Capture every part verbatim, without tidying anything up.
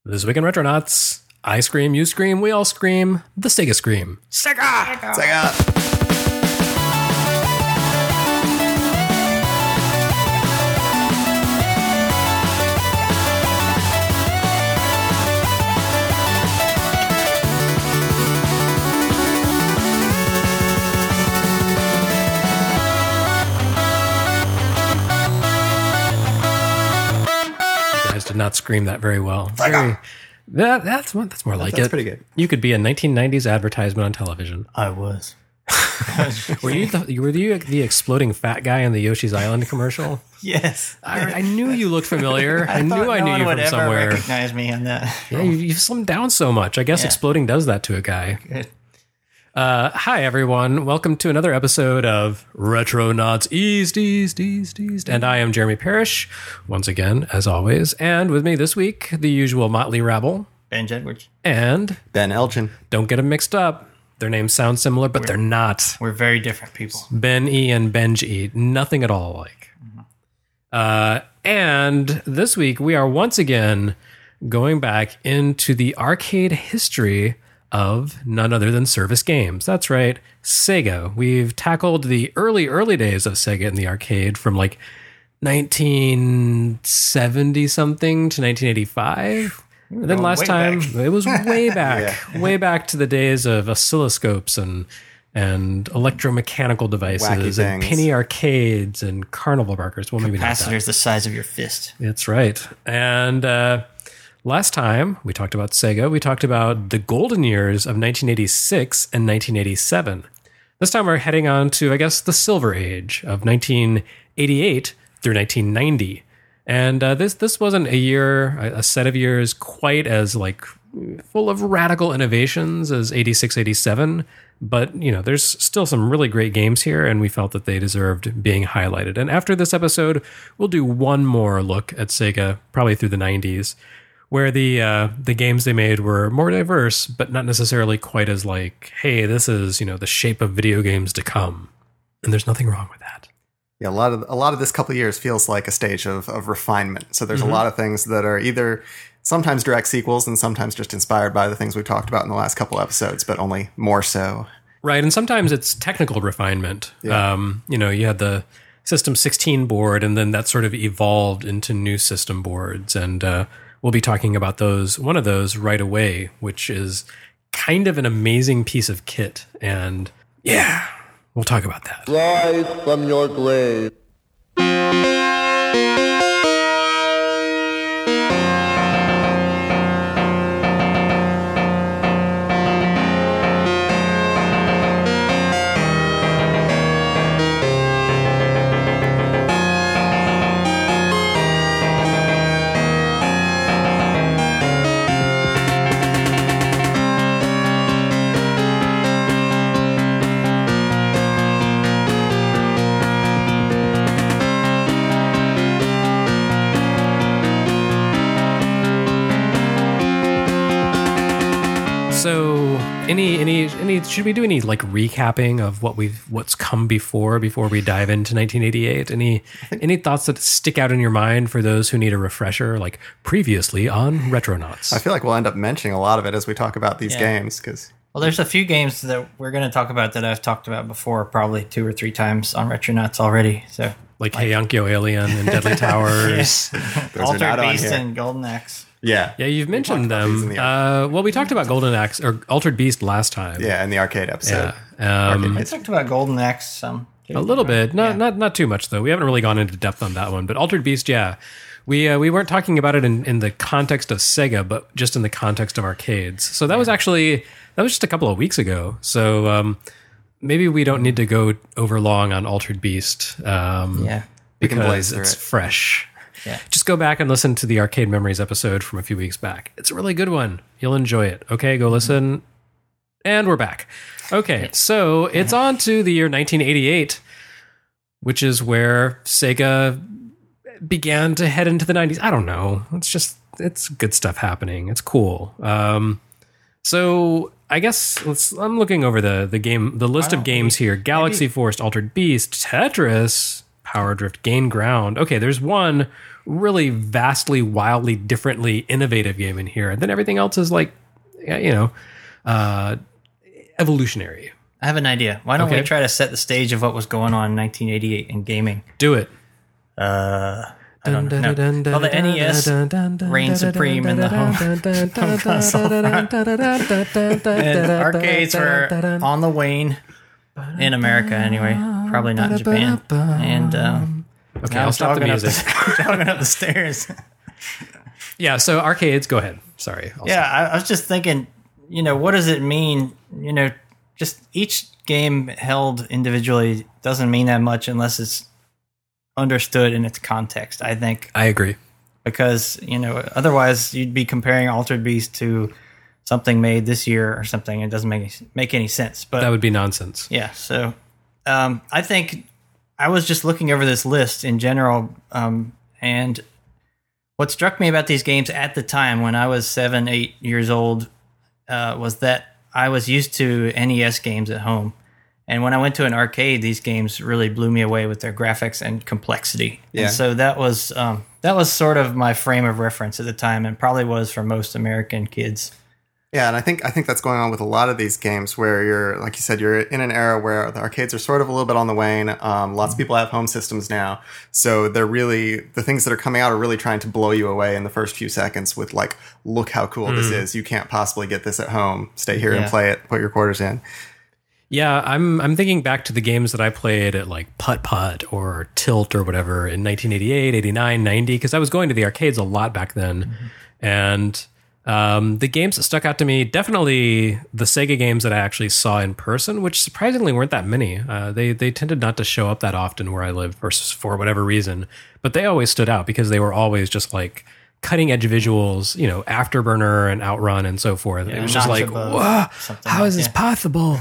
This week in Retronauts, I scream, you scream, we all scream, the Sega scream. Sega! Sega! Sega! Did not scream that very well. Very, that, that's that's more like that's it. Pretty good. You could be a nineteen nineties advertisement on television. I was. were you the were you the exploding fat guy in the Yoshi's Island commercial? Yes. I, I knew you looked familiar. I, I knew no I knew one you would from ever somewhere. Recognize me on that. Yeah, you, you slimmed down so much. I guess Yeah. exploding does that to a guy. Good. Uh, hi, everyone. Welcome to another episode of Retronauts East, East, East, East. And I am Jeremy Parrish, once again, as always. And with me this week, the usual motley rabble. Ben Jedward. And Ben Elgin. don't get them mixed up. Their names sound similar, but they're not. We're very different people. Ben E and Benj E. Nothing at all alike. Mm-hmm. Uh, and this week, we are once again going back into the arcade history of none other than Service Games. That's right, Sega. We've tackled the early, early days of Sega in the arcade from like nineteen seventy something to nineteen eighty-five. And then going last way time, back. it was way back, Yeah. way back to the days of oscilloscopes and and electromechanical devices Wacky and things. penny arcades and carnival barkers. Well, maybe not that. Capacitors the size of your fist. That's right. And uh, last time we talked about Sega, we talked about the golden years of nineteen eighty-six and nineteen eighty-seven. This time we're heading on to, I guess, the silver age of nineteen eighty-eight through nineteen ninety. And uh, this this wasn't a year, a a set of years quite as like full of radical innovations as eighty-six, eighty-seven. But, you know, there's still some really great games here, and we felt that they deserved being highlighted. And after this episode, we'll do one more look at Sega, probably through the nineties, where the uh, the games they made were more diverse, but not necessarily quite as like, hey, this is, you know, the shape of video games to come. And there's nothing wrong with that. Yeah, a lot of a lot of this couple of years feels like a stage of, of refinement. So there's Mm-hmm. a lot of things that are either sometimes direct sequels and sometimes just inspired by the things we've talked about in the last couple episodes, but only more so. Right, and sometimes it's technical refinement. Yeah. Um, you know, you had the System sixteen board, and then that sort of evolved into new system boards. And uh, we'll be talking about those, one of those right away, which is kind of an amazing piece of kit. And yeah, we'll talk about that. Rise from your grave. So, any, any, any, should we do any like recapping of what we've, what's come before, before we dive into nineteen eighty-eight? Any, any thoughts that stick out in your mind for those who need a refresher, like previously on Retronauts? I feel like we'll end up mentioning a lot of it as we talk about these Yeah. games because Well, there's a few games that we're going to talk about that I've talked about before, probably two or three times on Retronauts already. So, Like Hey Yankyo Alien and Deadly Towers. those are Altered not on Beast here. and Golden Axe. Yeah, Yeah, you've mentioned talked about these in them. the Uh, well, we talked about Golden Axe or Altered Beast last time. yeah, in the arcade episode. Yeah. Um, I talked about Golden Axe some. a little bit, not Yeah. not not too much though. We haven't really gone into depth on that one. But Altered Beast, yeah, we uh, we weren't talking about it in, in the context of Sega, but just in the context of arcades. So that was actually that was just a couple of weeks ago. So um, maybe we don't need to go over long on Altered Beast. Um, Yeah. can blaze because through it's it. fresh. Yeah. Just go back and listen to the Arcade Memories episode from a few weeks back. It's a really good one. You'll enjoy it. Okay, go listen. And we're back. Okay, so it's on to the year nineteen eighty-eight, which is where Sega began to head into the nineties. I don't know. It's just, it's good stuff happening. It's cool. Um, so I guess let's, I'm looking over the, the game, the list of don't- games here. Galaxy Force, Altered Beast, Tetris, Power Drift, Gain Ground. Okay, there's one really vastly, wildly, differently innovative game in here. And then everything else is like, yeah, you know, uh, evolutionary. I have an idea. Why don't Okay. we try to set the stage of what was going on in nineteen eighty-eight in gaming? Do it. Uh, I don't know. No. Well, the N E S reigned supreme in the home console. And arcades were on the wane in America, anyway. Probably not in Japan. And um, Okay, now I'll I'm stop the jogging up music. jogging up the stairs. Yeah, so arcades, go ahead. Sorry. I'll Yeah, I, I was just thinking, you know, what does it mean? You know, just each game held individually doesn't mean that much unless it's understood in its context, I think. I agree. Because, you know, otherwise you'd be comparing Altered Beast to something made this year or something. It doesn't make make any sense. But That would be nonsense. yeah, so um, I think I was just looking over this list in general, um, and what struck me about these games at the time when I was seven, eight years old uh, was that I was used to N E S games at home. And when I went to an arcade, these games really blew me away with their graphics and complexity. Yeah. And so that was um, that was sort of my frame of reference at the time, and probably was for most American kids. Yeah, and I think I think that's going on with a lot of these games where you're, like you said, you're in an era where the arcades are sort of a little bit on the wane. Um, lots of people have home systems now, so they're really the things that are coming out are really trying to blow you away in the first few seconds with like, look how cool this is. You can't possibly get this at home. Stay here and Yeah. play it. Put your quarters in. Yeah, I'm I'm thinking back to the games that I played at like Putt Putt or Tilt or whatever in nineteen eighty-eight, eighty-nine, ninety, because I was going to the arcades a lot back then. Mm-hmm. And um, the games that stuck out to me, definitely the Sega games that I actually saw in person, which surprisingly weren't that many. Uh, they they tended not to show up that often where I live versus for whatever reason. But they always stood out because they were always just like cutting edge visuals, you know, Afterburner and Outrun and so forth. Yeah, it was just notch like, above whoa, something how like is this that. possible?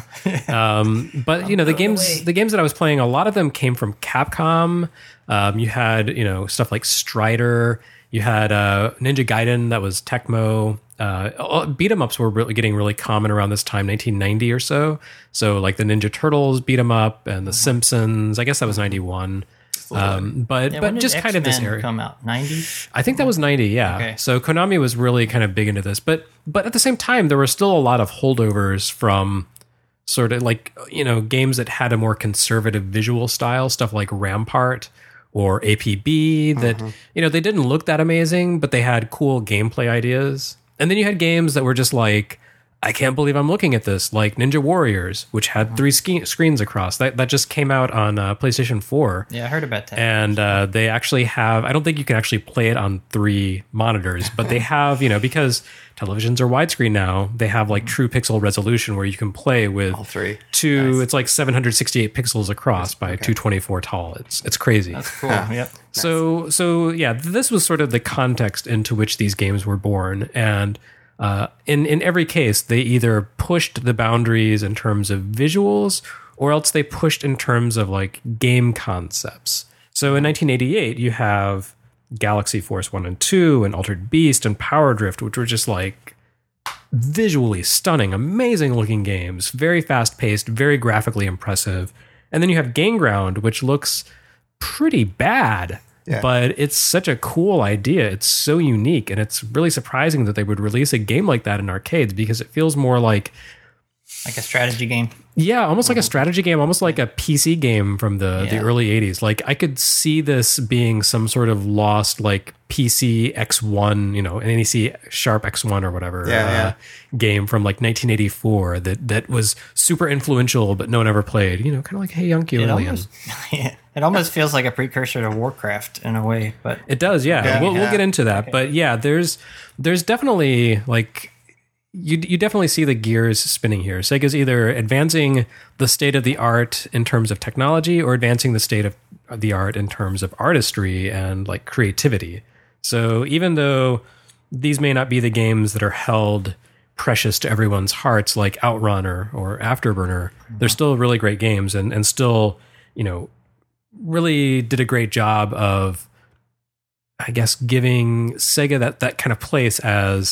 um, but you know, the games, away. the games that I was playing, a lot of them came from Capcom. Um, you had, you know, stuff like Strider. You had uh, Ninja Gaiden, that was Tecmo. Uh, beat 'em ups were really getting really common around this time, nineteen ninety or so. So like the Ninja Turtles beat 'em up and the Simpsons. I guess that was ninety-one. Um, but Yeah, but when did just kind of this X-Men area. come out? ninety? I think that was ninety, yeah. Okay. So Konami was really kind of big into this, but but at the same time, there were still a lot of holdovers from sort of like, you know, games that had a more conservative visual style, stuff like Rampart or A P B that, you know, they didn't look that amazing, but they had cool gameplay ideas. And then you had games that were just like, I can't believe I'm looking at this, like Ninja Warriors, which had three ske- screens across. That that just came out on uh, PlayStation four. Yeah, I heard about that. And uh, they actually have, I don't think you can actually play it on three monitors, but they have, you know, because televisions are widescreen now, they have like true pixel resolution where you can play with All three. two, Nice. it's like seven hundred sixty-eight pixels across by two twenty-four tall. It's it's crazy. That's cool. Yep. So, so yeah, this was sort of the context into which these games were born, and uh, in in every case, they either pushed the boundaries in terms of visuals, or else they pushed in terms of like game concepts. So, in nineteen eighty-eight, you have Galaxy Force One and Two, and Altered Beast, and Power Drift, which were just like visually stunning, amazing looking games, very fast paced, very graphically impressive. And then you have Game Ground, which looks pretty bad. Yeah. But it's such a cool idea. It's so unique. And it's really surprising that they would release a game like that in arcades because it feels more like, Like a strategy game. yeah, almost like a strategy game, almost like a P C game from the, the Yeah. early eighties. Like I could see this being some sort of lost like P C X one, you know, an N E C Sharp X one or whatever Yeah, uh, yeah. game from like nineteen eighty-four that, that was super influential, but no one ever played. You know, kind of like Hey Young It Alien. almost, yeah, it almost feels like a precursor to Warcraft in a way, but It does, yeah. Yeah. we'll, we'll Yeah. get into that, but yeah, there's there's definitely like you you definitely see the gears spinning here. Sega's either advancing the state of the art in terms of technology or advancing the state of the art in terms of artistry and like creativity. So even though these may not be the games that are held precious to everyone's hearts like Outrun or, or Afterburner, they're still really great games and, and still, you know, really did a great job of, I guess, giving Sega that, that kind of place as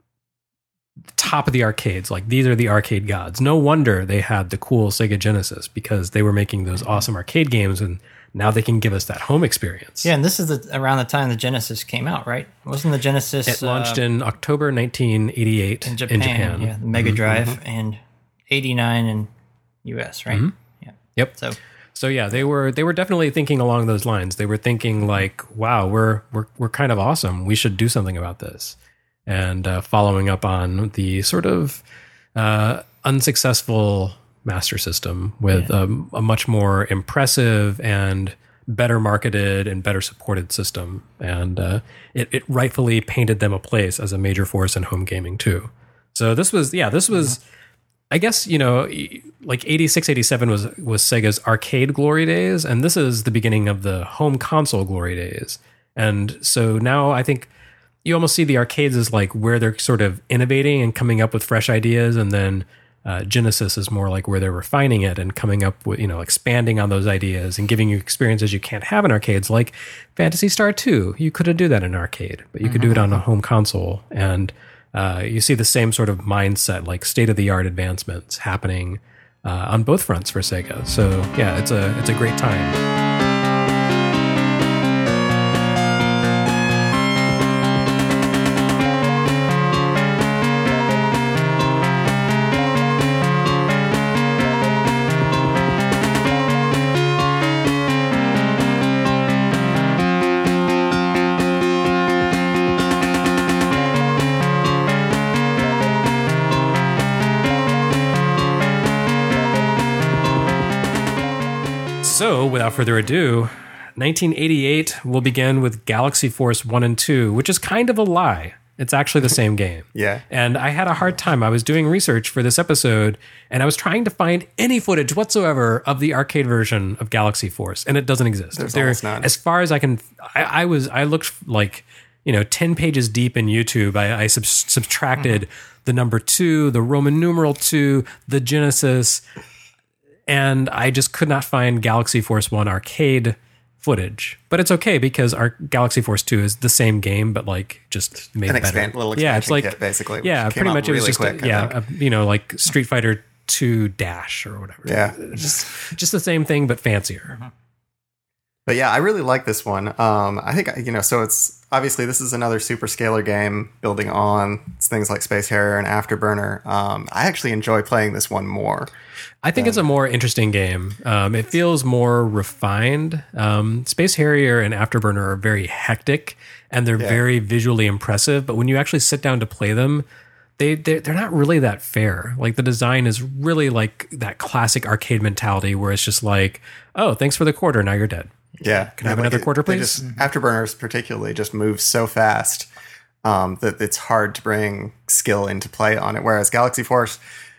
top of the arcades. Like, these are the arcade gods. No wonder they had the cool Sega Genesis because they were making those awesome arcade games and now they can give us that home experience. Yeah, and this is the, around the time the Genesis came out, right? Wasn't the Genesis It launched uh, in October nineteen eighty-eight in Japan? in Japan. Yeah, the Mega Drive, and eighty-nine in U S, right? Yeah. Yep. So So yeah, they were they were definitely thinking along those lines. They were thinking like, "Wow, we're we're we're kind of awesome. We should do something about this." And uh, following up on the sort of uh, unsuccessful Master System with Yeah. um, a much more impressive and better marketed and better supported system, and uh, it, it rightfully painted them a place as a major force in home gaming too. So this was yeah, this was. Mm-hmm. I guess, you know, like eighty-six, eighty-seven was was Sega's arcade glory days, and this is the beginning of the home console glory days. And so now I think you almost see the arcades as like where they're sort of innovating and coming up with fresh ideas, and then uh, Genesis is more like where they're refining it and coming up with, you know, expanding on those ideas and giving you experiences you can't have in arcades, like Phantasy Star two. You couldn't do that in an arcade, but you could do it on a home console. And Uh, you see the same sort of mindset, like state-of-the-art advancements happening uh, on both fronts for Sega. So yeah, it's a it's a great time. So, without further ado, nineteen eighty-eight will begin with Galaxy Force one and two, which is kind of a lie. It's actually the same game. Yeah. And I had a hard time. I was doing research for this episode, and I was trying to find any footage whatsoever of the arcade version of Galaxy Force, and it doesn't exist. There's There- almost none. As far as I can, I, I was, I looked like, you know, ten pages deep in YouTube. I, I sub- subtracted mm-hmm. the number two, the Roman numeral two, the Genesis, and I just could not find Galaxy Force one arcade footage. But it's okay because our Galaxy Force two is the same game, but like just made An better. expand, little expansion yeah, it's like kit, basically. which yeah, came pretty out much. It was really just quick, a, I yeah, think. a, you know, like Street Fighter two Dash or whatever. Yeah. just just the same thing but fancier. But yeah, I really like this one. Um, I think, you know, so it's obviously this is another super scalar game building on things like Space Harrier and Afterburner. Um, I actually enjoy playing this one more. I think it's a more interesting game. Um, it feels more refined. Um, Space Harrier and Afterburner are very hectic and they're Yeah. very visually impressive. But when you actually sit down to play them, they they're, they're not really that fair. Like the design is really like that classic arcade mentality where it's just like, oh, thanks for the quarter. Now you're dead. Yeah. Can I have another quarter, they please? Just, Afterburners particularly just move so fast um, that it's hard to bring skill into play on it. Whereas Galaxy Force,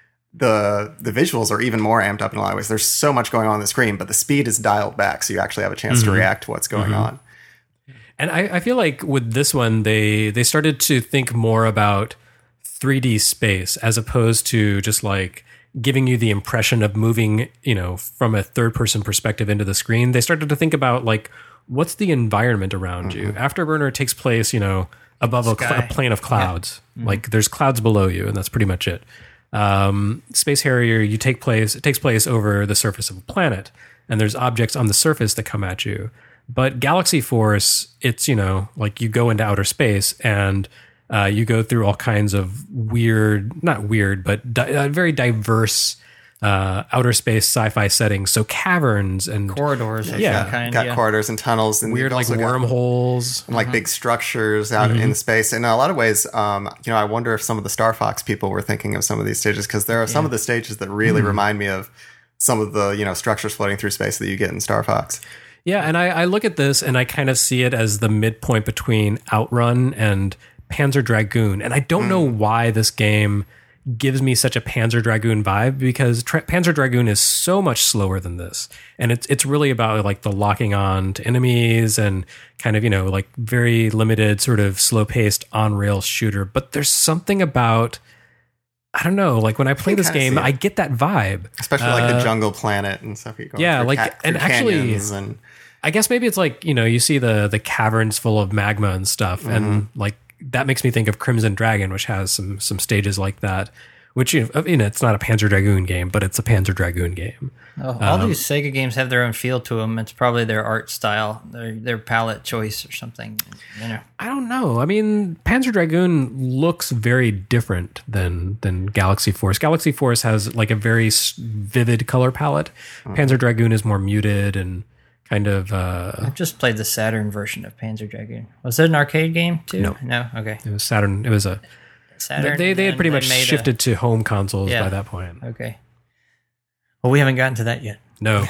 the the visuals are even more amped up in a lot of ways. There's so much going on, on the screen, but the speed is dialed back, so you actually have a chance Mm-hmm. to react to what's going Mm-hmm. on. And I, I feel like with this one, they they started to think more about three D space as opposed to just like giving you the impression of moving, you know, from a third person perspective into the screen. They started to think about like, what's the environment around you? Afterburner takes place, you know, above a, cl- Sky. a plane of clouds. Like there's clouds below you, and that's pretty much it. Um, Space Harrier, you take place, it takes place over the surface of a planet, and there's objects on the surface that come at you. But Galaxy Force, it's, you know, like you go into outer space and uh, you go through all kinds of weird, not weird, but di- uh, very diverse uh, outer space sci-fi settings. So caverns and corridors, of Yeah. some kind, Got yeah. corridors and tunnels and weird you've like also got- wormholes. and like big structures out in space. And in a lot of ways, um, you know, I wonder if some of the Star Fox people were thinking of some of these stages, because there are some of the stages that really remind me of some of the, you know, structures floating through space that you get in Star Fox. Yeah, and I, I look at this and I kind of see it as the midpoint between Outrun and Panzer Dragoon. And I don't know why this game gives me such a Panzer Dragoon vibe, because Tra- Panzer Dragoon is so much slower than this. And it's it's really about like the locking on to enemies and kind of, you know, like very limited sort of slow-paced on-rail shooter. But there's something about, I don't know, like when I play can this kinda game, see it. I get that vibe. Especially like the Uh, jungle planet and stuff. You go yeah, through like- ca- and through actually- canyons and I guess maybe it's like, you know, you see the the caverns full of magma and stuff, and like that makes me think of Crimson Dragon, which has some some stages like that, which you know, you know, it's not a Panzer Dragoon game, but it's a Panzer Dragoon game. Oh, all Um, these Sega games have their own feel to them. It's probably their art style, their their palette choice or something. You know, I don't know. I mean, Panzer Dragoon looks very different than than Galaxy Force. Galaxy Force has like a very s- vivid color palette. Panzer Dragoon is more muted and kind of. Uh, I've just played the Saturn version of Panzer Dragoon. Was it an arcade game too? No. no. Okay, it was Saturn. It was a. Saturn. They they had and pretty then much they made a- shifted to home consoles Yeah. by that point. Okay. Well, we haven't gotten to that yet. No.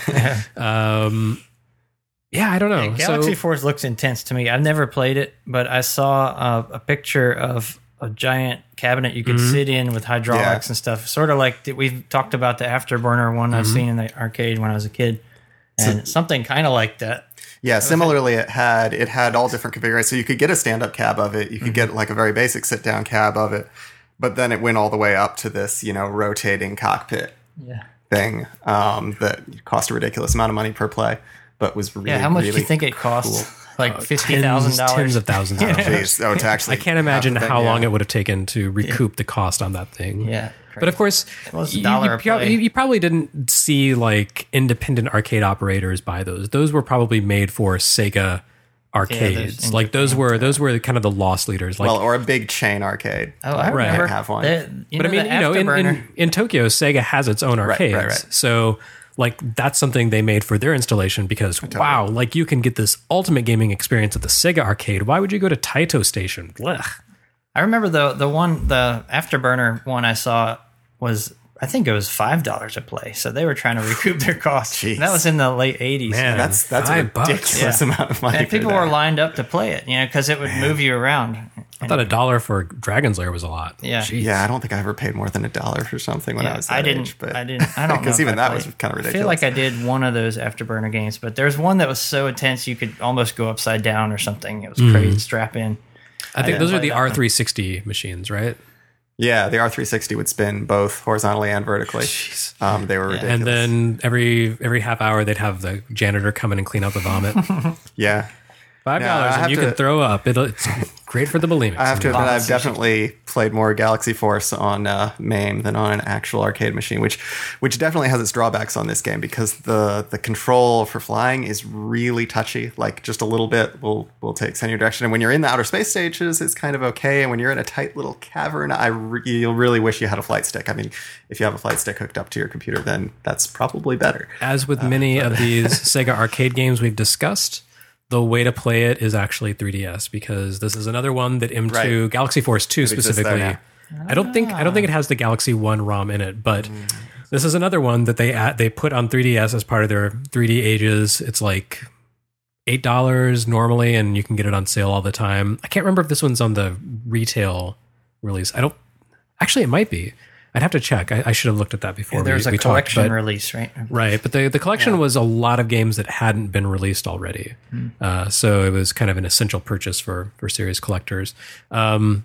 um, yeah, I don't know. Yeah, Galaxy so, Force looks intense to me. I've never played it, but I saw uh, a picture of a giant cabinet you could Mm-hmm. sit in with hydraulics Yeah. and stuff. Sort of like the, we've talked about the Afterburner one I've Mm-hmm. seen in the arcade when I was a kid, and something kind of like that. Yeah, similarly, it had it had all different configurations. So you could get a stand-up cab of it. You could get like a very basic sit-down cab of it, but then it went all the way up to this, you know, rotating cockpit Yeah. thing um, that cost a ridiculous amount of money per play, but was really Yeah. How much really do you think it costs? Like fifty thousand tens, dollars. tens of thousands of dollars. Jeez, oh, to actually I can't imagine have the how thing, long yeah. it would have taken to recoup the cost on that thing. Yeah. But of course, Well, it's a you, dollar you a prob- play. you- you probably didn't see like independent arcade operators buy those. Those were probably made for Sega arcades. in like those were those were kind of the loss leaders. Like, well, or a big chain arcade. Oh, I Right. remember. Have one. The- you but I know, mean, the you know, in, Afterburner- in in Tokyo, Sega has its own arcades. right, right. So like that's something they made for their installation because wow, like you can get this ultimate gaming experience at the Sega arcade. Why would you go to Taito Station? Blech. I remember the the one the Afterburner one I saw was I think it was five dollars a play. So they were trying to recoup their costs. Jeez. That was in the late eighties. Man, That's that's a Five bucks. ridiculous Yeah. amount of money. And for people that. were lined up to play it, you know, because it would move you around. I thought a dollar for Dragon's Lair was a lot. Yeah. Jeez. Yeah, I don't think I ever paid more than a dollar for something when I Yeah, was that I didn't. age. But I didn't. I don't know because if even I that was played. kind of I ridiculous. feel like I did one of those Afterburner games, but there's one that was so intense you could almost go upside down or something. It was crazy. Strap in. I think I those are didn't the play that R one. three sixty machines, right? Yeah, the R three sixty would spin both horizontally and vertically. Um, they were ridiculous. And then every every half hour they'd have the janitor come in and clean out the vomit. yeah, Five Now, I dollars and have you to- can throw up. It'll, it's great for the bulimics. I have to admit Vomit I've session. definitely played more Galaxy Force on uh, MAME than on an actual arcade machine, which which definitely has its drawbacks on this game because the the control for flying is really touchy. Like just a little bit will will take send your direction, and when you're in the outer space stages, it's kind of okay. And when you're in a tight little cavern, I re- you'll really wish you had a flight stick. I mean, if you have a flight stick hooked up to your computer, then that's probably better. As with many of these Sega arcade games we've discussed, the way to play it is actually three D S because this is another one that M two Right. Galaxy Force two exists there specifically. now. I don't think I don't think it has the Galaxy one ROM in it, but this is another one that they add, they put on three D S as part of their three D ages. It's like eight dollars normally, and you can get it on sale all the time. I can't remember if this one's on the retail release. I don't. Actually, it might be. I'd have to check. I, I should have looked at that before. Yeah, there we, was a we talked, collection but- release, right? Right, but the the collection was a lot of games that hadn't been released already, uh, so it was kind of an essential purchase for for serious collectors. Um,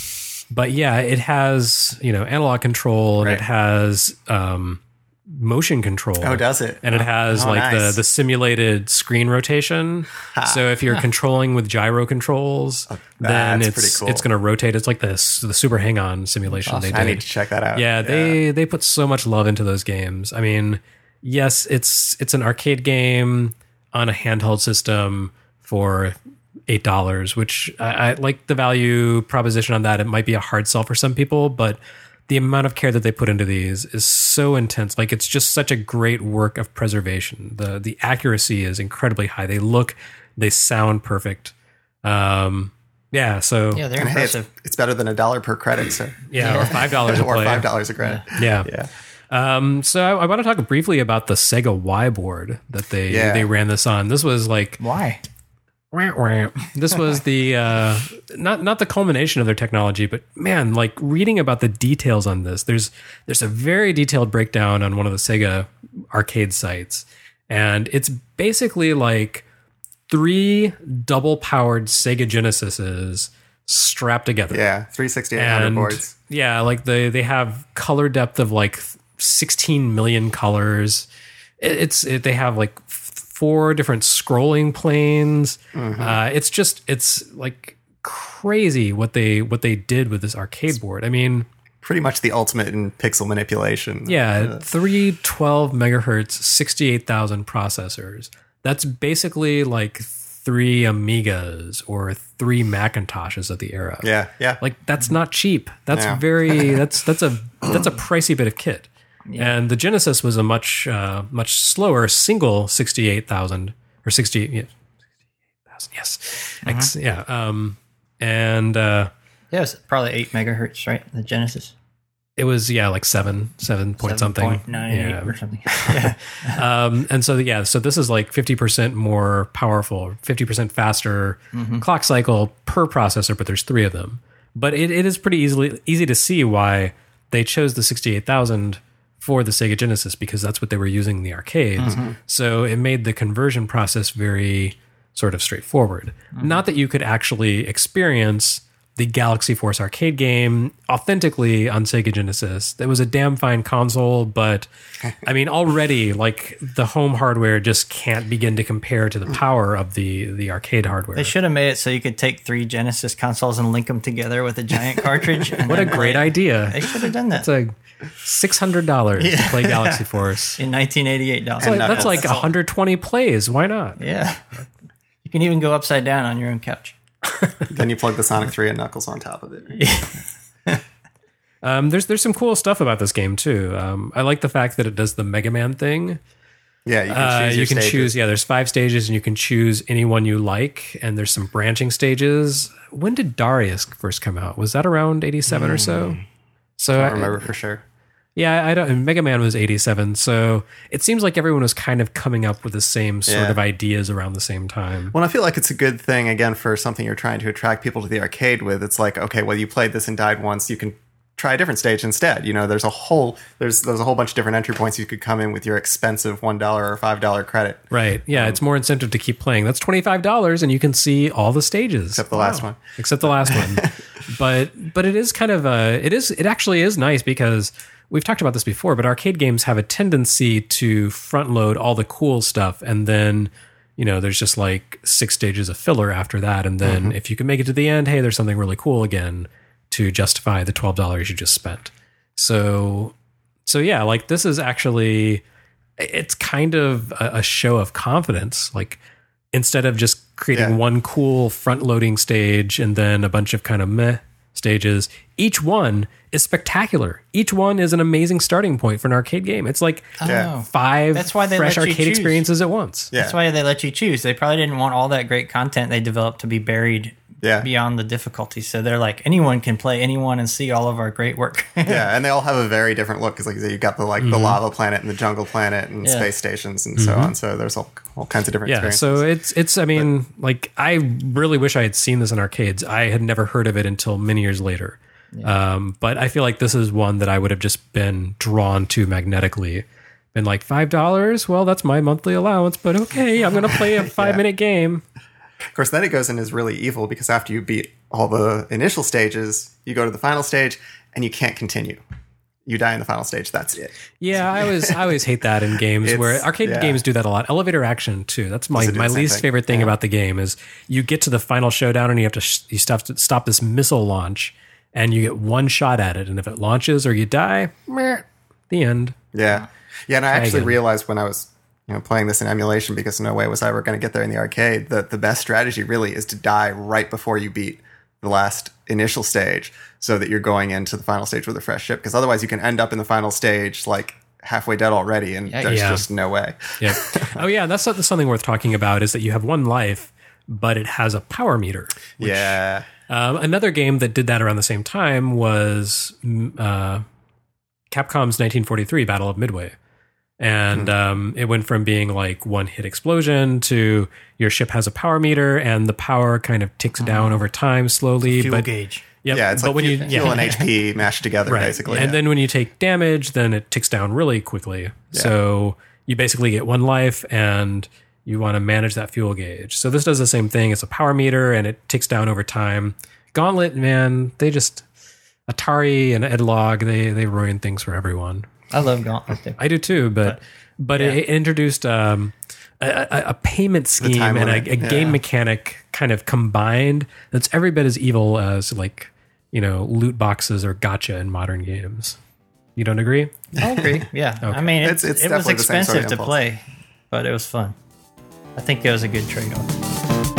but yeah, it has you know analog control and it Right. has um, motion control. Oh, does it? And it has Oh, like the nice. the simulated screen rotation. So if you're controlling with gyro controls, then that's it's pretty cool. it's going to rotate. It's like the s- the Super Hang On simulation they did. I need to check that out. Yeah, they they put so much love into those games. I mean, yes, it's it's an arcade game on a handheld system for eight dollars, which I, I like the value proposition on that. It might be a hard sell for some people, but the amount of care that they put into these is so intense. Like it's just such a great work of preservation. The the accuracy is incredibly high. They look, they sound perfect. Um, yeah, so Yeah, they're And hey, it's, impressive. it's better than a dollar per credit, so yeah, or five dollars a or play. five dollars a credit. Yeah. Yeah. Um, so I, I want to talk briefly about the Sega Y board that they Yeah. they ran this on. This was like Why? wah, wah. This was the uh, not not the culmination of their technology, but man, like reading about the details on this. There's there's a very detailed breakdown on one of the Sega arcade sites, and it's basically like three double powered Sega Genesises strapped together. Yeah, three sixty eight hundred And boards. yeah, like they they have color depth of like sixteen million colors. It- It's it, they have like f- four different scrolling planes. Uh, it's just it's like crazy what they what they did with this arcade board. I mean, pretty much the ultimate in pixel manipulation. Yeah, Uh, three twelve megahertz, sixty-eight thousand processors. That's basically like three Amigas or three Macintoshes of the era. yeah, yeah. Like that's not cheap. That's No. very that's that's a that's a pricey bit of kit. And the Genesis was a much uh, much slower single sixty-eight thousand or sixty yeah, sixty-eight thousand. Yes. X, yeah. Um and uh Yeah, it's probably eight megahertz, right? The Genesis. it was yeah, like seven, seven point something. Nine Yeah. or something. Yeah. Um, and so yeah, so this is like fifty percent more powerful, fifty percent faster clock cycle per processor, but there's three of them. But it, it is pretty easily easy to see why they chose the sixty-eight thousand for the Sega Genesis, because that's what they were using in the arcades. So it made the conversion process very sort of straightforward. Not that you could actually experience the Galaxy Force arcade game authentically on Sega Genesis. It was a damn fine console, but I mean, already like the home hardware just can't begin to compare to the power of the the arcade hardware. They should have made it so you could take three Genesis consoles and link them together with a giant cartridge. And What a then great play. idea! They should have done that It's like six hundred dollars to play Galaxy Force. in nineteen eighty-eight dollars. Like, that's Knuckles. like one hundred twenty plays. Why not? Yeah. You can even go upside down on your own couch. Then you plug the Sonic three and Knuckles on top of it. Um, there's there's some cool stuff about this game too. Um, I like the fact that it does the Mega Man thing. Yeah, you can Uh, choose. you your can stages. choose, yeah, there's five stages and you can choose any one you like. And there's some branching stages. When did Darius first come out? Was that around eighty-seven or so? So I I don't remember for sure. Yeah, I don't. Mega Man was eighty-seven. So it seems like everyone was kind of coming up with the same sort Yeah. of ideas around the same time. Well, I feel like it's a good thing, again, for something you're trying to attract people to the arcade with. It's like, okay, well, you played this and died once, you can try a different stage instead. You know, there's a whole there's there's a whole bunch of different entry points you could come in with your expensive one dollar or five dollar credit. Right. Yeah, it's more incentive to keep playing. That's twenty-five dollars and you can see all the stages. Except the last one. Except the last one. but but it is kind of uh it is it actually is nice because we've talked about this before, but arcade games have a tendency to front load all the cool stuff and then, you know, there's just like six stages of filler after that. And then Mm-hmm. if you can make it to the end, hey, there's something really cool again to justify the twelve dollars you just spent. So, so yeah, like this is actually, it's kind of a, a show of confidence. Like instead of just creating Yeah. one cool front loading stage and then a bunch of kind of meh stages, each one is spectacular. Each one is an amazing starting point for an arcade game. It's like Yeah. Oh. five That's why they fresh let you arcade choose. experiences at once. Yeah. That's why they let you choose. They probably didn't want all that great content they developed to be buried Yeah. beyond the difficulty. So they're like, anyone can play anyone and see all of our great work. Yeah, and they all have a very different look because, like you said, you've got the like Mm-hmm. the lava planet and the jungle planet and Yeah. space stations and so on. So there's all, all kinds of different Yeah, experiences. so it's it's. I mean, like I really wish I had seen this in arcades. I had never heard of it until many years later. Um, but I feel like this is one that I would have just been drawn to magnetically. Been like five dollars. Well, that's my monthly allowance. But okay, I'm gonna play a five minute game. Of course, then it goes in as really evil because after you beat all the initial stages, you go to the final stage and you can't continue. You die in the final stage. That's it. Yeah, I always I always hate that in games It's- where arcade yeah. games do that a lot. Elevator action too. That's my Does it do my the same least thing? favorite thing Yeah. about the game is you get to the final showdown and you have to sh- you stop stop this missile launch and you get one shot at it, and if it launches or you die, meh, the end. Yeah. Yeah, and I actually again. realized when I was you know playing this in emulation because no way was I ever going to get there in the arcade that the best strategy really is to die right before you beat the last initial stage so that you're going into the final stage with a fresh ship because otherwise you can end up in the final stage like halfway dead already and Yeah, there's yeah. just no way. Yeah. Oh yeah, that's something something worth talking about is that you have one life, but it has a power meter. Yeah. Um, another game that did that around the same time was mm, uh, Capcom's nineteen forty-three Battle of Midway. And Hmm. um, it went from being like one hit explosion to your ship has a power meter and the power kind of ticks down over time slowly. Fuel but gauge. Yep, Yeah, it's but like when fuel, you fuel yeah. and H P mashed together, Right. basically. And yeah. then when you take damage, then it ticks down really quickly. So you basically get one life and you want to manage that fuel gauge. So this does the same thing. It's a power meter and it ticks down over time. Gauntlet, man, they just Atari and Edlog, they they ruin things for everyone. I love Gauntlet. too. I do too, but but, it, it introduced um, a, a, a payment scheme time and a, limit, a game yeah. mechanic kind of combined that's every bit as evil as like you know, loot boxes or gotcha in modern games. You don't agree? I agree. Yeah. I mean, It's- it's, it's it was definitely the same sort of expensive to impulse. play, but it was fun. I think it was a good trade-off.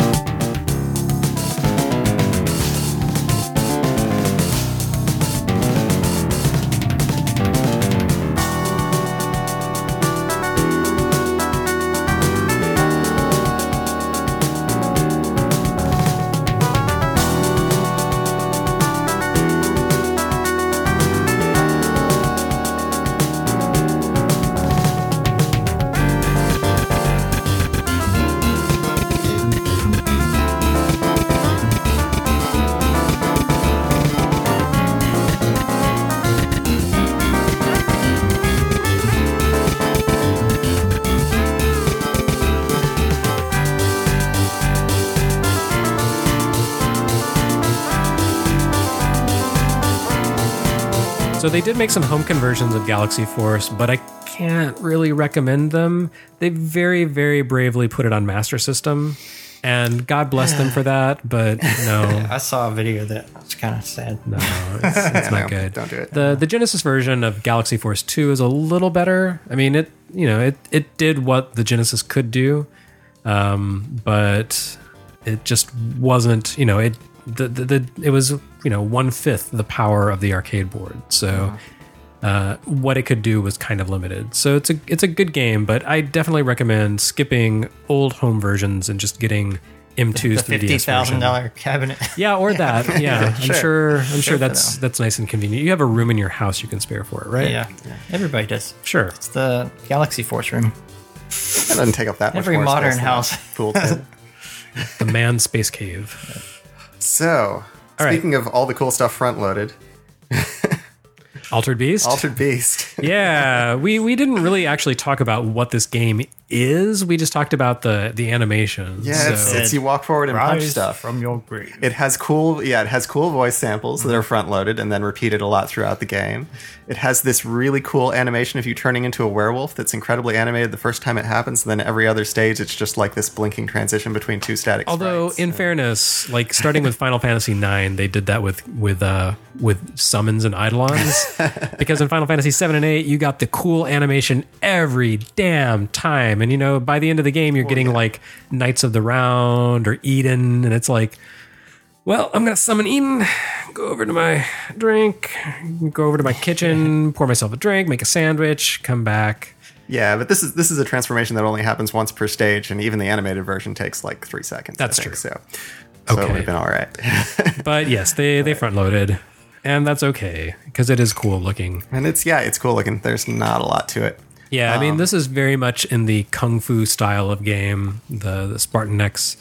So they did make some home conversions of Galaxy Force, but I can't really recommend them. They very, very bravely put it on Master System, and God bless them for that, but no. I saw a video of that. It's kind of sad. No, it's, it's Yeah, not no, good. don't do it. The the Genesis version of Galaxy Force two is a little better. I mean, it you know it it did what the Genesis could do, um, but it just wasn't. You know, it the, the, the it was you know one fifth the power of the arcade board. So uh, what it could do was kind of limited. So it's a it's a good game, but I definitely recommend skipping old home versions and just getting M two's The three D fifty S thousand version. dollar cabinet. Yeah, or that. Yeah, I'm Sure. sure. I'm sure for that's that's nice and convenient. You have a room in your house you can spare for it, right? Yeah, everybody does. Sure. It's the Galaxy Force room. That doesn't take up that much Every more modern space than house. a Pool table. The man space cave. So, All right. speaking of all the cool stuff front loaded, Altered Beast. Altered Beast. Yeah, we we didn't really actually talk about what this game is. We just talked about the the animation. Yeah, it's, So- it's you walk forward and punch stuff. from your grave. It has cool, yeah, it has cool voice samples that are front loaded and then repeated a lot throughout the game. It has this really cool animation of you turning into a werewolf that's incredibly animated the first time it happens, and then every other stage it's just like this blinking transition between two static Although, sprites. in fairness, like starting with Final Fantasy nine, they did that with with uh, with summons and eidolons. Because in Final Fantasy seven and eight, you got the cool animation every damn time, and you know by the end of the game, you're getting like Knights of the Round or Eden, and it's like, well, I'm gonna summon Eden, go over to my drink, go over to my kitchen, pour myself a drink, make a sandwich, come back. Yeah, but this is this is a transformation that only happens once per stage, and even the animated version takes like three seconds. That's I think, true. So, so Okay. we've been all right. But yes, they they front loaded, and that's okay because it is cool looking. And it's yeah, it's cool looking. There's not a lot to it. Yeah, I mean, Um, this is very much in the kung fu style of game. The the Spartan X,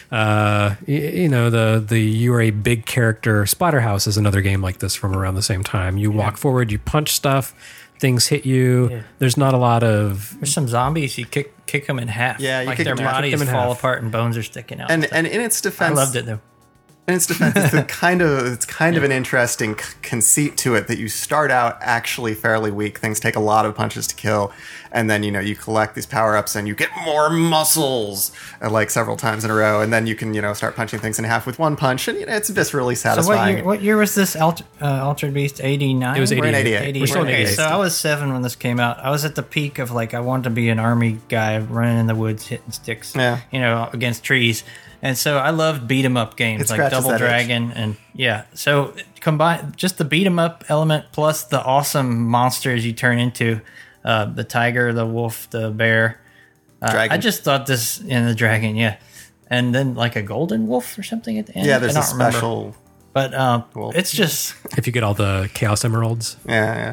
uh, y- you know, the the you're a big character. Splatterhouse is another game like this from around the same time. You walk forward, you punch stuff, things hit you. Yeah. There's not a lot of There's some zombies. You kick kick them in half. Yeah, you like kick their them in half. bodies Kick them in fall half. apart and bones are sticking out. And and in its I defense, loved it though. In its defense, it's a kind of it's kind of an interesting c- conceit to it that you start out actually fairly weak. Things take a lot of punches to kill, and then you know you collect these power ups and you get more muscles, uh, like several times in a row, and then you can you know start punching things in half with one punch, and you know, it's just really So what satisfying. year, what year was this Alter, uh, Altered Beast? eighty-nine? It was We're in eighty-eight. eighty-eight. We're still in Okay, eighty-eight. so I was seven when this came out. I was at the peak of like I wanted to be an army guy running in the woods hitting sticks, Yeah. you know, against trees. And so I loved beat 'em up games It like scratches Double that itch. Dragon and yeah. So combine just the beat 'em up element plus the awesome monsters you turn into, uh, the tiger, the wolf, the bear. Uh, Dragon. I just thought this in the dragon, yeah. And then like a golden wolf or something at the end. yeah, there's I a don't remember. special. But um, wolf. it's just if you get all the Chaos Emeralds. Yeah,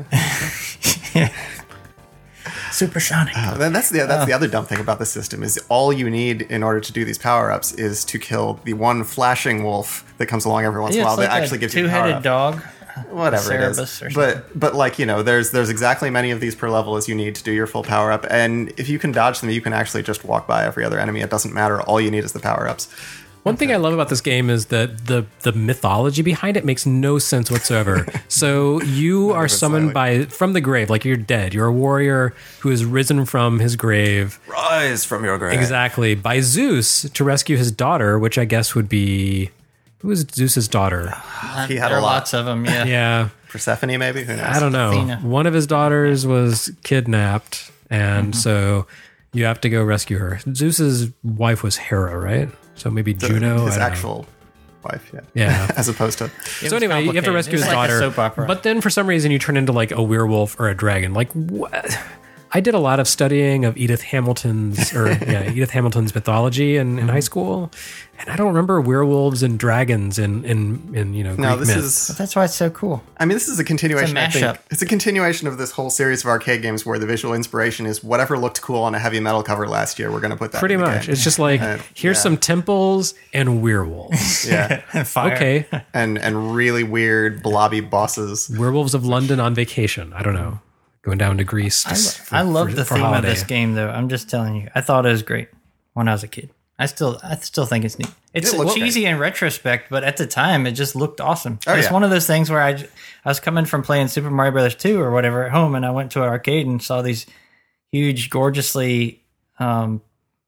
yeah. supersonic. Uh, then that's the that's the other dumb thing about the system is all you need in order to do these power ups is to kill the one flashing wolf that comes along every once in Yeah, a while it's like that actually a gives you the power two-headed up. dog. Whatever it Cerebus is, or something. but but like you know, there's there's exactly many of these per level as you need to do your full power up, and if you can dodge them, you can actually just walk by every other enemy. It doesn't matter. All you need is the power ups. One thing I love about this game is that the the mythology behind it makes no sense whatsoever. So you are even summoned by from the grave, like you're dead. You're a warrior who has risen from his grave, Rise from your grave. exactly, by Zeus to rescue his daughter, which I guess would be Who was Zeus's daughter? He had there a are lot. lots of them. Yeah. Yeah, Persephone, maybe? Who knows? I don't know. Athena. One of his daughters was kidnapped, and so you have to go rescue her. Zeus's wife was Hera, right? So maybe Juno. His I don't know. actual wife, yeah. Yeah. As opposed to. It So was anyway, you have to complicated. rescue It's his like a daughter. soap opera. But then for some reason you turn into like a werewolf or a dragon. Like what? I did a lot of studying of Edith Hamilton's or yeah, Edith Hamilton's mythology in, in high school. And I don't remember werewolves and dragons in in, in you know, No, Greek this myths. is. That's why it's so cool. I mean, this is a continuation. It's a I think mashup. it's a continuation of this whole series of arcade games where the visual inspiration is whatever looked cool on a heavy metal cover last year. We're going to put that. Pretty in the much. game. It's just like Uh, here's yeah. some temples and werewolves. yeah, Fire. Okay. and and really weird blobby bosses. Werewolves of London on vacation. I don't know. Going down to Greece. I, just for- I love for- the for theme holiday. of this game, though. I'm just telling you. I thought it was great when I was a kid. I still, I still think it's neat. It's It looks cheesy in retrospect, but at the time, it just looked awesome. Oh, it's yeah. one of those things where I, j- I was coming from playing Super Mario Brothers two or whatever at home, and I went to an arcade and saw these huge, gorgeously um,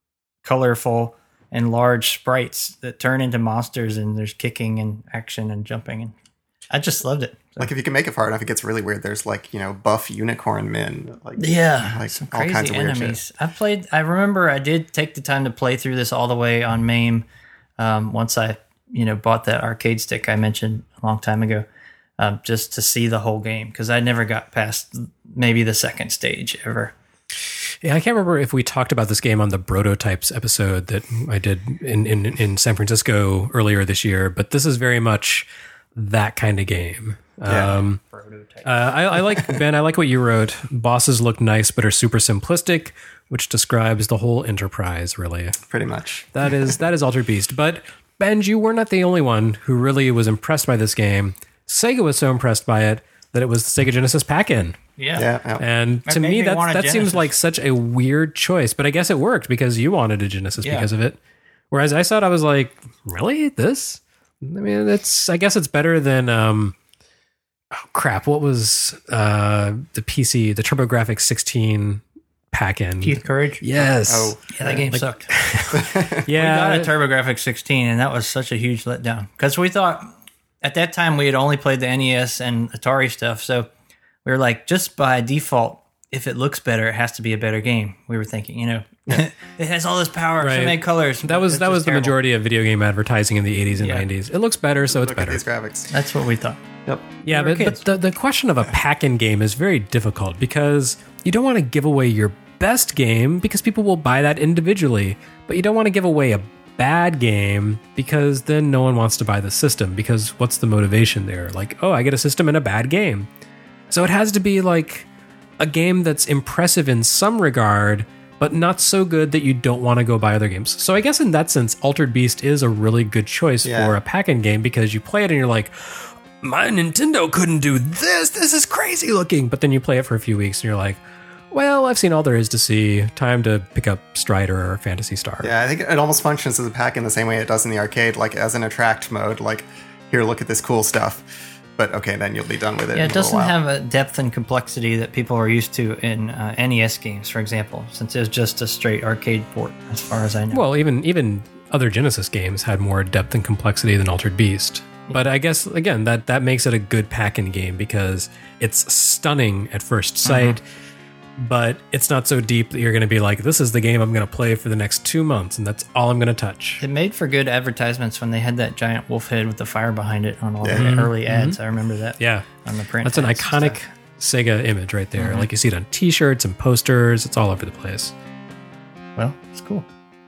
colorful and large sprites that turn into monsters, and there's kicking and action and jumping, and I just loved it. So, Like if you can make it far enough, it gets really weird. There's like you know buff unicorn men. Like yeah, like some all crazy kinds of weird shit. enemies. I played. I remember I did take the time to play through this all the way on MAME. Um, once I, you know, bought that arcade stick I mentioned a long time ago, um, just to see the whole game because I never got past maybe the second stage ever. Yeah, I can't remember if we talked about this game on the Prototypes episode that I did in, in, in San Francisco earlier this year, but this is very much that kind of game. Yeah. Um, uh, I, I like, Ben, I like what you wrote. Bosses look nice but are super simplistic, which describes the whole enterprise, really. Pretty much. That is that is Altered Beast. But, Ben, you were not the only one who really was impressed by this game. Sega was so impressed by it that it was the Sega Genesis pack-in. Yeah. Yeah. yeah. And That to made me, me that want a that seems Genesis. like such a weird choice, but I guess it worked because you wanted a Genesis Yeah. because of it. Whereas I saw it, I was like, really? This? I mean, it's. I guess it's better than. Um, oh crap! What was uh, the P C, the TurboGrafx sixteen pack-in? Keith Courage. Yes. Oh, Yeah, that game sucked. yeah. We got a TurboGrafx sixteen, and that was such a huge letdown because we thought at that time we had only played the N E S and Atari stuff, so we were like, just by default, if it looks better, it has to be a better game. We were thinking, you know, it has all this power, Right. so many colors. that was It's that just was the terrible. majority of video game advertising in the eighties and Yeah. nineties. It looks better, so it's look at better. these graphics. That's what we thought. Yep. Yeah, We were but, but kids. the, the question of a pack-in game is very difficult because you don't want to give away your best game because people will buy that individually, but you don't want to give away a bad game because then no one wants to buy the system because what's the motivation there? Like, oh, I get a system and a bad game. So it has to be like a game that's impressive in some regard, but not so good that you don't want to go buy other games. So I guess in that sense, Altered Beast is a really good choice Yeah. for a pack-in game because you play it and you're like, my Nintendo couldn't do this. This is crazy looking. But then you play it for a few weeks and you're like, well, I've seen all there is to see. Time to pick up Strider or Phantasy Star. Yeah, I think it almost functions as a pack in the same way it does in the arcade, like as an attract mode. Like, here, look at this cool stuff. But okay, then you'll be done with it. Yeah, in it a little doesn't while. have a depth and complexity that people are used to in uh, N E S games, for example, since it's just a straight arcade port, as far as I know. Well, even even other Genesis games had more depth and complexity than Altered Beast. But I guess again that that makes it a good pack-in game because it's stunning at first sight, but it's not so deep that you're going to be like, this is the game I'm going to play for the next two months, and that's all I'm going to touch. It made for good advertisements when they had that giant wolf head with the fire behind it on all Yeah. the early ads. I remember that. Yeah, On the print. that's an ads and iconic stuff. Sega image right there. Like you see it on T-shirts and posters. It's all over the place. Well, it's cool.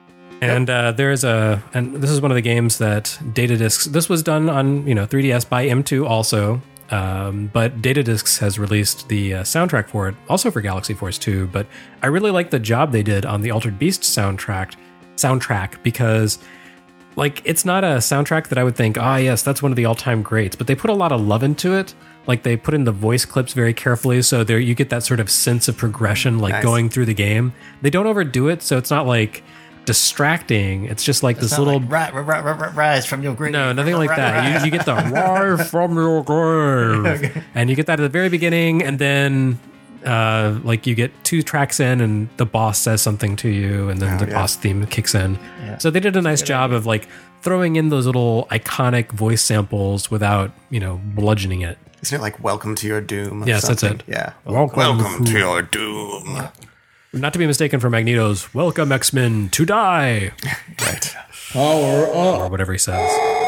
And uh, there's a, and this is one of the games that Data Discs. This was done on you know three D S by M two also, um, but Data Discs has released the uh, soundtrack for it, also for Galaxy Force two. But I really like the job they did on the Altered Beast soundtrack, soundtrack because, like, it's not a soundtrack that I would think, ah, yes, that's one of the all-time greats. But they put a lot of love into it. Like they put in the voice clips very carefully, so there you get that sort of sense of progression, like Nice. going through the game. They don't overdo it, so it's not like distracting. It's just like It's this not little. like, ri- ri- ri- ri- rise from your grave. No, nothing like that. You, you get the rise from your grave, and you get that at the very beginning, and then uh, like you get two tracks in, and the boss says something to you, and then Oh, the yeah. boss theme kicks in. Yeah. So they did a nice job of like throwing in those little iconic voice samples without, you know, bludgeoning it. Isn't it like "Welcome to Your Doom"? or Yes, that's something? it. Yeah. Welcome to your doom. Not to be mistaken for Magneto's "Welcome X-Men to die," Right. Power up. or whatever he says.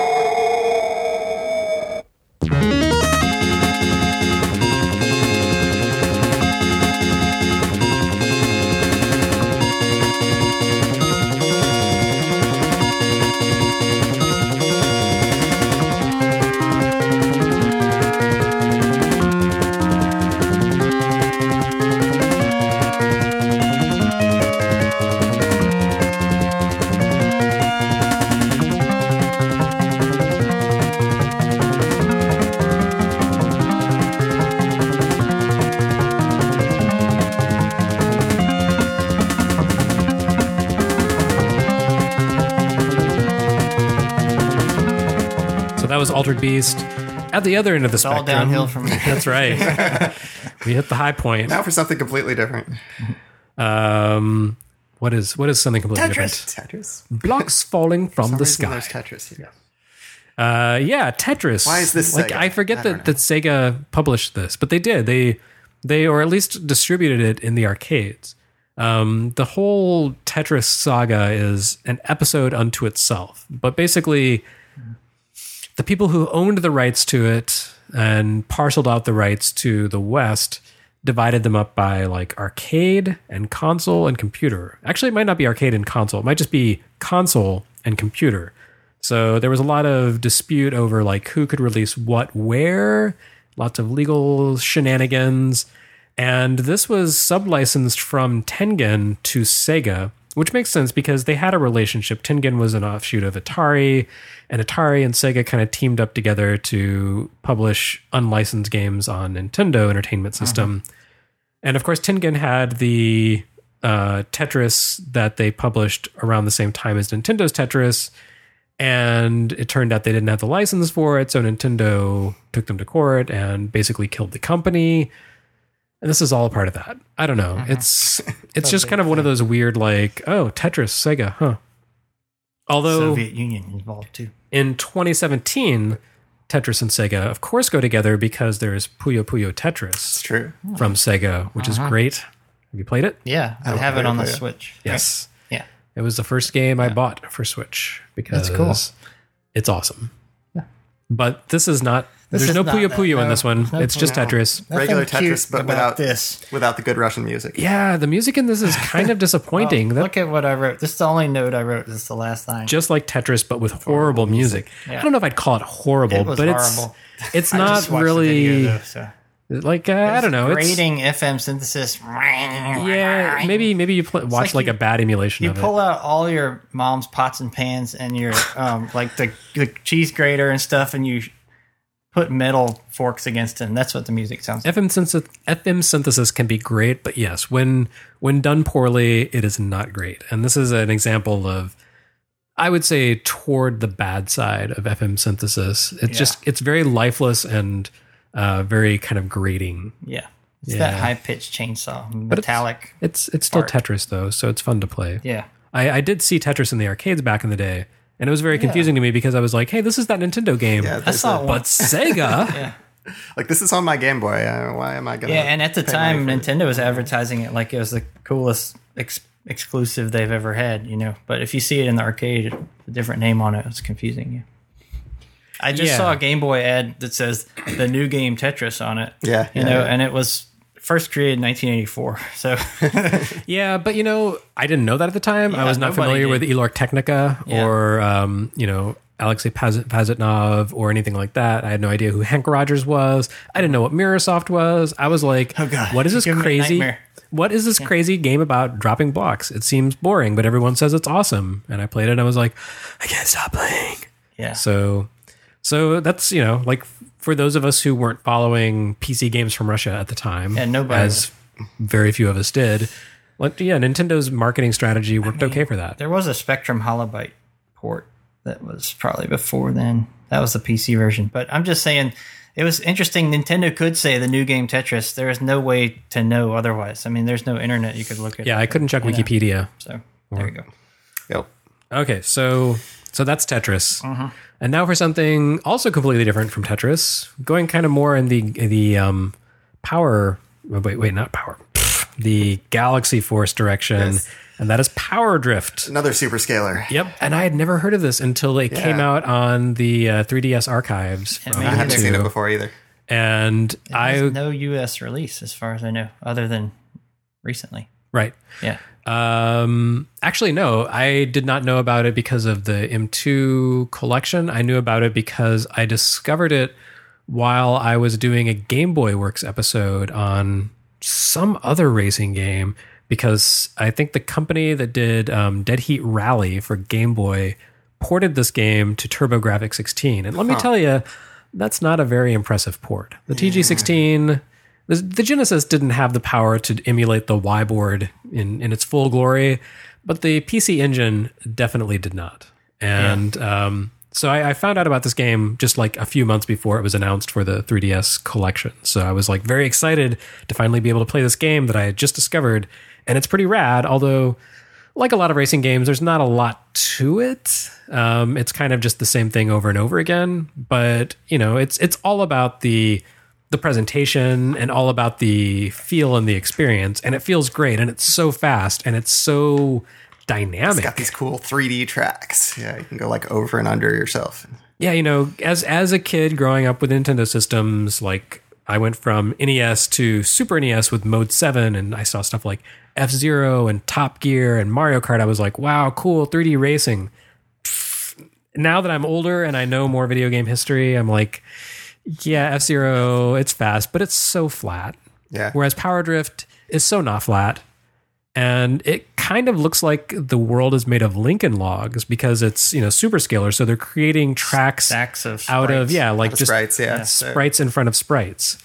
That was Altered Beast. At the other end of the It's all spectrum, downhill from here. That's right. We hit the high point. Now for something completely different. Um, what is what is something completely Tetris. different? Tetris. Blocks falling from For some the reason sky. There's Tetris here. Uh, yeah, Tetris. Why is this like? Sega? I forget I that, don't that Sega published this, but they did. They they or at least distributed it in the arcades. Um, the whole Tetris saga is an episode unto itself. But basically, the people who owned the rights to it and parceled out the rights to the West divided them up by like arcade and console and computer. Actually, it might not be arcade and console. It might just be console and computer. So there was a lot of dispute over like who could release what where, lots of legal shenanigans. And this was sub-licensed from Tengen to Sega, which makes sense because they had a relationship. Tengen was an offshoot of Atari, and Atari and Sega kind of teamed up together to publish unlicensed games on Nintendo Entertainment System. Uh-huh. And of course, Tengen had the uh, Tetris that they published around the same time as Nintendo's Tetris. And it turned out they didn't have the license for it, so Nintendo took them to court and basically killed the company. And this is all a part of that. I don't know. Uh-huh. It's it's just kind of one of those weird, like, oh, Tetris, Sega, huh? Although Soviet Union involved too. In twenty seventeen, Tetris and Sega, of course, go together because there's Puyo Puyo Tetris. It's true. From Sega, which uh-huh. is great. Have you played it? Yeah, I, I have it on the it. Switch. Yes. Right? Yeah. It was the first game yeah. I bought for Switch because That's cool. It's awesome. Yeah. But this is not... This There's no Puyo that, Puyo no, in this one. No, it's just no. Tetris. Regular Tetris, but without this. without the good Russian music. Yeah, the music in this is kind of disappointing. Well, that, look at what I wrote. This is the only note I wrote. This is the last line. Just like Tetris, but with horrible music. Yeah. I don't know if I'd call it horrible, it was but horrible. it's it's I not just watched really the video, though, so. like uh, I don't know. Grating F M synthesis. Yeah, maybe maybe you pl- watch like, like you, a bad emulation. You of pull it. out all your mom's pots and pans and your um like the, the cheese grater and stuff, and you put metal forks against them. That's what the music sounds like. F M synthesis, F M synthesis can be great, but yes, when when done poorly, it is not great. And this is an example of, I would say, toward the bad side of F M synthesis. It's yeah. just it's very lifeless and uh, very kind of grating. Yeah, it's yeah. that high pitched chainsaw, metallic. But it's it's, it's still part. Tetris though, so it's fun to play. Yeah, I, I did see Tetris in the arcades back in the day. And it was very confusing yeah. to me because I was like, hey, this is that Nintendo game. Yeah, I saw it But Sega. yeah. Like, this is on my Game Boy. Uh, why am I going to... Yeah, and at the time, Nintendo was advertising it like it was the coolest ex- exclusive they've ever had, you know. But if you see it in the arcade, a different name on it, it's confusing you. I just yeah. saw a Game Boy ad that says the new game Tetris on it. Yeah. You yeah, know, yeah. and it was... first created in nineteen eighty-four. So yeah, but you know, I didn't know that at the time. Yeah, I was not familiar did. with Elor Technica yeah. or um, you know, Alexei Paz- Pazitnov or anything like that. I had no idea who Hank Rogers was. I didn't know what Mirrorsoft was. I was like, oh God, what is this crazy? What is this yeah. crazy game about dropping blocks? It seems boring, but everyone says it's awesome. And I played it and I was like, I can't stop playing. Yeah. So so that's, you know, like for those of us who weren't following P C games from Russia at the time, and nobody as very few of us did, like, yeah, Nintendo's marketing strategy worked I mean, okay for that. There was a Spectrum Holobyte port that was probably before then. That was the P C version. But I'm just saying, it was interesting. Nintendo could say the new game Tetris. There is no way to know otherwise. I mean, there's no internet you could look at. Yeah, I couldn't check Wikipedia. Know. So there you go. Yep. Okay, so So that's Tetris. And now for something also completely different from Tetris, going kind of more in the the um, power. Wait, wait, not power. The Galaxy Force direction, Yes. and that is Power Drift. Another super scalar. Yep, and I had never heard of this until it Yeah. came out on the uh, three D S archives. Yeah, from me I hadn't neither. seen it two. before either. And I There's no U S release, as far as I know, other than recently. right. Yeah. Um, actually, no, I did not know about it because of the M two collection. I knew about it because I discovered it while I was doing a Game Boy Works episode on some other racing game, because I think the company that did um, Dead Heat Rally for Game Boy ported this game to TurboGrafx sixteen. And let me tell you, that's not a very impressive port. The T G sixteen... The, the Genesis didn't have the power to emulate the Y board in, in its full glory, but the P C Engine definitely did not. And um, so I, I found out about this game just like a few months before it was announced for the three D S collection. So I was like very excited to finally be able to play this game that I had just discovered. And it's pretty rad, although like a lot of racing games, there's not a lot to it. Um, it's kind of just the same thing over and over again. But, you know, it's it's all about the the presentation and all about the feel and the experience, and it feels great, and it's so fast and it's so dynamic. It's got these cool three D tracks. Yeah, you can go like over and under yourself. Yeah, you know, as as a kid growing up with Nintendo systems, like I went from N E S to Super N E S with Mode seven, and I saw stuff like F-Zero and Top Gear and Mario Kart. I was like, wow, cool, three D racing. Now that I'm older and I know more video game history, I'm like, yeah, F-Zero, it's fast, but it's so flat. Yeah. Whereas Power Drift is so not flat. And it kind of looks like the world is made of Lincoln Logs because it's, you know, super scalar. So they're creating tracks Stacks of out of, sprites. yeah, like Out of just sprites, yeah. So- sprites in front of sprites.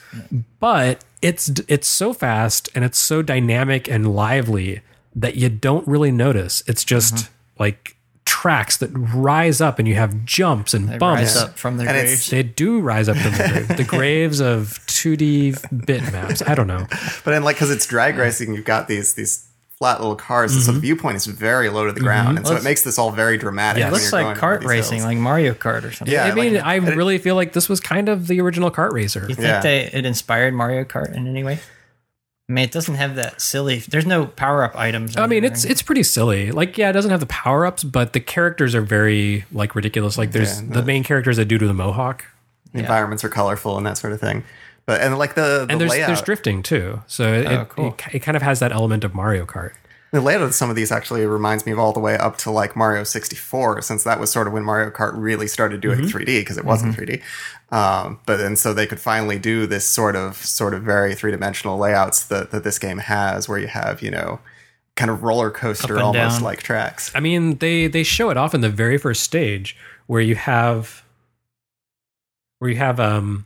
But it's it's so fast and it's so dynamic and lively that you don't really notice. It's just Mm-hmm. like tracks that rise up and you have jumps and They bumps. rise up from their And it's- graves. They do rise up from the grave. The graves of two D bitmaps. I don't know. But then, like, because it's drag racing, you've got these these flat little cars, and so the viewpoint is very low to the ground, and so Well, it makes this all very dramatic. Yeah. It when looks you're like going over kart these racing, hills. like Mario Kart or something. Yeah, I mean, like- I really feel like this was kind of the original kart racer. You think Yeah. they it inspired Mario Kart in any way? I mean, it doesn't have that silly. There's no power up items. or I mean, anything, it's right? it's pretty silly. Like, yeah, it doesn't have the power ups, but the characters are very like ridiculous. Like, there's Yeah, the main character is a dude with a mohawk, The environments are colorful and that sort of thing. But and like the, the and there's layout, there's drifting too. So it, Oh, it- cool. it, it kind of has that element of Mario Kart. the layout of some of these actually reminds me of all the way up to like Mario sixty-four, since that was sort of when Mario Kart really started doing Mm-hmm. three D because it wasn't three D. Um, but then so they could finally do this sort of sort of very three dimensional layouts that that this game has, where you have you know kind of roller coaster Up and almost down. like tracks. I mean, they they show it off in the very first stage where you have where you have um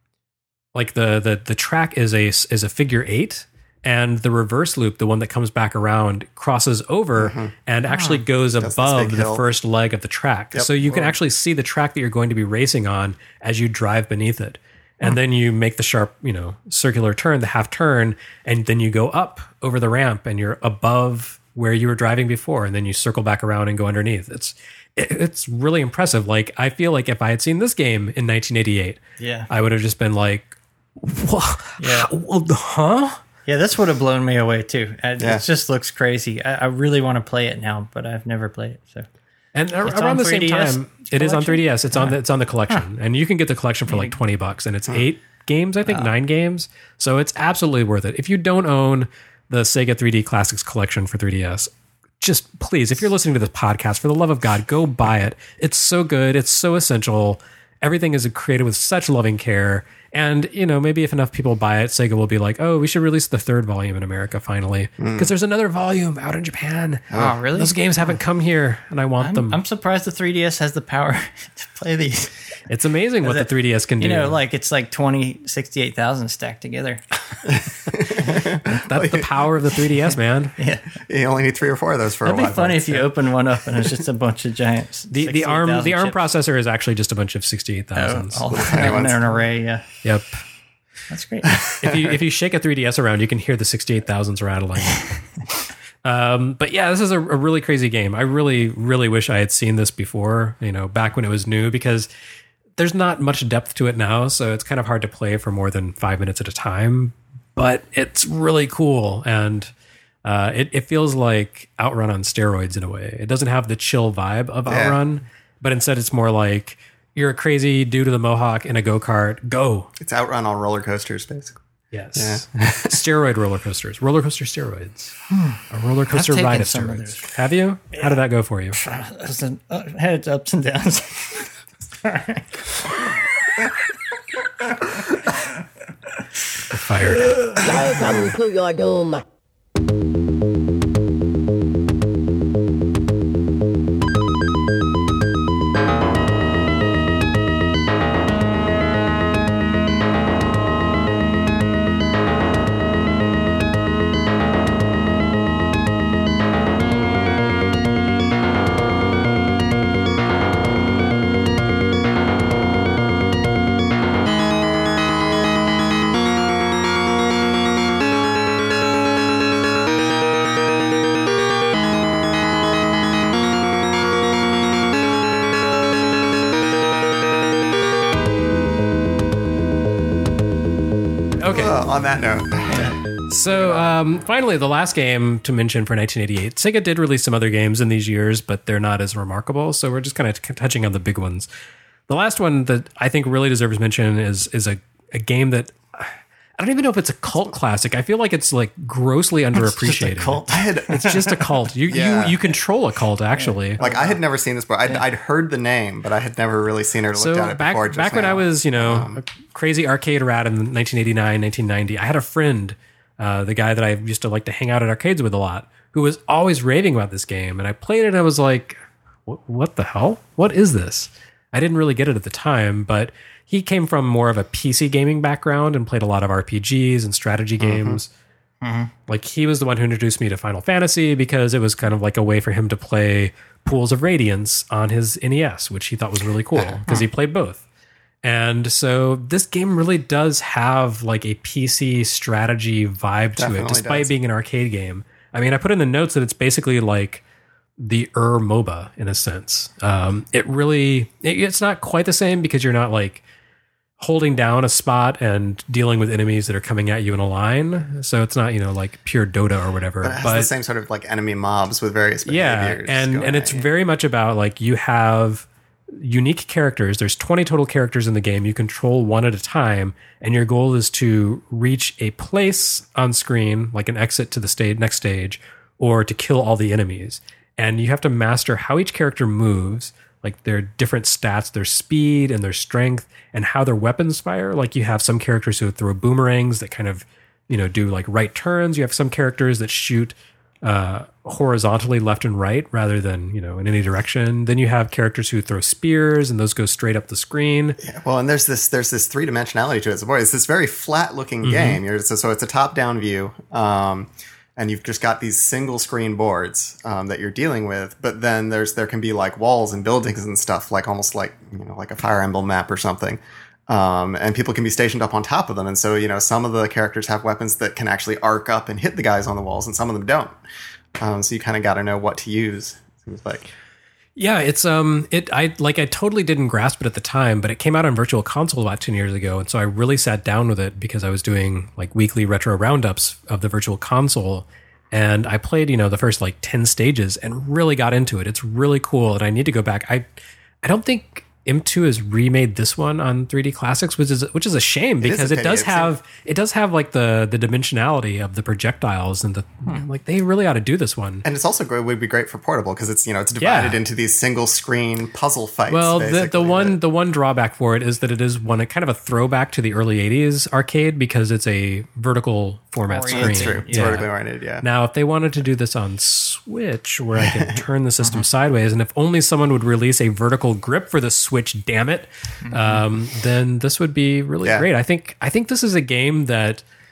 like the the the track is a is a figure eight, and the reverse loop, the one that comes back around, crosses over and actually goes this above big the hill. first leg of the track. Yep. So you can Whoa. actually see the track that you're going to be racing on as you drive beneath it. And then you make the sharp, you know, circular turn, the half turn, and then you go up over the ramp and you're above where you were driving before, and then you circle back around and go underneath. It's it, it's really impressive. Like, I feel like if I had seen this game in nineteen eighty-eight, Yeah. I would have just been like, "What? Yeah. Huh?" Yeah, this would have blown me away too. Uh, Yeah. It just looks crazy. I, I really want to play it now, but I've never played it. So And ar- It's around on the same three D S time, it is on collection? three D S. It's on the, it's on the collection, and you can get the collection for like twenty bucks, and it's eight games, I think, nine games. So it's absolutely worth it. If you don't own the Sega three D Classics collection for three D S, just please, if you're listening to this podcast, for the love of God, go buy it. It's so good. It's so essential. Everything is created with such loving care. And, you know, maybe if enough people buy it, Sega will be like, oh, we should release the third volume in America finally. Because there's another volume out in Japan. Oh, really? Those games haven't come here, and I want them. I'm surprised the three D S has the power to play these. It's amazing what the it- three D S can do. You know, like it's like twenty, sixty-eight thousand stacked together. That's the power of the three D S, man. Yeah. You only need three or four of those for It'd a be while. funny if you open one up and it's just a bunch of giants. The the ARM the ARM processor is actually just a bunch of sixty-eight thousands. all tiny in ones. an array. Yeah, Yep. that's great. If you if you shake a three D S around, you can hear the sixty-eight thousands rattling. Um, but yeah, this is a, a really crazy game. I really, really wish I had seen this before, you know, back when it was new, because there's not much depth to it now. So it's kind of hard to play for more than five minutes at a time, but it's really cool. And uh, it, it feels like Outrun on steroids in a way. It doesn't have the chill vibe of Yeah. Outrun, but instead it's more like you're a crazy dude with a mohawk in a go-kart. Go. It's Outrun on roller coasters, basically. Yes. Steroid roller coasters. Roller coaster steroids. A roller coaster I've taken ride of some of steroids. Have you? How did that go for you? It's an- uh, had its ups and downs. Fired. Welcome to your doom. Okay. Uh, on that note, So um, finally, the last game to mention for nineteen eighty-eight. Sega did release some other games in these years, but they're not as remarkable. So we're just kind of t- touching on the big ones. The last one that I think really deserves mention is is a, a game that I don't even know if it's a cult classic. I feel like it's like grossly underappreciated. cult. I had It's just a cult. You Yeah. you you control a cult actually. like I had never seen this before. I'd, I'd heard the name, but I had never really seen it or looked So at it back before. Just back when now. I was, you know, a crazy arcade rat in nineteen eighty-nine, nineteen ninety, I had a friend, uh, the guy that I used to like to hang out at arcades with a lot, who was always raving about this game. And I played it and I was like, what, what the hell? What is this? I didn't really get it at the time, but he came from more of a P C gaming background and played a lot of R P Gs and strategy games. Like he was the one who introduced me to Final Fantasy because it was kind of like a way for him to play Pools of Radiance on his N E S, which he thought was really cool because he played both. And so this game really does have like a P C strategy vibe to Definitely it, despite does. being an arcade game. I mean, I put in the notes that it's basically like the Ur MOBA in a sense. Um, it really, it, it's not quite the same because you're not like holding down a spot and dealing with enemies that are coming at you in a line. So it's not, you know, like pure Dota or whatever. But it has the same sort of like enemy mobs with various yeah, behaviors. and going and it's at you. very much about like you have unique characters. There's twenty total characters in the game. You control one at a time, and your goal is to reach a place on screen, like an exit to the stage next stage, or to kill all the enemies. And you have to master how each character moves, like their different stats, their speed and their strength, and how their weapons fire. Like you have some characters who throw boomerangs that kind of, you know, do like right turns. You have some characters that shoot uh, horizontally left and right rather than, you know, in any direction. Then you have characters who throw spears and those go straight up the screen. Yeah, well, and there's this there's this three dimensionality to it. So boy, it's this very flat looking Mm-hmm. game. You're, so, so it's a top down view, um, and you've just got these single screen boards um, that you're dealing with. But then there's there can be like walls and buildings and stuff, like almost like you know like a Fire Emblem map or something. Um, and people can be stationed up on top of them. And so, you know, some of the characters have weapons that can actually arc up and hit the guys on the walls, and some of them don't. Um, so you kind of got to know what to use. Seems like. Yeah, it's um it I like I totally didn't grasp it at the time, but it came out on Virtual Console about ten years ago, and so I really sat down with it because I was doing like weekly retro roundups of the Virtual Console, and I played, you know, the first like ten stages and really got into it. It's really cool, and I need to go back. I I don't think M two has remade this one on three D Classics, which is which is a shame is a because it, pity. does It's- have it does have like the the dimensionality of the projectiles and the like they really ought to do this one. And it's also great, would be great for portable because it's you know it's divided Yeah. into these single screen puzzle fights. Well, the, the basically, one that- the one drawback for it is that it is one a kind of a throwback to the early eighties arcade because it's a vertical format Oriented. screen. That's true. It's Yeah. vertically oriented. Yeah. Now, if they wanted to do this on Switch, where I could turn the system sideways, and if only someone would release a vertical grip for the Switch, damn it, um, then this would be really Yeah. great. I think I think this is a game that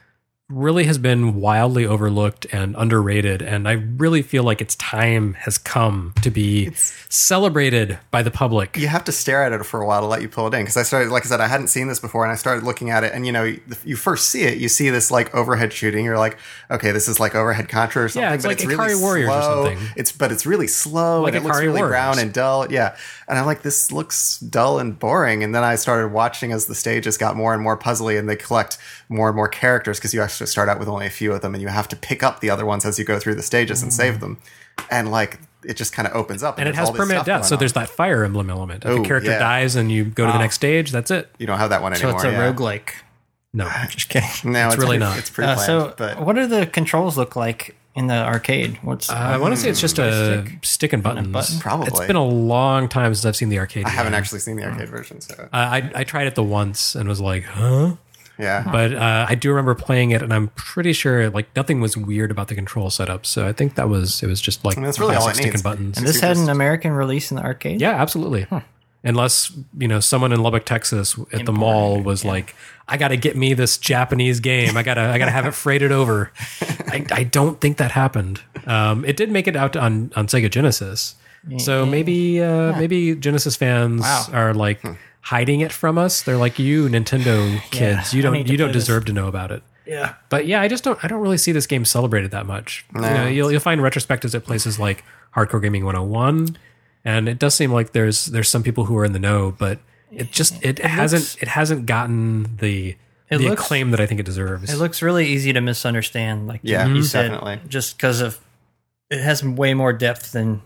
really has been wildly overlooked and underrated, and I really feel like its time has come to be celebrated by the public. You have to stare at it for a while to let you pull it in, because I started, like I said, I hadn't seen this before, and I started looking at it, and you know, you, you first see it, you see this like overhead shooting, you're like, okay, this is like overhead Contra or something. Yeah, it's but like it's Ikari really Warriors or slow. something. It's but it's really slow, Like and it looks Ikari really Warriors. brown and dull. Yeah, and I'm like, this looks dull and boring. And then I started watching as the stages got more and more puzzly, and they collect more and more characters, because you actually start out with only a few of them, and you have to pick up the other ones as you go through the stages and save them. And like, it just kind of opens up, And it there's has all this permanent stuff death, going so on. there's that Fire Emblem element. If Oh, a character yeah. dies and you go to the next stage, that's it. You don't have that one So anymore. it's a yeah. roguelike. No. Just kidding. No, it's, really pre- not. It's Uh, pre-planned. so, but what do the controls look like in the arcade? What's Uh, I want to say it's just a stick and buttons. button? Probably. It's been a long time since I've seen the arcade. I haven't game. actually seen the arcade version, so Uh, I I tried it the once and was like, huh? yeah. But uh, I do remember playing it, and I'm pretty sure like nothing was weird about the control setup. So I think that was it was just like mean, that's really all classic it stick needs. and buttons. and this had an American release in the arcade? Yeah, absolutely. Unless, you know, someone in Lubbock, Texas at the mall was like, I got to get me this Japanese game. I got to I got to have it freighted over. I, I don't think that happened. Um, it did make it out on, on Sega Genesis. So maybe uh, maybe Genesis fans Wow. are like hiding it from us. They're like, you Nintendo kids, you I don't need to you don't play this. deserve to know about it. Yeah. But yeah, I just don't. I don't really see this game celebrated that much. You know, you'll you'll find retrospectives at places like Hardcore Gaming one oh one, and it does seem like there's there's some people who are in the know, but it just it, hasn't looks- it hasn't gotten the It the looks- acclaim that I think it deserves. It looks really easy to misunderstand, like Yeah, you said, definitely. just because of it has way more depth than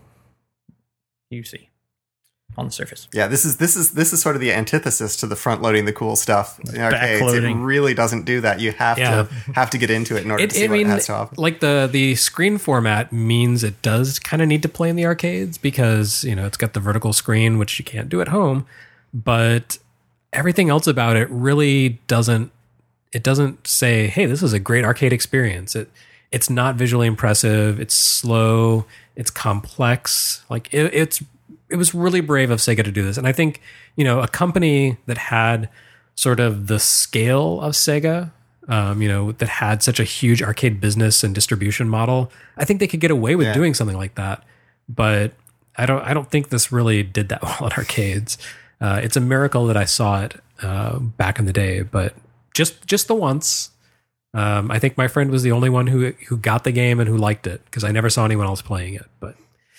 you see on the surface. Yeah, this is this is this is sort of the antithesis to the front loading the cool stuff in arcades. It Backloading. really doesn't do that. You have Yeah. to have to get into it in order It, to see I what mean, it has to offer. like the the screen format means it does kind of need to play in the arcades because you know it's got the vertical screen, which you can't do at home. But everything else about it really doesn't. It doesn't say, "Hey, this is a great arcade experience." It it's not visually impressive. It's slow. It's complex. Like it, it's it was really brave of Sega to do this, and I think you know a company that had sort of the scale of Sega. Um, you know, that had such a huge arcade business and distribution model, I think they could get away with Yeah. doing something like that. But I don't, I don't think this really did that well at arcades. Uh, it's a miracle that I saw it uh, back in the day, but just, just the once. Um, I think my friend was the only one who who got the game and who liked it because I never saw anyone else playing it. But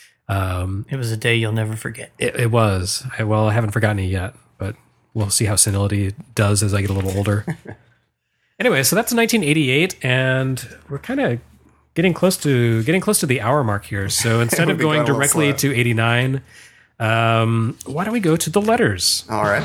um, It was a day you'll never forget. it, it was. I, well, I haven't forgotten it yet, but we'll see how senility does as I get a little older. Anyway, so that's nineteen eighty-eight, and we're kind of getting close to getting close to the hour mark here. So instead We've of been going going a little directly slow. to eighty-nine, um, why don't we go to the letters? All right.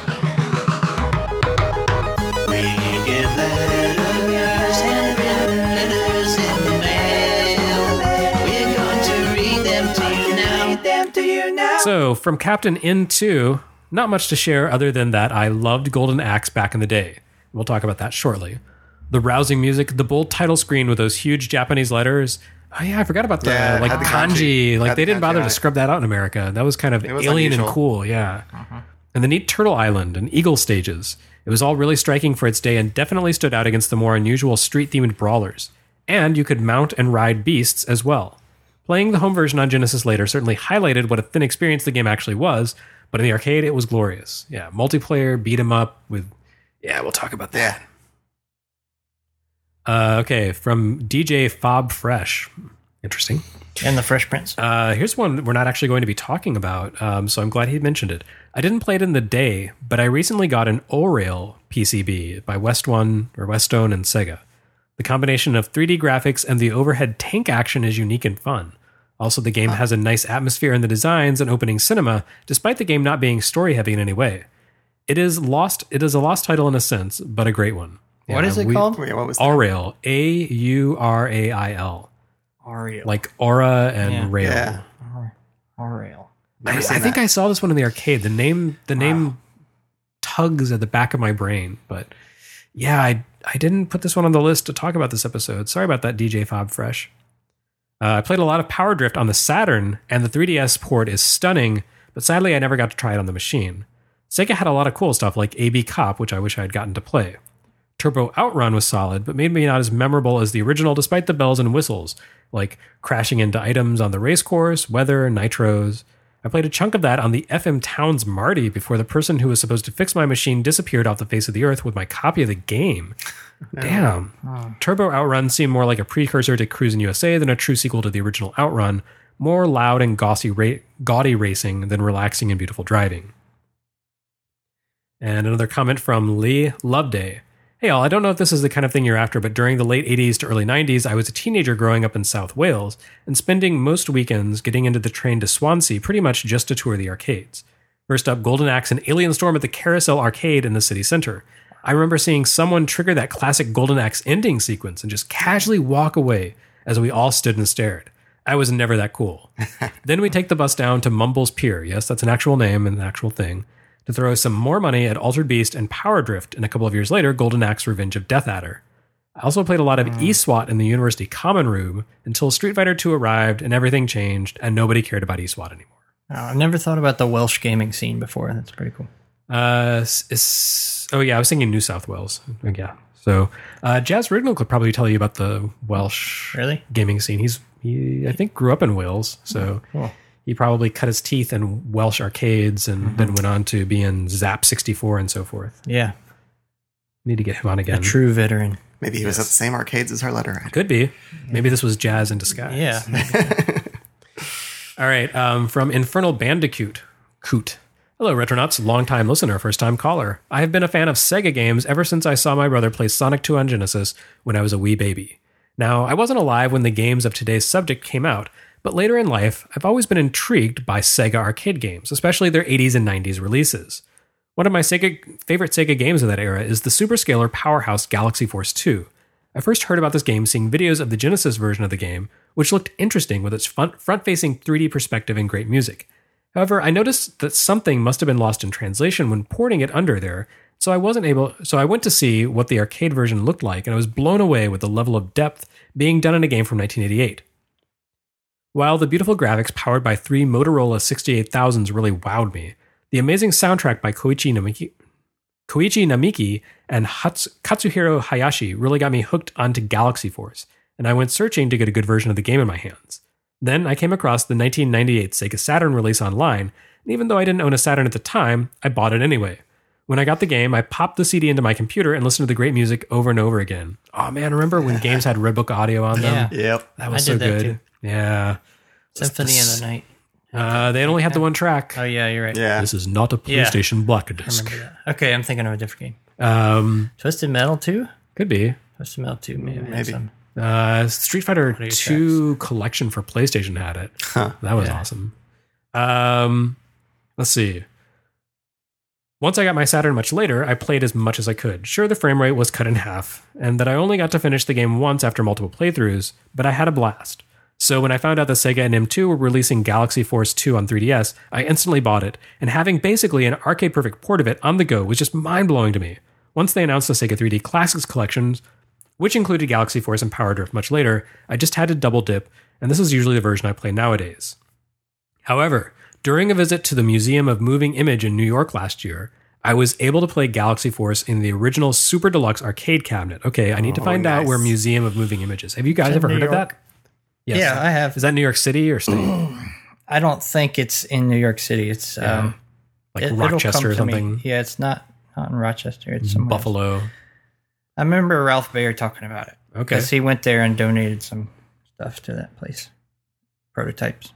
So from Captain N two, not much to share other than that I loved Golden Axe back in the day. We'll talk about that shortly. The rousing music, the bold title screen with those huge Japanese letters. Oh yeah, I forgot about the Yeah, it like had the kanji. kanji. Like Had they the didn't bother kanji on to it. scrub that out in America. That was kind of was alien and unusual. cool. Yeah. And the neat Turtle Island and Eagle stages. It was all really striking for its day and definitely stood out against the more unusual street-themed brawlers. And you could mount and ride beasts as well. Playing the home version on Genesis later certainly highlighted what a thin experience the game actually was, but in the arcade it was glorious. Yeah, multiplayer, beat 'em up with... Yeah, we'll talk about that. Yeah. Uh, okay, from D J Fob Fresh. Interesting. And the Fresh Prince. Uh, here's one we're not actually going to be talking about, um, so I'm glad he mentioned it. I didn't play it in the day, but I recently got an O-Rail P C B by West One or Westone and Sega. The combination of three D graphics and the overhead tank action is unique and fun. Also, the game has a nice atmosphere in the designs and opening cinema, despite the game not being story-heavy in any way. It is lost. It is a lost title in a sense, but a great one. What Yeah, is it we- called? Wait, what was that? O-Rail. A U R A I L. Auriel. Like Aura and Yeah. Rail. Yeah. Auriel. I, Never I seen think that. I saw this one in the arcade. The name, the name tugs at the back of my brain, but yeah, I I didn't put this one on the list to talk about this episode. Sorry about that, D J Fob Fresh. Uh, I played a lot of Power Drift on the Saturn, and the three D S port is stunning, but sadly I never got to try it on the machine. Sega had a lot of cool stuff like A B Cop, which I wish I had gotten to play. Turbo Outrun was solid, but maybe not as memorable as the original despite the bells and whistles, like crashing into items on the racecourse, weather, nitros. I played a chunk of that on the F M Towns Marty before the person who was supposed to fix my machine disappeared off the face of the earth with my copy of the game. Damn. Oh. Turbo Outrun seemed more like a precursor to Cruisin' U S A than a true sequel to the original Outrun, more loud and gauzy, ra- gaudy racing than relaxing and beautiful driving. And another comment from Lee Loveday. Hey all, I don't know if this is the kind of thing you're after, but during the late eighties to early nineties, I was a teenager growing up in South Wales and spending most weekends getting into the train to Swansea pretty much just to tour the arcades. First up, Golden Axe and Alien Storm at the Carousel Arcade in the city center. I remember seeing someone trigger that classic Golden Axe ending sequence and just casually walk away as we all stood and stared. I was never that cool. Then we take the bus down to Mumbles Pier, yes, that's an actual name and an actual thing, to throw some more money at Altered Beast and Power Drift, and a couple of years later, Golden Axe Revenge of Death Adder. I also played a lot of mm. E-SWAT in the University Common Room until Street Fighter two arrived and everything changed and nobody cared about E-SWAT anymore. Oh, I've never thought about the Welsh gaming scene before. That's pretty cool. Uh, it's, oh yeah, I was thinking New South Wales. Yeah. So uh, Jazz Rignall could probably tell you about the Welsh really? gaming scene. He's, he, I think, grew up in Wales, so... Cool. He probably cut his teeth in Welsh arcades and mm-hmm. then went on to be in Zap sixty-four and so forth. Yeah. Need to get him on again. A true veteran. Maybe he yes. was at the same arcades as our letter writer. Could be. Maybe this was Jazz in disguise. Yeah. All right. Um, from Infernal Bandicoot. Coot. Hello, Retronauts. Long-time listener, first-time caller. I have been a fan of Sega games ever since I saw my brother play Sonic two on Genesis when I was a wee baby. Now, I wasn't alive when the games of today's subject came out, but later in life, I've always been intrigued by Sega arcade games, especially their eighties and nineties releases. One of my Sega, favorite Sega games of that era is the superscalar powerhouse Galaxy Force two. I first heard about this game seeing videos of the Genesis version of the game, which looked interesting with its front-facing three D perspective and great music. However, I noticed that something must have been lost in translation when porting it under there, so I wasn't able. So I went to see what the arcade version looked like, and I was blown away with the level of depth being done in a game from nineteen eighty-eight. While the beautiful graphics powered by three Motorola sixty-eight thousands really wowed me, the amazing soundtrack by Koichi Namiki, Koichi Namiki and Hats, Katsuhiro Hayashi really got me hooked onto Galaxy Force, and I went searching to get a good version of the game in my hands. Then I came across the nineteen ninety-eight Sega Saturn release online, and even though I didn't own a Saturn at the time, I bought it anyway. When I got the game, I popped the C D into my computer and listened to the great music over and over again. Oh man, remember when games had Redbook audio on them? Yeah. Yep. That was I so did that good. Too. Yeah. Symphony of the Night. Uh, they only had the one track. Oh, yeah, you're right. Yeah. This is not a PlayStation yeah. block I disc. remember that. Okay, I'm thinking of a different game. Um, Twisted Metal two? Could be. Twisted Metal two, maybe. Maybe. Some. Uh, Street Fighter Audio two collection for PlayStation had it. Huh. That was Yeah. awesome. Um, let's see. Once I got my Saturn much later, I played as much as I could. Sure, the frame rate was cut in half, and that I only got to finish the game once after multiple playthroughs, but I had a blast. So when I found out that Sega and M two were releasing Galaxy Force two on three D S, I instantly bought it, and having basically an arcade-perfect port of it on the go was just mind-blowing to me. Once they announced the Sega three D Classics collections, which included Galaxy Force and Power Drift much later, I just had to double dip, and this is usually the version I play nowadays. However, during a visit to the Museum of Moving Image in New York last year, I was able to play Galaxy Force in the original Super Deluxe arcade cabinet. Okay, I need to Oh, find nice. out where Museum of Moving Image is. Have you guys Is it ever New heard of York? that? Yes. Yeah, I have. Is that New York City or state? I don't think it's in New York City. It's Yeah. um, Like it- it'll Rochester come or to me. something? Yeah, it's not not in Rochester. It's somewhere else. Buffalo. I remember Ralph Baer talking about it. Okay. Because he went there and donated some stuff to that place. Prototypes.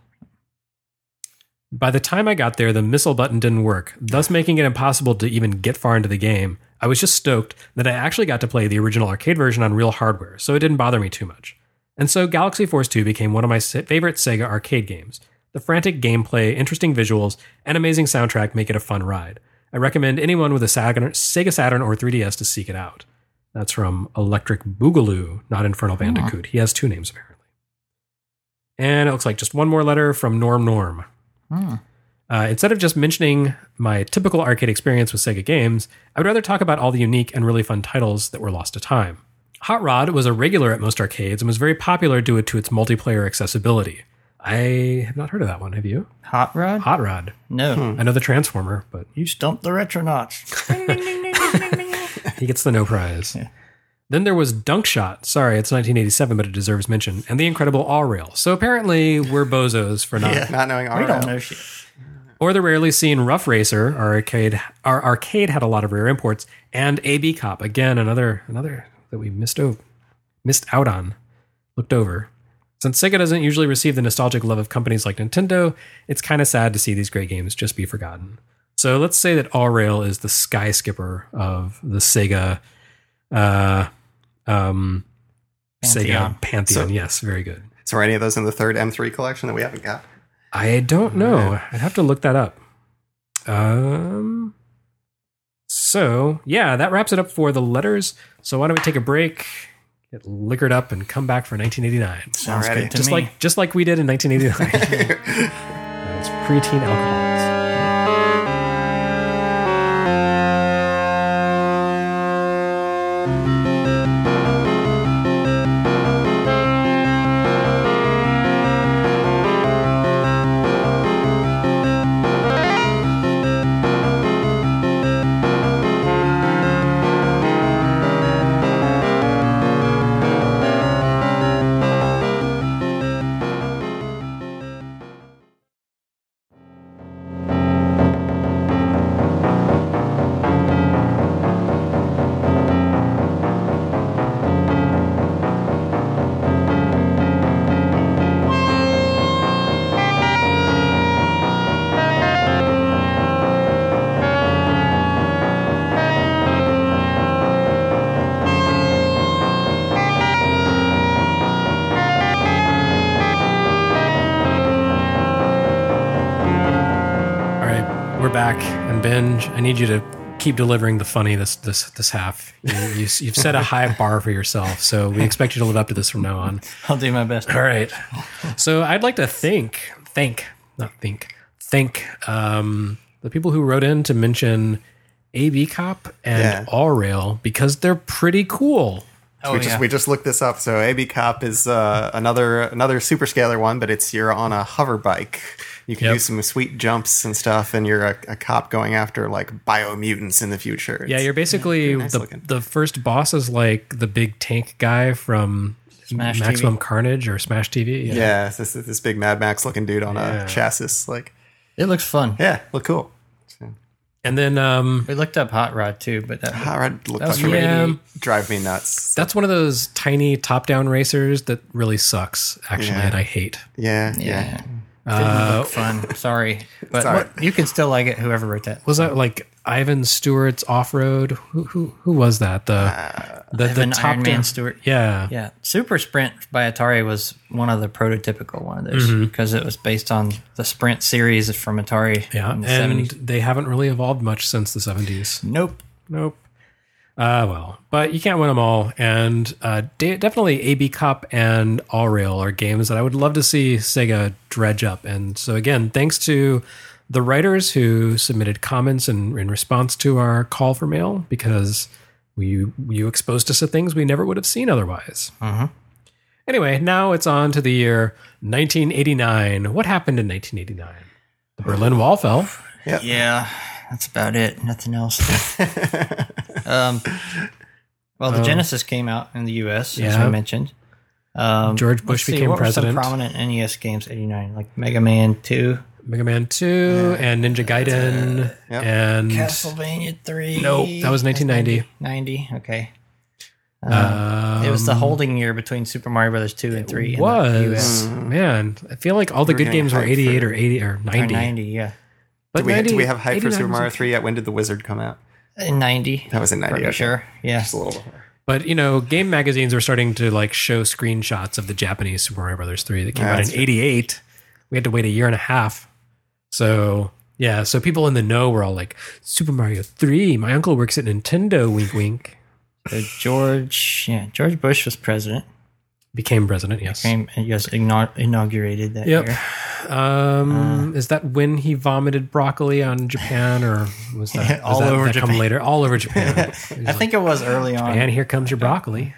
By the time I got there, the missile button didn't work, thus making it impossible to even get far into the game. I was just stoked that I actually got to play the original arcade version on real hardware, so it didn't bother me too much. And so Galaxy Force two became one of my favorite Sega arcade games. The frantic gameplay, interesting visuals, and amazing soundtrack make it a fun ride. I recommend anyone with a Sega Saturn or three D S to seek it out. That's from Electric Boogaloo, not Infernal Bandicoot. He has two names, apparently. And it looks like just one more letter from Norm Norm. Hmm. Uh, instead of just mentioning my typical arcade experience with Sega games, I would rather talk about all the unique and really fun titles that were lost to time. Hot Rod was a regular at most arcades and was very popular due to its multiplayer accessibility. I have not heard of that one. Have you? Hot Rod? Hot Rod. No. I know the Transformer, but You stumped the Retronauts. He gets the no prize. Yeah. Then there was Dunk Shot. Sorry, it's nineteen eighty-seven, but it deserves mention. And The Incredible All Rail. So apparently we're bozos for not. Yeah, not knowing We R L. don't know shit. Or the rarely seen Rough Racer. Our arcade, our arcade had a lot of rare imports. And A B Cop. Again, another another that we missed, o- missed out on. Looked over. Since Sega doesn't usually receive the nostalgic love of companies like Nintendo, it's kind of sad to see these great games just be forgotten. So let's say that All Rail is the sky skipper of the Sega uh, um, Pantheon. Sega Pantheon. So- yes, very good. So are any of those in the third M three collection that we haven't got? I don't know. I'd have to look that up. Um. So yeah, that wraps it up for the letters. So why don't we take a break, get liquored up, and come back for nineteen eighty-nine? Sounds Alrighty. good to Just me. like just like we did in nineteen eighty-nine. It's preteen alcoholics. All right, we're back, and Binge, I need you to keep delivering the funny this this this half. You, you, you've set a high bar for yourself, so we expect you to live up to this from now on. I'll do my best. All right. So I'd like to thank, thank, not think, thank um, the people who wrote in to mention A B Cop and Yeah. All Rail because they're pretty cool. Oh, we just yeah. we just looked this up. So A B Cop is uh, another another super scalar one, but it's you're on a hover bike. You can Yep. do some sweet jumps and stuff, and you're a, a cop going after like biomutants in the future. Yeah, It's- you're basically nice the, looking. the first boss is like the big tank guy from Smash Maximum T V. Carnage or Smash T V. yeah, it's this this big Mad Max looking dude on Yeah. a chassis. Like, It looks fun. yeah, look cool. And then um, We looked up Hot Rod too, but that, Hot Rod looked that was like from it would Yeah. eighty-eight. drive me nuts. that's one of those tiny top-down racers that really sucks, actually, Yeah. and I hate. Yeah, yeah. Yeah. Didn't look fun. Sorry. But all right. what- you can still like it, whoever wrote that. Was that like Ivan Stewart's Off-Road? Who who who was that? The the, the Ivan top Iron Man down- Stewart. Yeah. Yeah. Super Sprint by Atari was one of the prototypical one of those Mm-hmm. because it was based on the Sprint series from Atari Yeah, in the and seventies. they haven't really evolved much since the seventies. Nope. Nope. Uh, well, but you can't win them all. And uh, de- definitely A B Cop and All Rail are games that I would love to see Sega dredge up. And so, again, thanks to the writers who submitted comments in, in response to our call for mail, because we, you exposed us to things we never would have seen otherwise. Uh-huh. Anyway, now it's on to the year nineteen eighty-nine. What happened in nineteen eighty-nine? The Berlin Wall fell. Yeah. That's about it. Nothing else. um, well, the Um, Genesis came out in the U S, as yeah. I mentioned. Um, George Bush let's see, became what were president. some prominent N E S games, eighty-nine, like Mega Man two, Mega Man two and Ninja Gaiden Yep. and Castlevania three. Nope, that was nineteen ninety. ninety, okay. Um, Um, it was the holding year between Super Mario Brothers two and three. in the U S. was man. I feel like all the We're good getting games were hyped eighty-eight for- or eighty or Or ninety. ninety, yeah. But Did we, ninety, do we have hype for eighty-nine Super was Mario okay. three yet? When did The Wizard come out? In ninety. That was in ninety. Pretty okay. sure, yeah. Just a little before. But you know, game magazines were starting to like show screenshots of the Japanese Super Mario Brothers three that came Yeah, out in that's true. eighty-eight. We had to wait a year and a half. So yeah, so people in the know were all like, Super Mario three. My uncle works at Nintendo. Wink, wink. So George, yeah, George Bush was president. Became president. Yes. Came, he was igno- inaugurated that Yep. year. Um, is that when he vomited broccoli on Japan, or was that Yeah, all does that, over that come Japan. later? All over Japan. I think it was early on. And here comes your broccoli.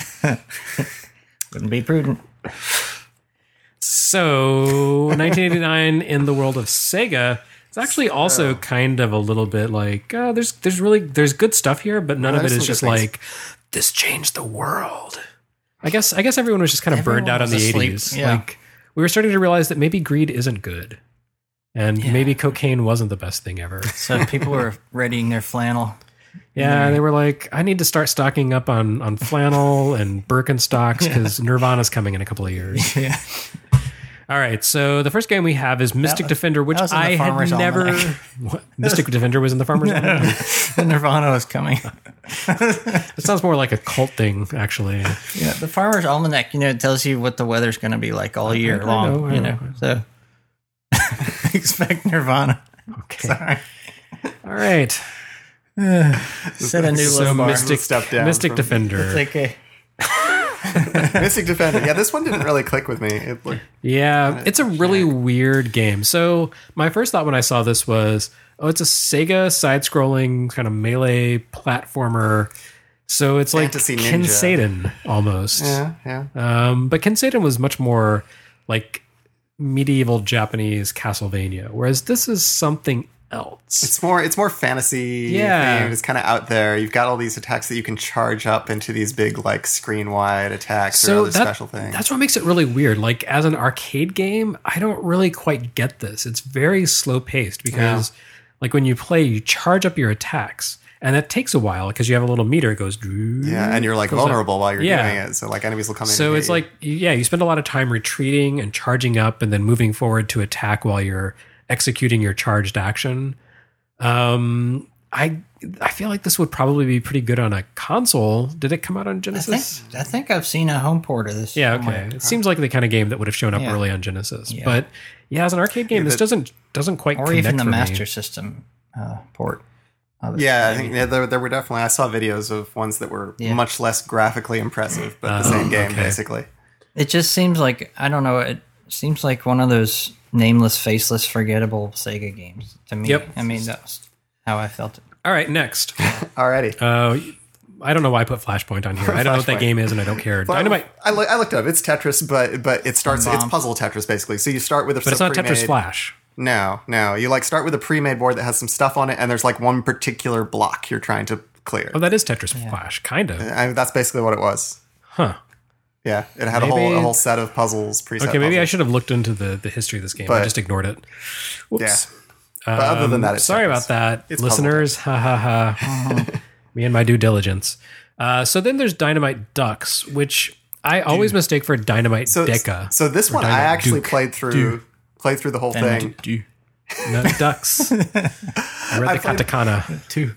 Wouldn't be prudent. So, nineteen eighty-nine in the world of Sega. It's actually also kind of a little bit like uh, there's there's really there's good stuff here, but none Well, of it there's is some just good things. like this changed the world. I guess I guess everyone was just kind of burned Everyone out on was the asleep, eighties. yeah. Like we were starting to realize that maybe greed isn't good, and Yeah. maybe cocaine wasn't the best thing ever. So people were readying their flannel. Yeah, they were like, I need to start stocking up on on flannel and Birkenstocks because Nirvana's coming in a couple of years. Yeah. All right, so the first game we have is Mystic was- Defender, which that was in the I had Farmer's never. Almanac. What? Mystic Defender was in the Farmer's Almanac? The Nirvana was coming. It sounds more like a cult thing, actually. Yeah, the Farmer's Almanac, you know, it tells you what the weather's going to be like all year I long. know, I you know. know, so expect Nirvana. Okay. Sorry. All right. Set a new So low bar. Mystic, step down Mystic from- Defender. It's okay. Mystic Defender. Yeah, this one didn't really click with me. It looked, Yeah, it's a really weird game. So my first thought when I saw this was, oh, it's a Sega side-scrolling kind of melee platformer. So it's like Fantasy Ken Ninja. Satan almost. yeah, yeah. Um, but Ken Satan was much more like medieval Japanese Castlevania, whereas this is something else. It's more it's more fantasy Yeah. themed. It's kind of out there. You've got all these attacks that you can charge up into these big like screen wide attacks or so other that, special things. that's what makes it really weird. Like as an arcade game, I don't really quite get this. It's very slow paced because like when you play, you charge up your attacks. And that takes a while because you have a little meter. It goes, yeah, and you're like goes up. vulnerable while you're Yeah. doing it. So like enemies will come in. So and it's hit you. like, yeah, you spend a lot of time retreating and charging up and then moving forward to attack while you're executing your charged action. Um, I I feel like this would probably be pretty good on a console. Did it come out on I Genesis? think I think I've seen a home port of this. Yeah, somewhere. okay. It seems like the kind of game that would have shown up Yeah. early on Genesis. Yeah. But yeah, as an arcade game, this the- doesn't doesn't quite Or connect even the for me. Master System uh, port. of it, yeah, I maybe. think yeah, there, there were definitely. I saw videos of ones that were Yeah. much less graphically impressive, but the Oh, same game okay. basically. It just seems like I don't know. It seems like one of those nameless, faceless, forgettable Sega games to me. Yep. I mean, that's how I felt it. All right, next. Alrighty. Uh, I don't know why I put Flashpoint on here. I don't know what that Flashpoint. game is, and I don't care. Well, Dynamite, I, loo- I looked it up. It's Tetris, but but it starts. It's Bomb. puzzle Tetris basically. So you start with a but it's not Tetris pre-made- Flash. No, no. You like start with a pre-made board that has some stuff on it, and there's like one particular block you're trying to clear. Oh, that is Tetris Flash, kind of. I, that's basically what it was. Huh. Yeah, it had a whole Maybe- a whole set of puzzles. Preset Okay, maybe I puzzles. should have looked into the, the history of this game. I But- just ignored it. Whoops. But other than that, it's sorry Tetris. about that, It's puzzle listeners. Ha ha ha. Me and my due diligence. Uh, so then there's Dynamite Ducks, which I always mistake for Dynamite So, Deca. so this or one I Dynamite actually Duke. played through played through the whole thing. No, Ducks. I read the played- katakana too.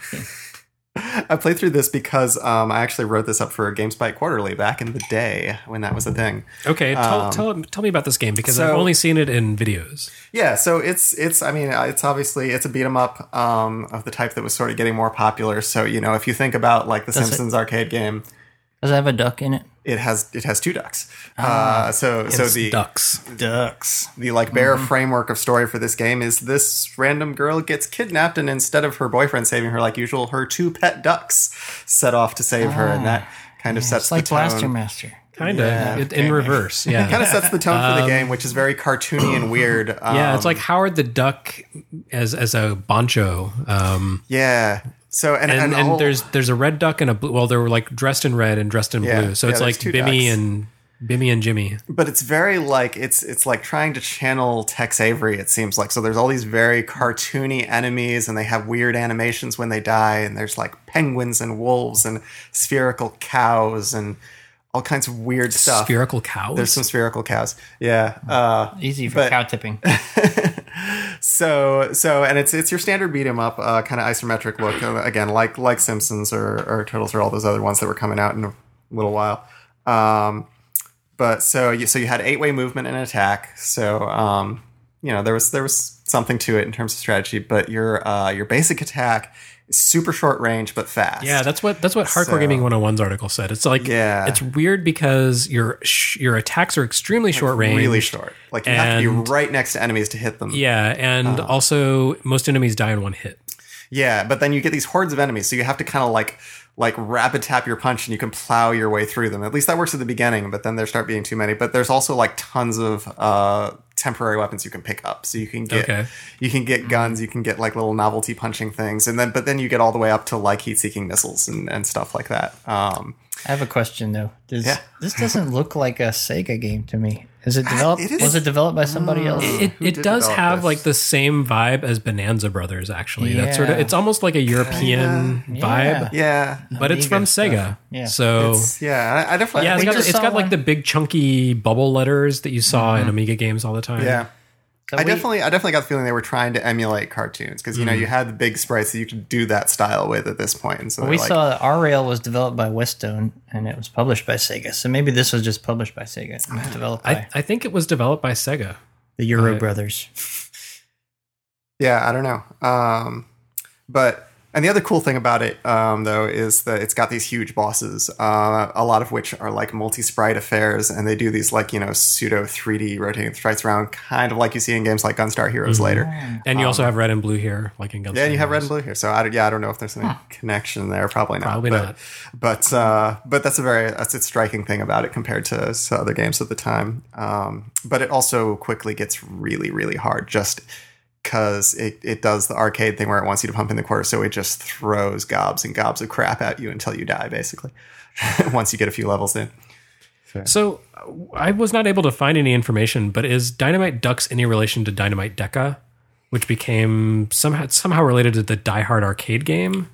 I played through this because um, I actually wrote this up for GameSpot Quarterly back in the day when that was a thing. Okay, tell, tell, tell me about this game because I've Um, so- only seen it in videos. Yeah, so it's it's I mean it's obviously it's a beat 'em up um, of the type that was sort of getting more popular. So you know if you think about like the Does it- Simpsons arcade game, Does it have a duck in it? it has it has two ducks. uh, so so It's the Ducks. Ducks. the like bare framework of story for this game is this random girl gets kidnapped, and instead of her boyfriend saving her like usual, her two pet ducks set off to save her, and that kind of sets It's like the tone. Blaster Master. Kind of Yeah, in reverse. Yeah. Kind of sets the tone for the game, which is very cartoony and weird. Um, Yeah, it's like Howard the Duck as as a boncho. Um, yeah. So and and, and, and all- there's there's a red duck and a blue. Well, they were like dressed in red and dressed in Yeah, blue. So yeah, it's there's like two Bimmy ducks. and Bimmy and Jimmy. but it's very like it's it's like trying to channel Tex Avery. It seems like so. There's all these very cartoony enemies, and they have weird animations when they die. And there's like penguins and wolves and spherical cows and all kinds of weird stuff. Spherical cows. There's some spherical cows. Yeah. Uh, Easy for But- cow tipping. so so and it's it's your standard beat 'em up uh, kind of isometric look uh, again like like Simpsons or, or Turtles or all those other ones that were coming out in a little while. Um, but so you so you had eight way movement and attack. So um, you know there was there was something to it in terms of strategy. But your uh, your basic attack is super short range but fast. Yeah, that's what that's what Hardcore So- Gaming one oh one's article said. It's like Yeah. it's weird because your sh- your attacks are extremely short range. really short. Like you have to And- be right next to enemies to hit them. Yeah, and Uh. also most enemies die in one hit. Yeah, but then you get these hordes of enemies, so you have to kind of like like rapid tap your punch, and you can plow your way through them. At least that works at the beginning, but then there start being too many. But there's also like tons of uh, temporary weapons you can pick up. So you can get Okay. you can get guns, you can get like little novelty punching things, and then but then you get all the way up to like heat seeking missiles and, and stuff like that. Um, I have a question though. Does Yeah. this doesn't look like a Sega game to me? Is it developed? it is- was it developed by somebody else? It, Who it did does develop have this? like the same vibe as Bonanza Brothers, actually. That's sort of Yeah. it's almost like a European Yeah. vibe, yeah, but it's from Amiga stuff. Sega. Yeah. So It's- yeah, I, I definitely yeah, I it's think got, just it's saw got like one. the big chunky bubble letters that you saw in Amiga games all the time. yeah. So I we- definitely, I definitely got the feeling they were trying to emulate cartoons because you know you had the big sprites that you could do that style with at this point, and so we they're like, saw that R-Rail was developed by Westone and it was published by Sega. So maybe this was just published by Sega, not developed by I, I think it was developed by Sega. the Euro I- brothers. yeah, I don't know, um, but and the other cool thing about it um, though is that it's got these huge bosses, uh, a lot of which are like multi-sprite affairs, and they do these like you know pseudo three D rotating sprites around, kind of like you see in games like Gunstar Heroes later. And you also have red and blue here, like in Gunstar. Um, Yeah, and you have red Heroes. and blue here, so I, yeah, I don't know if there's any connection there. Probably not. Probably but, not. But uh, but that's a very that's a striking thing about it compared to s- other games at the time. Um, but it also quickly gets really really hard, just because it, it does the arcade thing where it wants you to pump in the quarter, so it just throws gobs and gobs of crap at you until you die, basically. Once you get a few levels in. So uh, I was not able to find any information, but is Dynamite Ducks any relation to Dynamite Decca, which became somehow somehow related to the Die Hard arcade game?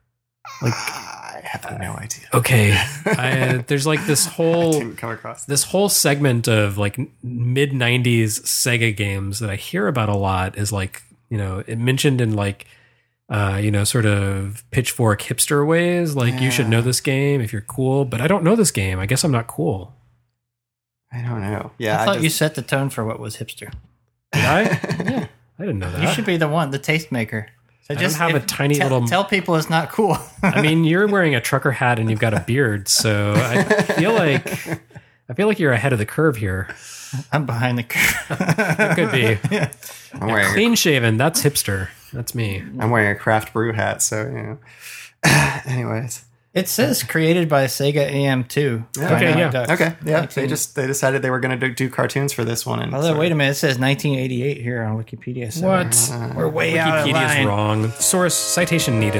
I have no idea. Okay, I, there's like this whole Didn't come across. this whole segment of like mid nineties Sega games that I hear about a lot is like, you know, it mentioned in like, uh, you know, sort of pitchfork hipster ways, like you should know this game if you're cool, but I don't know this game. I guess I'm not cool. I don't know. Yeah, I thought just- you set the tone for what was hipster. Did I? Yeah, I didn't know that. You should be the one, the tastemaker. So don't have a tiny tell- little- Tell people it's not cool. I mean, you're wearing a trucker hat and you've got a beard, so I feel like I feel like you're ahead of the curve here. I'm behind the curve. It could be I'm wearing a clean shaven. That's hipster. That's me. I'm wearing a craft brew hat, so you know. Anyways, It says created by Sega A M two. Okay, yeah. okay, yeah. They nineteen just they decided they were going to do, do cartoons for this one, and Although, so- wait a minute, it says nineteen eighty-eight here on Wikipedia. So What? We're way out of Wikipedia's line. wrong. Source citation needed.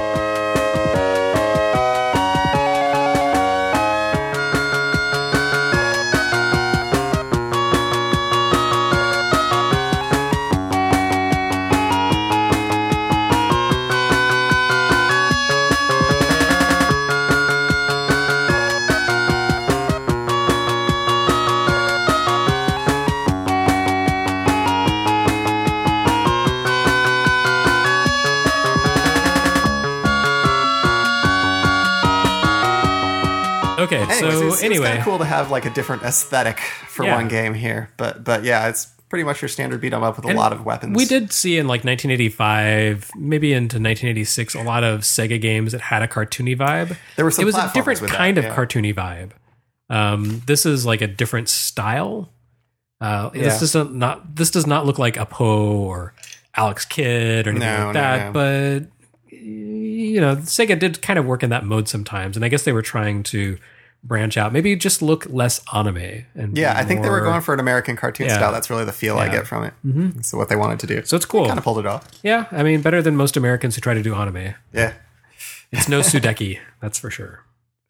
Okay, Anyways, so it's, anyway, it's kind of cool to have like a different aesthetic for Yeah. one game here, but but yeah, it's pretty much your standard beat 'em up with a And lot of weapons. we did see in like nineteen eighty-five, maybe into nineteen eighty-six, a lot of Sega games that had a cartoony vibe. There were some It was a platformers different with that, kind of yeah. cartoony vibe. Um, this is like a different style. Uh, Yeah. This does not, not this does not look like a Poe or Alex Kidd or anything No, like no, that. no. But you know, Sega did kind of work in that mode sometimes, and I guess they were trying to branch out, maybe just look less anime. And Yeah, be I think they were more- going for an American cartoon Yeah. style. That's really the feel I Yeah. get from it. Mm-hmm. So what they wanted to do. So it's cool. Kind of pulled it off. Yeah, I mean, better than most Americans who try to do anime. Yeah. It's no Sudeki, that's for sure.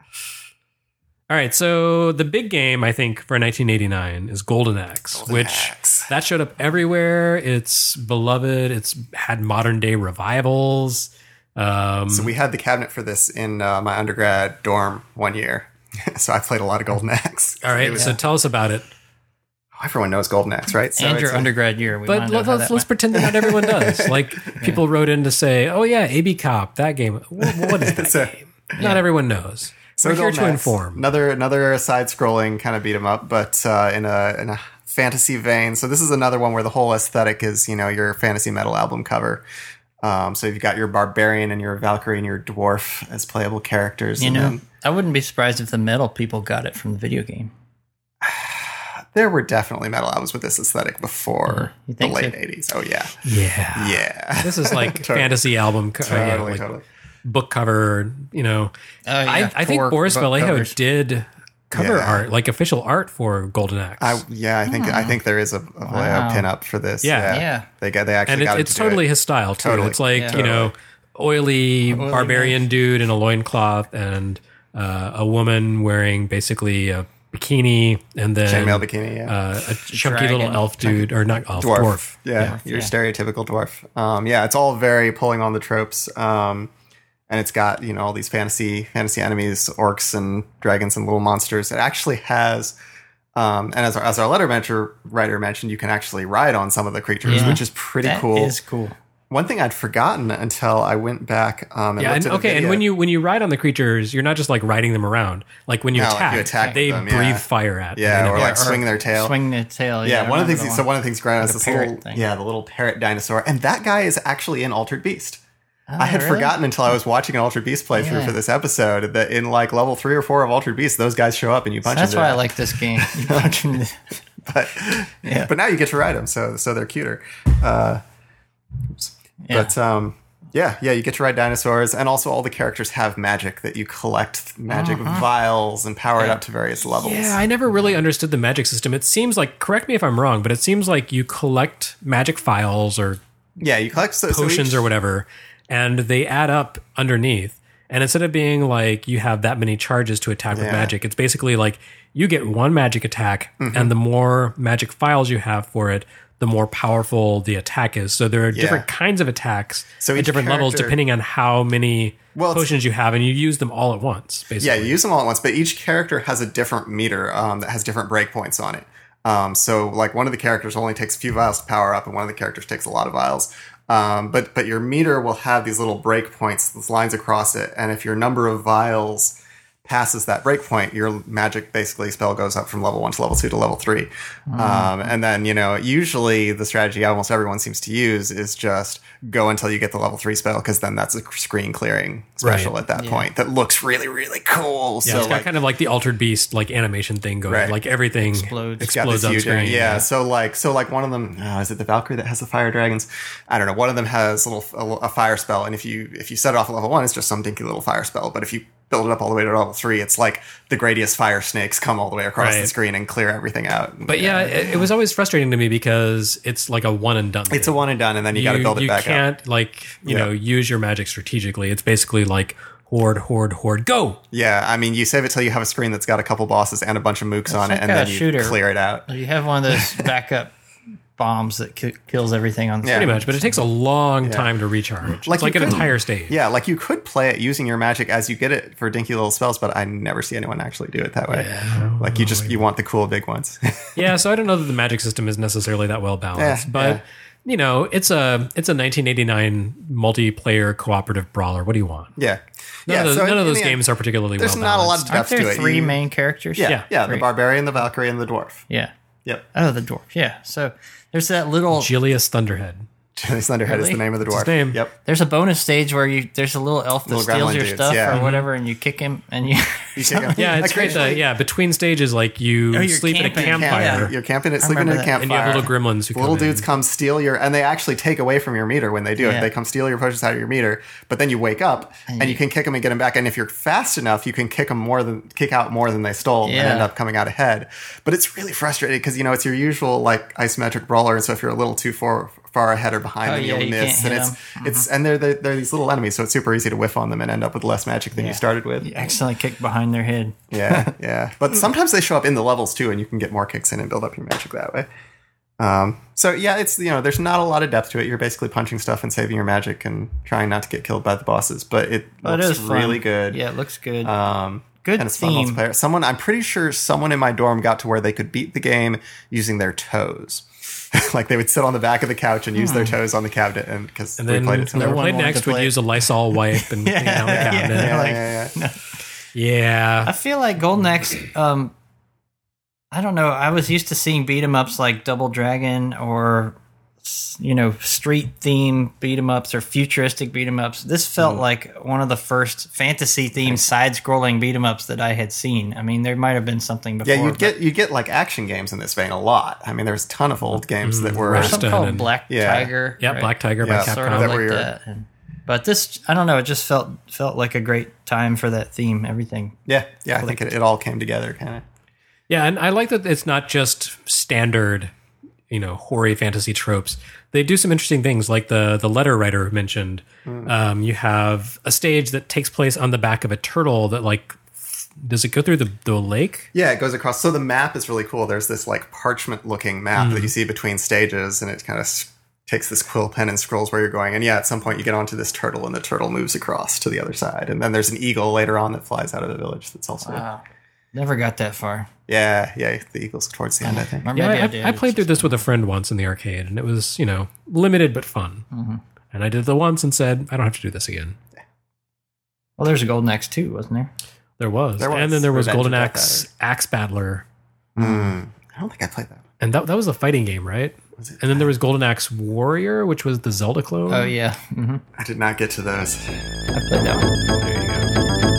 All right, so the big game, I think, for nineteen eighty-nine is Golden Axe, Golden which Axe. that showed up everywhere. It's beloved. It's had modern day revivals. Um, So we had the cabinet for this in uh, my undergrad dorm one year. So I played a lot of Golden Axe. all right, It was- so tell us about it. everyone knows Golden Axe, right? So and your it's a- undergrad year. We But wanna know let, how us that let's went. pretend that not everyone does. Like people wrote in to say, "Oh yeah, A B Cop, that game. Wh- What is that So- game?" Not everyone knows. So We're here Golden to Axe, inform. Another another side scrolling kind of beat 'em up, but uh, in a in a fantasy vein. So this is another one where the whole aesthetic is, you know, your fantasy metal album cover. Um, so you've got your barbarian and your Valkyrie and your dwarf as playable characters. You and know, then I wouldn't be surprised if the metal people got it from the video game. there were definitely metal albums with this aesthetic before You the think late so? eighties. Oh yeah, Yeah. yeah. This is like Totally. fantasy album, co- uh, yeah, Totally, like totally. book cover. You know, Oh, yeah, I, I think Torque Boris book Vallejo covers. did cover Yeah. art, like official art for Golden Axe. I, yeah, I think I think there is a, a, Wow. a pin up for this. Yeah. Yeah. They got they actually and got it, it it's to do totally it. his style too. Totally. It's like Yeah. you know, oily, Oily barbarian dude in a loincloth and uh, a woman wearing basically a bikini, and then Chainmail bikini. Yeah. uh, a chunky Dragon. little elf dude, or not elf, dwarf. dwarf. Yeah, your yeah. stereotypical dwarf. Um, yeah, it's all very pulling on the tropes. Um, and it's got, you know, all these fantasy fantasy enemies, orcs and dragons and little monsters. It actually has, um, and as our, as our letter mentor, writer mentioned, you can actually ride on some of the creatures, Yeah. which is pretty That cool. is cool. One thing I'd forgotten until I went back um, and Yeah, looked and, at a okay, and video. when you when you ride on the creatures, you're not just like riding them around. Like when you No, like attack, you attack they them, breathe yeah. fire at you. Yeah, you know? or like or swing their tail. Swing the tail. Yeah, I one of the remember things. So one of the things Grant has Like a this parrot little, thing. yeah, the little parrot dinosaur, and that guy is actually in Altered Beast. Oh, I had really? forgotten until I was watching an Altered Beast playthrough Yeah. for this episode that in like level three or four of Altered Beast, those guys show up and you punch That's them. why to I death. like this game. You punch 'em to- But Yeah. but now you get to ride them, so so they're cuter. Uh, oops. Yeah. But um, yeah, yeah, you get to ride dinosaurs, and also all the characters have magic that you collect magic vials and power it Yeah. up to various levels. Yeah, I never really understood the magic system. It seems like, correct me if I'm wrong, but it seems like you collect magic files or yeah, you collect so, so potions each- or whatever, and they add up underneath. And instead of being like you have that many charges to attack with Yeah. magic, it's basically like you get one magic attack, Mm-hmm. and the more magic files you have for it, the more powerful the attack is. So there are different kinds of attacks So at each different levels character- depending on how many Well, it's- potions you have, and you use them all at once, basically. Yeah, you use them all at once, but each character has a different meter um, that has different breakpoints on it. Um, so, like, one of the characters only takes a few vials to power up, and one of the characters takes a lot of vials. Um, but but your meter will have these little breakpoints, these lines across it, and if your number of vials passes that breakpoint, your magic basically spell goes up from level one to level two to level three. Um, and then, you know, usually the strategy almost everyone seems to use is just go until you get the level three spell, because then that's a screen clearing special Right. at that Yeah. point that looks really, really cool. Yeah, so it's got like, kind of like the Altered Beast like animation thing going. Right. Like everything Explodes. it's got explodes this on huge screen. yeah, so like so like one of them oh, is it the Valkyrie that has the fire dragons? I don't know. One of them has a little a, a fire spell, and if you if you set it off at level one, it's just some dinky little fire spell. But if you build it up all the way to level three, it's like the Gradius fire snakes come all the way across Right. the screen and clear everything out. But yeah, it, it was always frustrating to me because it's like a one and done. it's a one and done, and then you, got to build it you back can't up. like you Yeah. know use your magic strategically. It's basically like horde, horde, horde, go. Yeah, I mean, you save it till you have a screen that's got a couple bosses and a bunch of mooks on like it, and a then you shooter. clear it out. You have one of those backup bombs that ki- kills everything on the Yeah. Pretty much, but it takes a long time to recharge. Like it's like you an couldn't- entire stage. Yeah, like you could play it using your magic as you get it for dinky little spells, but I never see anyone actually do it that way. Like you just you want the cool big ones. Yeah, so I don't know that the magic system is necessarily that well balanced, Yeah, but yeah. you know, it's a it's a nineteen eighty-nine multiplayer cooperative brawler. What do you want? yeah, None yeah. of those, so none in- of in those the end, games are particularly There's well not a lot balanced. of Aren't depth to there it. three You- main characters? Yeah, Yeah, yeah, the three. barbarian, the Valkyrie, and the dwarf. Yeah. Yep. Oh, the dwarf. Yeah. So there's that little. Julius Thunderhead. Thunderhead is Really? the name of the dwarf. his name. Yep. There's a bonus stage where you there's a little elf that Little steals gremlin your dudes, stuff yeah. or whatever, and you kick him, and you. You take him- Yeah, it's great. That, occasionally- yeah, between stages, like you Oh, you're sleep at a camping. campfire, Yeah. You're camping it, sleeping in remember a that. campfire. and you have little gremlins who Little come dudes in. come steal your, and they actually take away from your meter when they do it. Yeah. They come steal your potions out of your meter, but then you wake up and, you can kick them and get them back. And if you're fast enough, you can kick them more than kick out more than they stole and Yeah. end up coming out ahead. But it's really frustrating because you know it's your usual like isometric brawler, and so if you're a little too far far ahead or behind, Oh, then yeah, you'll you miss. can't And hit it's 'em. it's and they're, they're they're these little enemies, so it's super easy to whiff on them and end up with less magic than you started with. You accidentally kick behind their head. Yeah, yeah. But sometimes they show up in the levels too, and you can get more kicks in and build up your magic that way. Um, so yeah, it's you know, there's not a lot of depth to it. You're basically punching stuff and saving your magic and trying not to get killed by the bosses. But it But it looks is fun. really good. Yeah, it looks good. Um, Good and it's fun theme. multiplayer. Someone, I'm pretty sure someone in my dorm got to where they could beat the game using their toes. Like they would sit on the back of the couch and use their toes on the cabinet, and because And we then played it. whoever together. one played wanted next to would play it. use a Lysol wipe and clean out the yeah, cabinet. yeah. Yeah, like- yeah, yeah. Yeah. I feel like Golden Axe. Um, I don't know. I was used to seeing beat 'em ups like Double Dragon or you know street theme beat 'em ups or futuristic beat 'em ups. This felt like one of the first fantasy themed side scrolling beat 'em ups that I had seen. I mean, there might have been something before. Yeah, you'd but get you get like action games in this vein a lot. I mean, there's a ton of old games that were Rush. something Stone called and- Black Yeah. Tiger. Yeah, right? Black Tiger Yeah, by sort Sort Capcom. of That like were your- that. And But this, I don't know, it just felt felt like a great time for that theme. Everything. Yeah, yeah, I think it, it all came together, kind of. Yeah, and I like that it's not just standard, you know, hoary fantasy tropes. They do some interesting things, like the the letter writer mentioned. Mm. Um, you have a stage that takes place on the back of a turtle that, like, does it go through the, the lake? Yeah, it goes across. So the map is really cool. There's this, like, parchment-looking map mm. that you see between stages, and it kind of takes this quill pen and scrolls where you're going. And yeah, at some point you get onto this turtle, and the turtle moves across to the other side. And then there's an eagle later on that flies out of the village that's also... Wow. Never got that far. Yeah, yeah, the eagle's towards the end, I think. Yeah, I, I, I played through this with a friend once in the arcade, and it was, you know, limited but fun. Mm-hmm. And I did it once and said, I don't have to do this again. Well, there's a Golden Axe two, wasn't there? There was. There was. And then there was Revenge Golden Axe Axe Battler. Mm. I don't think I played that. And that that was a fighting game, right? Was it? And then there was Golden Axe Warrior, which was the Zelda clone. Oh, yeah. Mm-hmm. I did not get to those. I played that one. There you go.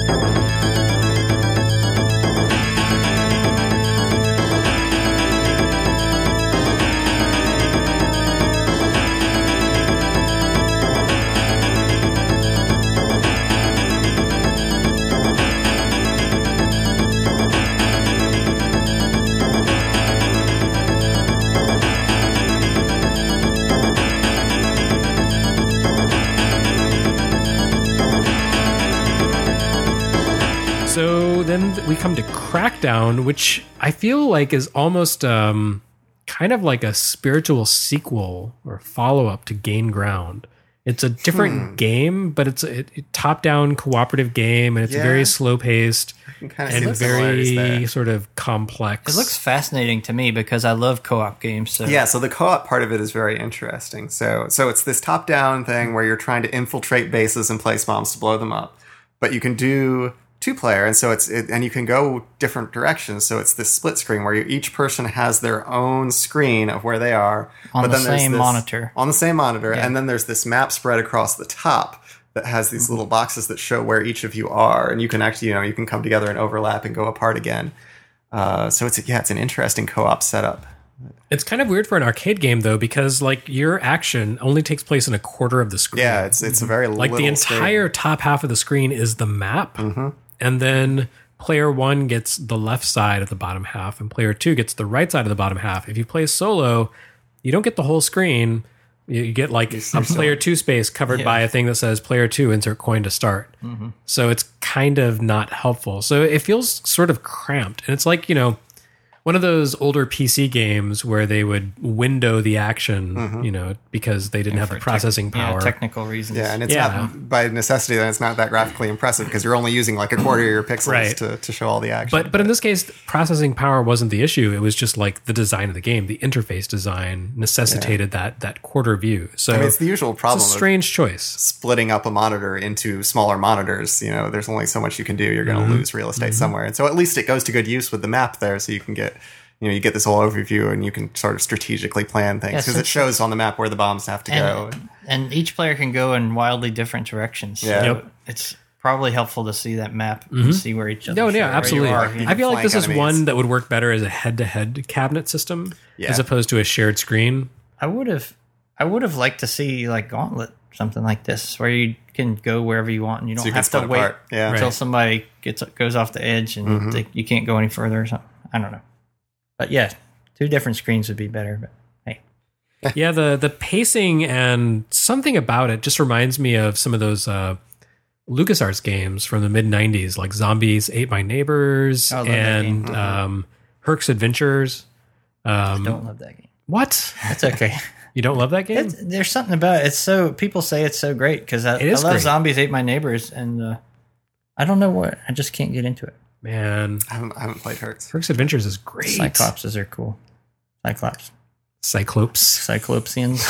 So then we come to Crackdown, which I feel like is almost um, kind of like a spiritual sequel or follow-up to Gain Ground. It's a different hmm. game, but it's a, a top-down cooperative game, and it's yeah. very slow-paced and very sort of complex. It looks fascinating to me because I love co-op games. So. Yeah, so the co-op part of it is very interesting. So, so it's this top-down thing where you're trying to infiltrate bases and place bombs to blow them up, but you can do two player, and so it's it, and you can go different directions. So it's this split screen where you, each person has their own screen of where they are on but the then there's same this, monitor. On the same monitor, yeah. and then there's this map spread across the top that has these mm-hmm. little boxes that show where each of you are, and you can actually you know you can come together and overlap and go apart again. Uh, so it's yeah, it's an interesting co-op setup. It's kind of weird for an arcade game, though, because like your action only takes place in a quarter of the screen. Yeah, it's it's a very like the entire screen. top half of the screen is the map. Mm-hmm. And then player one gets the left side of the bottom half, and player two gets the right side of the bottom half. If you play solo, you don't get the whole screen. You get like a player two space covered yeah. by a thing that says player two, insert coin to start. Mm-hmm. So it's kind of not helpful. So it feels sort of cramped. And it's like, you know, one of those older P C games where they would window the action, mm-hmm. you know, because they didn't yeah, have the processing tech, power. Yeah, technical reasons. Yeah, and it's yeah. not, by necessity, then it's not that graphically impressive because you're only using like a quarter of your pixels right. to, to show all the action. But but in this case, processing power wasn't the issue. It was just like the design of the game. The interface design necessitated yeah. that that quarter view. So I mean, it's the usual problem. It's a strange choice. Splitting up a monitor into smaller monitors. You know, there's only so much you can do. You're going to mm-hmm. lose real estate mm-hmm. somewhere. And so at least it goes to good use with the map there, so you can get... You know, you get this whole overview and you can sort of strategically plan things because yeah, it shows on the map where the bombs have to and, go. And each player can go in wildly different directions. Yeah. So yep. it's probably helpful to see that map mm-hmm. and see where each other No, yeah, absolutely. are. I feel like this is enemies. one that would work better as a head-to-head cabinet system yeah. as opposed to a shared screen. I would have I would have liked to see like Gauntlet, something like this, where you can go wherever you want and you don't so you have to wait yeah. until right. somebody gets goes off the edge and mm-hmm. they, you can't go any further or something. I don't know. But yeah, two different screens would be better, but hey. Yeah, the the pacing and something about it just reminds me of some of those uh, LucasArts games from the mid nineties, like Zombies Ate My Neighbors and mm-hmm. um, Herc's Adventures. Um, I don't love that game. What? That's okay. You don't love that game? It's, there's something about it. It's so people say it's so great because I, I love great. Zombies Ate My Neighbors, and uh, I don't know what. I just can't get into it. Man, I haven't, I haven't played Herc's. Herc's Adventures is great. Cyclopses are cool. Cyclops. Cyclopes. Cyclopsians.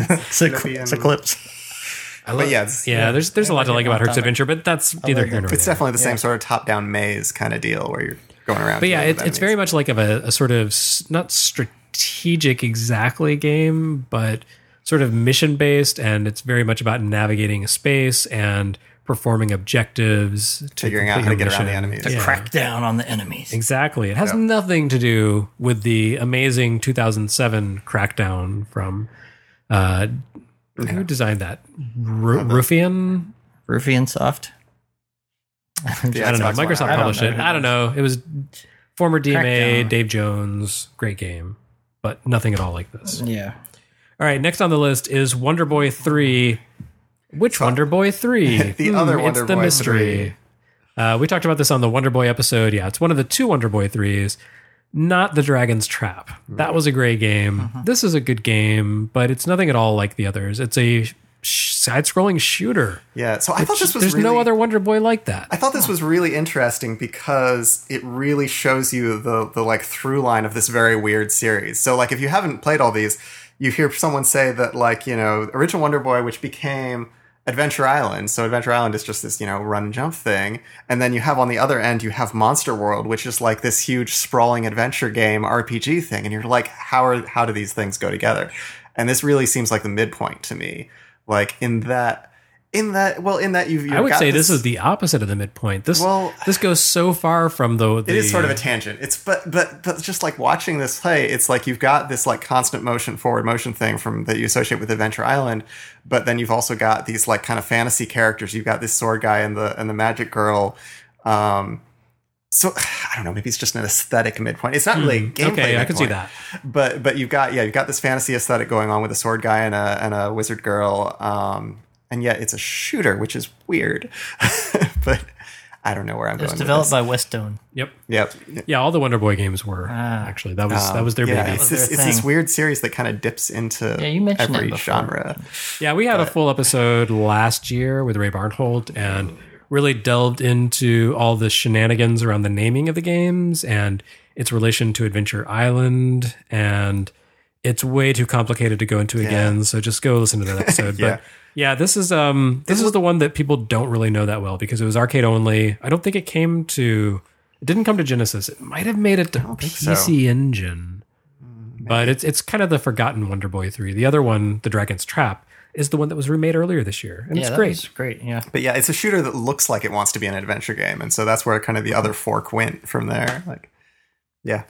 Cycl- Cyclops. I love, but yeah, yeah, there's there's a lot to like about Herc's Adventure, but that's neither here nor there. It's definitely the same yeah. sort of top-down maze kind of deal where you're going around. But yeah, it, it's very much like of a, a sort of not strategic exactly game, but sort of mission-based, and it's very much about navigating a space and performing objectives, to figuring out how to get mission. around the enemies, to yeah. crack down on the enemies. Exactly. It has yep. nothing to do with the amazing two thousand seven Crackdown from uh, Who designed that? Ru- Ruffian? Ruffian Soft. The I don't know. Xbox One. Microsoft I don't published know it. who I don't know. It was former D M A, Crackdown. Dave Jones. Great game, but nothing at all like this. Yeah. All right, next on the list is Wonder Boy three. Which Wonder Boy three? The other Wonder It's the Boy mystery. Uh, we talked about this on the Wonder Boy episode. Yeah, it's one of the two Wonder Boy threes, not the Dragon's Trap. That was a great game. Mm-hmm. This is a good game, but it's nothing at all like the others. It's a sh- side-scrolling shooter. Yeah, so I thought this was There's really, no other Wonder Boy like that. I thought this was really interesting because it really shows you the the like through line of this very weird series. So like if you haven't played all these, you hear someone say that like, you know, original Wonder Boy, which became Adventure Island. So Adventure Island is just this, you know, run and jump thing. And then you have on the other end, you have Monster World, which is like this huge sprawling adventure game R P G thing. And you're like, how are how do these things go together? And this really seems like the midpoint to me. Like in that in that well, in that you've, you've I would got say this, is the opposite of the midpoint. This Well- this goes so far from the, the it is sort of a tangent. It's but but but just like watching this play, it's like you've got this like constant motion, forward motion thing from that you associate with Adventure Island, but then you've also got these like kind of fantasy characters. You've got this sword guy and the and the magic girl. Um, so I don't know. Maybe it's just an aesthetic midpoint. It's not really a gameplay. okay, I can see midpoint, that. But but you've got yeah, you've got this fantasy aesthetic going on with a sword guy and a and a wizard girl. Um, and yet it's a shooter, which is weird. But I don't know where I'm It was going. developed with by Westone. Yep. this. Yep. Yeah, all the Wonder Boy games were Ah. actually. That was that was their yeah, baby. It's, was this, their it's this thing. weird series that kind of dips into Yeah, you mentioned every it before. genre. Yeah, we had a full episode last year with Ray Barnholt and really delved into all the shenanigans around the naming of the games and its relation to Adventure Island. And it's way too complicated to go into again. So just go listen to that episode. Yeah. But yeah, this is um this is the one that people don't really know that well because it was arcade only. I don't think it came to it didn't come to Genesis. It might have made it to P C so. Engine. But it's it's kind of the forgotten Wonder Boy three. The other one, The Dragon's Trap, is the one that was remade earlier this year. And yeah, it's that great. was great. Yeah. But yeah, it's a shooter that looks like it wants to be an adventure game, and so that's where kind of the other fork went from there. Like, yeah,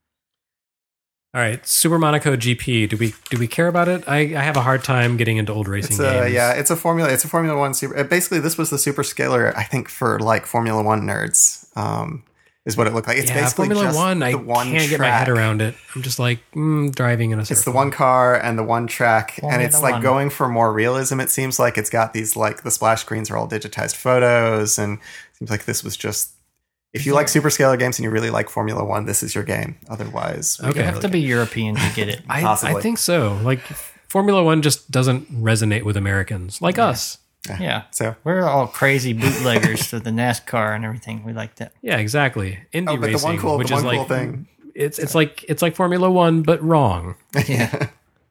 All right, Super Monaco G P. Do we do we care about it? I, I have a hard time getting into old racing it's a, games. yeah, it's a formula. It's a Formula One super. uh, Basically, this was the super scaler, I think, for like Formula One nerds. Um, is what it looked like. It's Yeah, basically Formula just One. the I one can't get my track. head around it. I'm just like mm, driving in a circle. It's the one car and the one track, and Formula it's like One. going for more realism. It seems like it's got these like the splash screens are all digitized photos, and it seems like this was just. If you like superscalar games and you really like Formula One, this is your game. Otherwise, we Okay. don't You have to really be European to get it. I, possibly. I think so. Like Formula One just doesn't resonate with Americans like us. Yeah. So, We're all crazy bootleggers to the NASCAR and everything. We like that. Yeah, exactly. Indie oh, but racing, the one cool, which the is one like cool thing, it's it's like it's like Formula One but wrong. Yeah.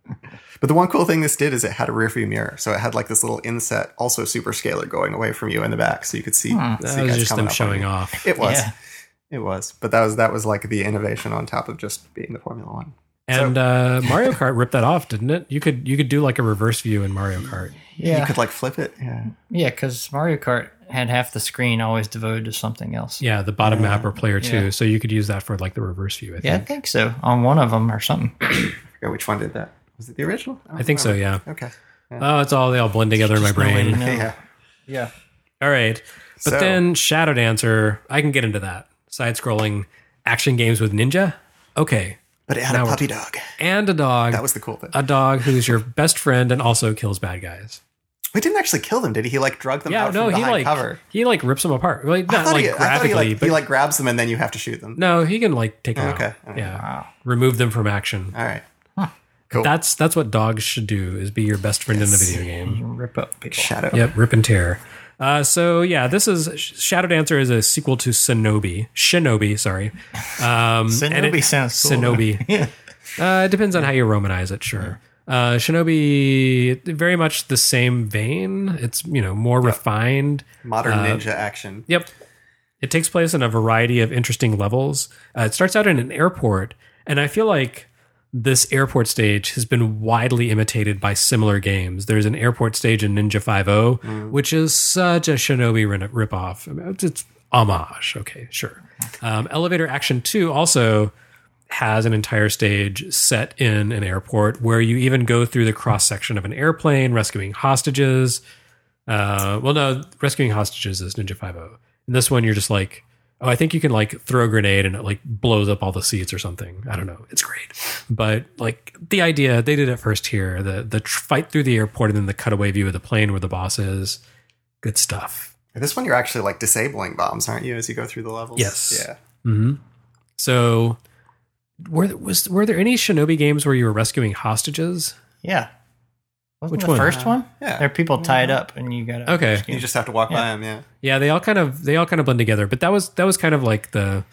but the one cool thing this did is it had a rear view mirror, so it had like this little inset, also superscalar, going away from you in the back, so you could see. see That was guys just coming them up on showing you. off. It was, Yeah. it was, but that was that was like the innovation on top of just being the Formula One. And uh, Mario Kart ripped that off, didn't it? You could you could do like a reverse view in Mario Kart. You Yeah. could like flip it. Yeah, Yeah, because Mario Kart had half the screen always devoted to something else. Yeah, the bottom map or player two. Yeah. So you could use that for like the reverse view. I Yeah, I think. think so. On one of them or something. I forget which one did that. Was it the original? don't I think so. remember. Yeah. Okay. Oh, it's all they all blend together in my Just no way brain. to know. Yeah. Yeah. All right. But So- then Shadow Dancer, I can get into that. Side scrolling action games with ninja. Okay. But it had Now a we're puppy dog. And a dog. That was the cool thing. a dog who's your best friend and also kills bad guys. We didn't actually kill them, did he? He like drug them Yeah, out no, from he behind like cover. he like rips them apart. Like I not thought like he, I thought he graphically, like, but he like grabs them and then you have to shoot them. no, he can like take them Okay. out. All right. Yeah. Wow. Remove them from action. All right. Cool. That's that's what dogs should do is be your best friend in a video game. Rip up people. Shadow. Yep, rip and tear. Uh, so yeah, this is Shadow Dancer is a sequel to Shinobi. Shinobi, sorry. Um, and Shinobi sounds cool. Shinobi. Yeah. Uh, it depends on how you Romanize it, sure. Uh, Shinobi, very much the same vein. It's you know more refined. Modern ninja action. Yep. It takes place in a variety of interesting levels. Uh, it starts out in an airport, and I feel like this airport stage has been widely imitated by similar games. There's an airport stage in Ninja five oh, which is such a Shinobi rin- ripoff. I mean, it's, it's homage. Okay, sure. Um, Elevator Action two also has an entire stage set in an airport where you even go through the cross section of an airplane, rescuing hostages. Uh, well, no, rescuing hostages is Ninja five oh. In this one, you're just like, oh, I think you can like throw a grenade and it like blows up all the seats or something. I don't know. It's great. But like the idea, they did it first here. The the tr- fight through the airport and then the cutaway view of the plane where the boss is. Good stuff. This one, you're actually like disabling bombs, aren't you, as you go through the levels? Yes. Yeah. Mm-hmm. So were, there- was, were there any Shinobi games where you were rescuing hostages? Yeah. Wasn't Which the one? first one? Yeah. There are people tied up and you gotta Okay. rescue You them. just have to walk Yeah. by them, yeah. Yeah, they all kind of they all kind of blend together. But that was that was kind of like the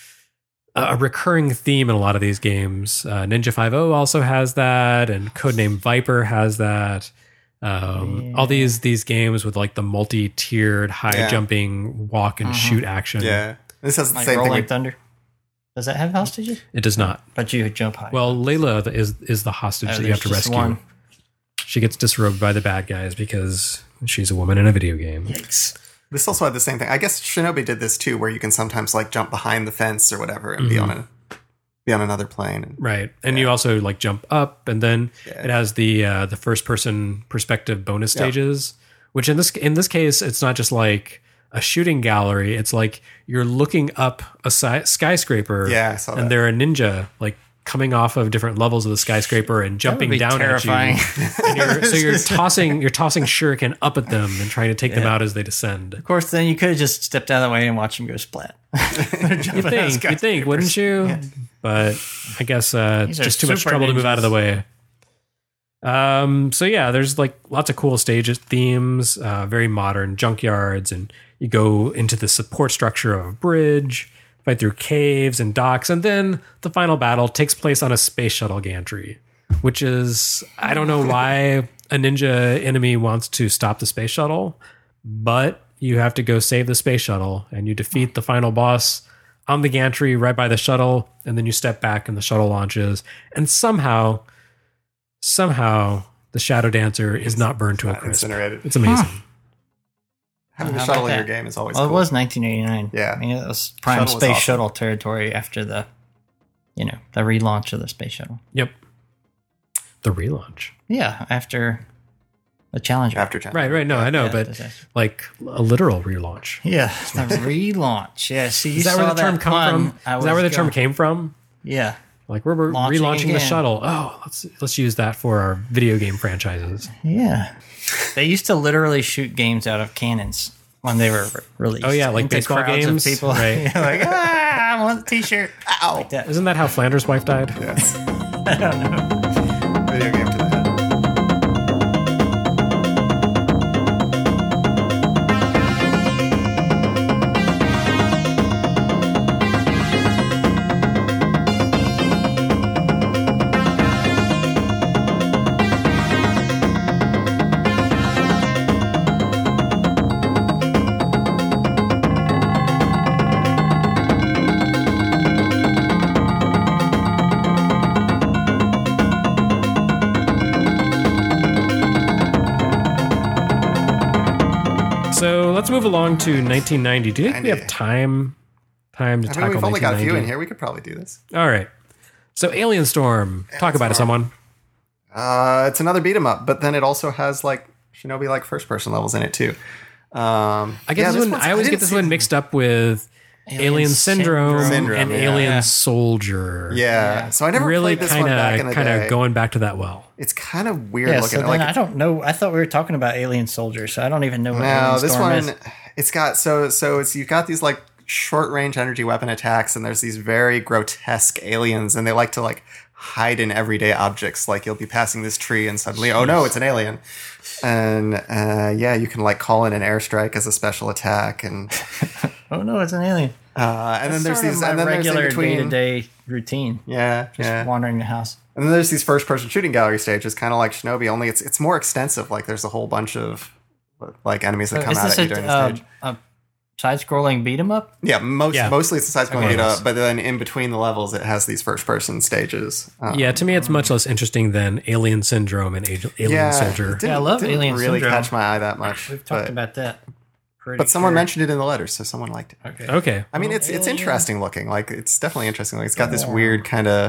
a recurring theme in a lot of these games. Uh, Ninja five oh also has that, and Codename Viper has that. Um, Yeah. All these these games with like the multi-tiered, high Yeah. jumping, walk and shoot action. Yeah. This has the Like same thing. Rolling with- Thunder. Does that have hostages? It does not. But you jump high. Well, Layla is is the hostage Oh, that you have there's to just rescue. one. She gets disrobed by the bad guys because she's a woman in a video game. Yikes. This also had the same thing. I guess Shinobi did this too, where you can sometimes like jump behind the fence or whatever and be on a be on another plane. Right, and you also like jump up, and then Yeah. it has the uh, the first person perspective bonus Yeah. stages. Which in this in this case, it's not just like a shooting gallery. It's like you're looking up a si- skyscraper. Yeah, I saw and that. there are ninja like coming off of different levels of the skyscraper and jumping be down terrifying. at you. And you're, so you're tossing you're tossing shuriken up at them and trying to take them Yeah. out as they descend. Of course, then you could have just stepped out of the way and watched them go splat. You think, you think, wouldn't you? But I guess uh, it's These are just too much super trouble to move out of the ninjas. way. Um. So yeah, there's like lots of cool stages, themes, uh, very modern junkyards, and you go into the support structure of a bridge, fight through caves and docks, and then the final battle takes place on a space shuttle gantry, which is I don't know why a ninja enemy wants to stop the space shuttle, but you have to go save the space shuttle, and you defeat the final boss on the gantry right by the shuttle, and then you step back and the shuttle launches, and somehow, somehow the Shadow Dancer is not burned to a Not crisp. incinerated. It's amazing. Having How a about shuttle in your that? game is always Well, cool. it was nineteen eighty-nine. Yeah. I mean, it was prime Shuttle was space awesome. shuttle territory after the, you know, the relaunch of the space shuttle. Yep. The relaunch. Yeah, after the Challenger. After Challenge. Right, right. No, I know, Yeah, but disaster. like a literal relaunch. Yeah, the relaunch. Yeah, see, you Is that saw where the term that come pun, from? I Is that where the was term going- came from? Yeah, Like we're, we're Launching relaunching the again. shuttle. Oh, let's let's use that for our video game franchises. yeah. They used to literally shoot games out of cannons when they were re- released. Oh, yeah, like into baseball crowds of games? People, Right. Yeah, like, ah, I want the T-shirt. Ow! Like that. Isn't that how Flanders' wife died? Yes. Video game to the head. So let's move along to nineteen ninety. Do you think we ninety. have time time to I mean, tackle we've only got a few in nineteen ninety? here. We could probably do this. All right. So Alien Storm. Talk about it, Storm. someone. Uh, it's another beat 'em up, but then it also has like Shinobi like first person levels in it too. Um, I guess yeah, this one, one's- I always didn't get this see- one mixed up with Alien, Alien Syndrome, Syndrome, and yeah. Alien Yeah. Soldier. Yeah, so I never Really played this kind one back in of the kind day. of going back to that well. It's kind of weird Yeah, looking. so then like I don't know. I thought we were talking about Alien Soldier, so I don't even know what no, Alien this Storm one is. it's got so so it's you've got these like short range energy weapon attacks, and there's these very grotesque aliens, and they like to like hide in everyday objects. Like you'll be passing this tree, and suddenly, oh no, it's an alien. And uh, yeah, you can like call in an airstrike as a special attack, and Oh no, it's an alien. uh, and then there's Sort of these, my and then there's in regular between, day-to-day routine. yeah, Just yeah. wandering the house. And then there's these first person shooting gallery stages, kind of like Shinobi, only it's it's more extensive. Like there's a whole bunch of like enemies that So come is out this at you a, during the uh, stage. a side-scrolling beat 'em up? Yeah, most Yeah. mostly it's a side scrolling Okay. beat up, but then in between the levels, it has these first person stages. Um, Yeah, to me, it's much less interesting than Alien Syndrome and Ag- Alien yeah, Soldier. it didn't- Yeah, I love didn't Alien really Syndrome. catch my eye that much. We've talked but about that pretty But someone sure. mentioned it in the letters, so someone liked it. Okay. Okay. I mean, it's it's Alien. interesting looking. Like, it's definitely interesting. Like, it's got this Yeah. weird kind of,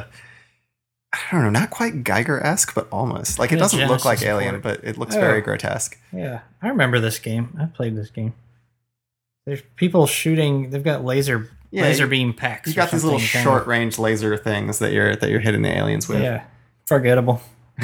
I don't know, not quite Geiger-esque, but almost. Like, it Yeah, doesn't look like Genesis Alien, support. but it looks Oh. very grotesque. Yeah, I remember this game. I played this game. There's people shooting. They've got laser Yeah, laser you- beam packs. You or got these little something, kind of- short-range laser things that you're that you're hitting the aliens with. Yeah, forgettable.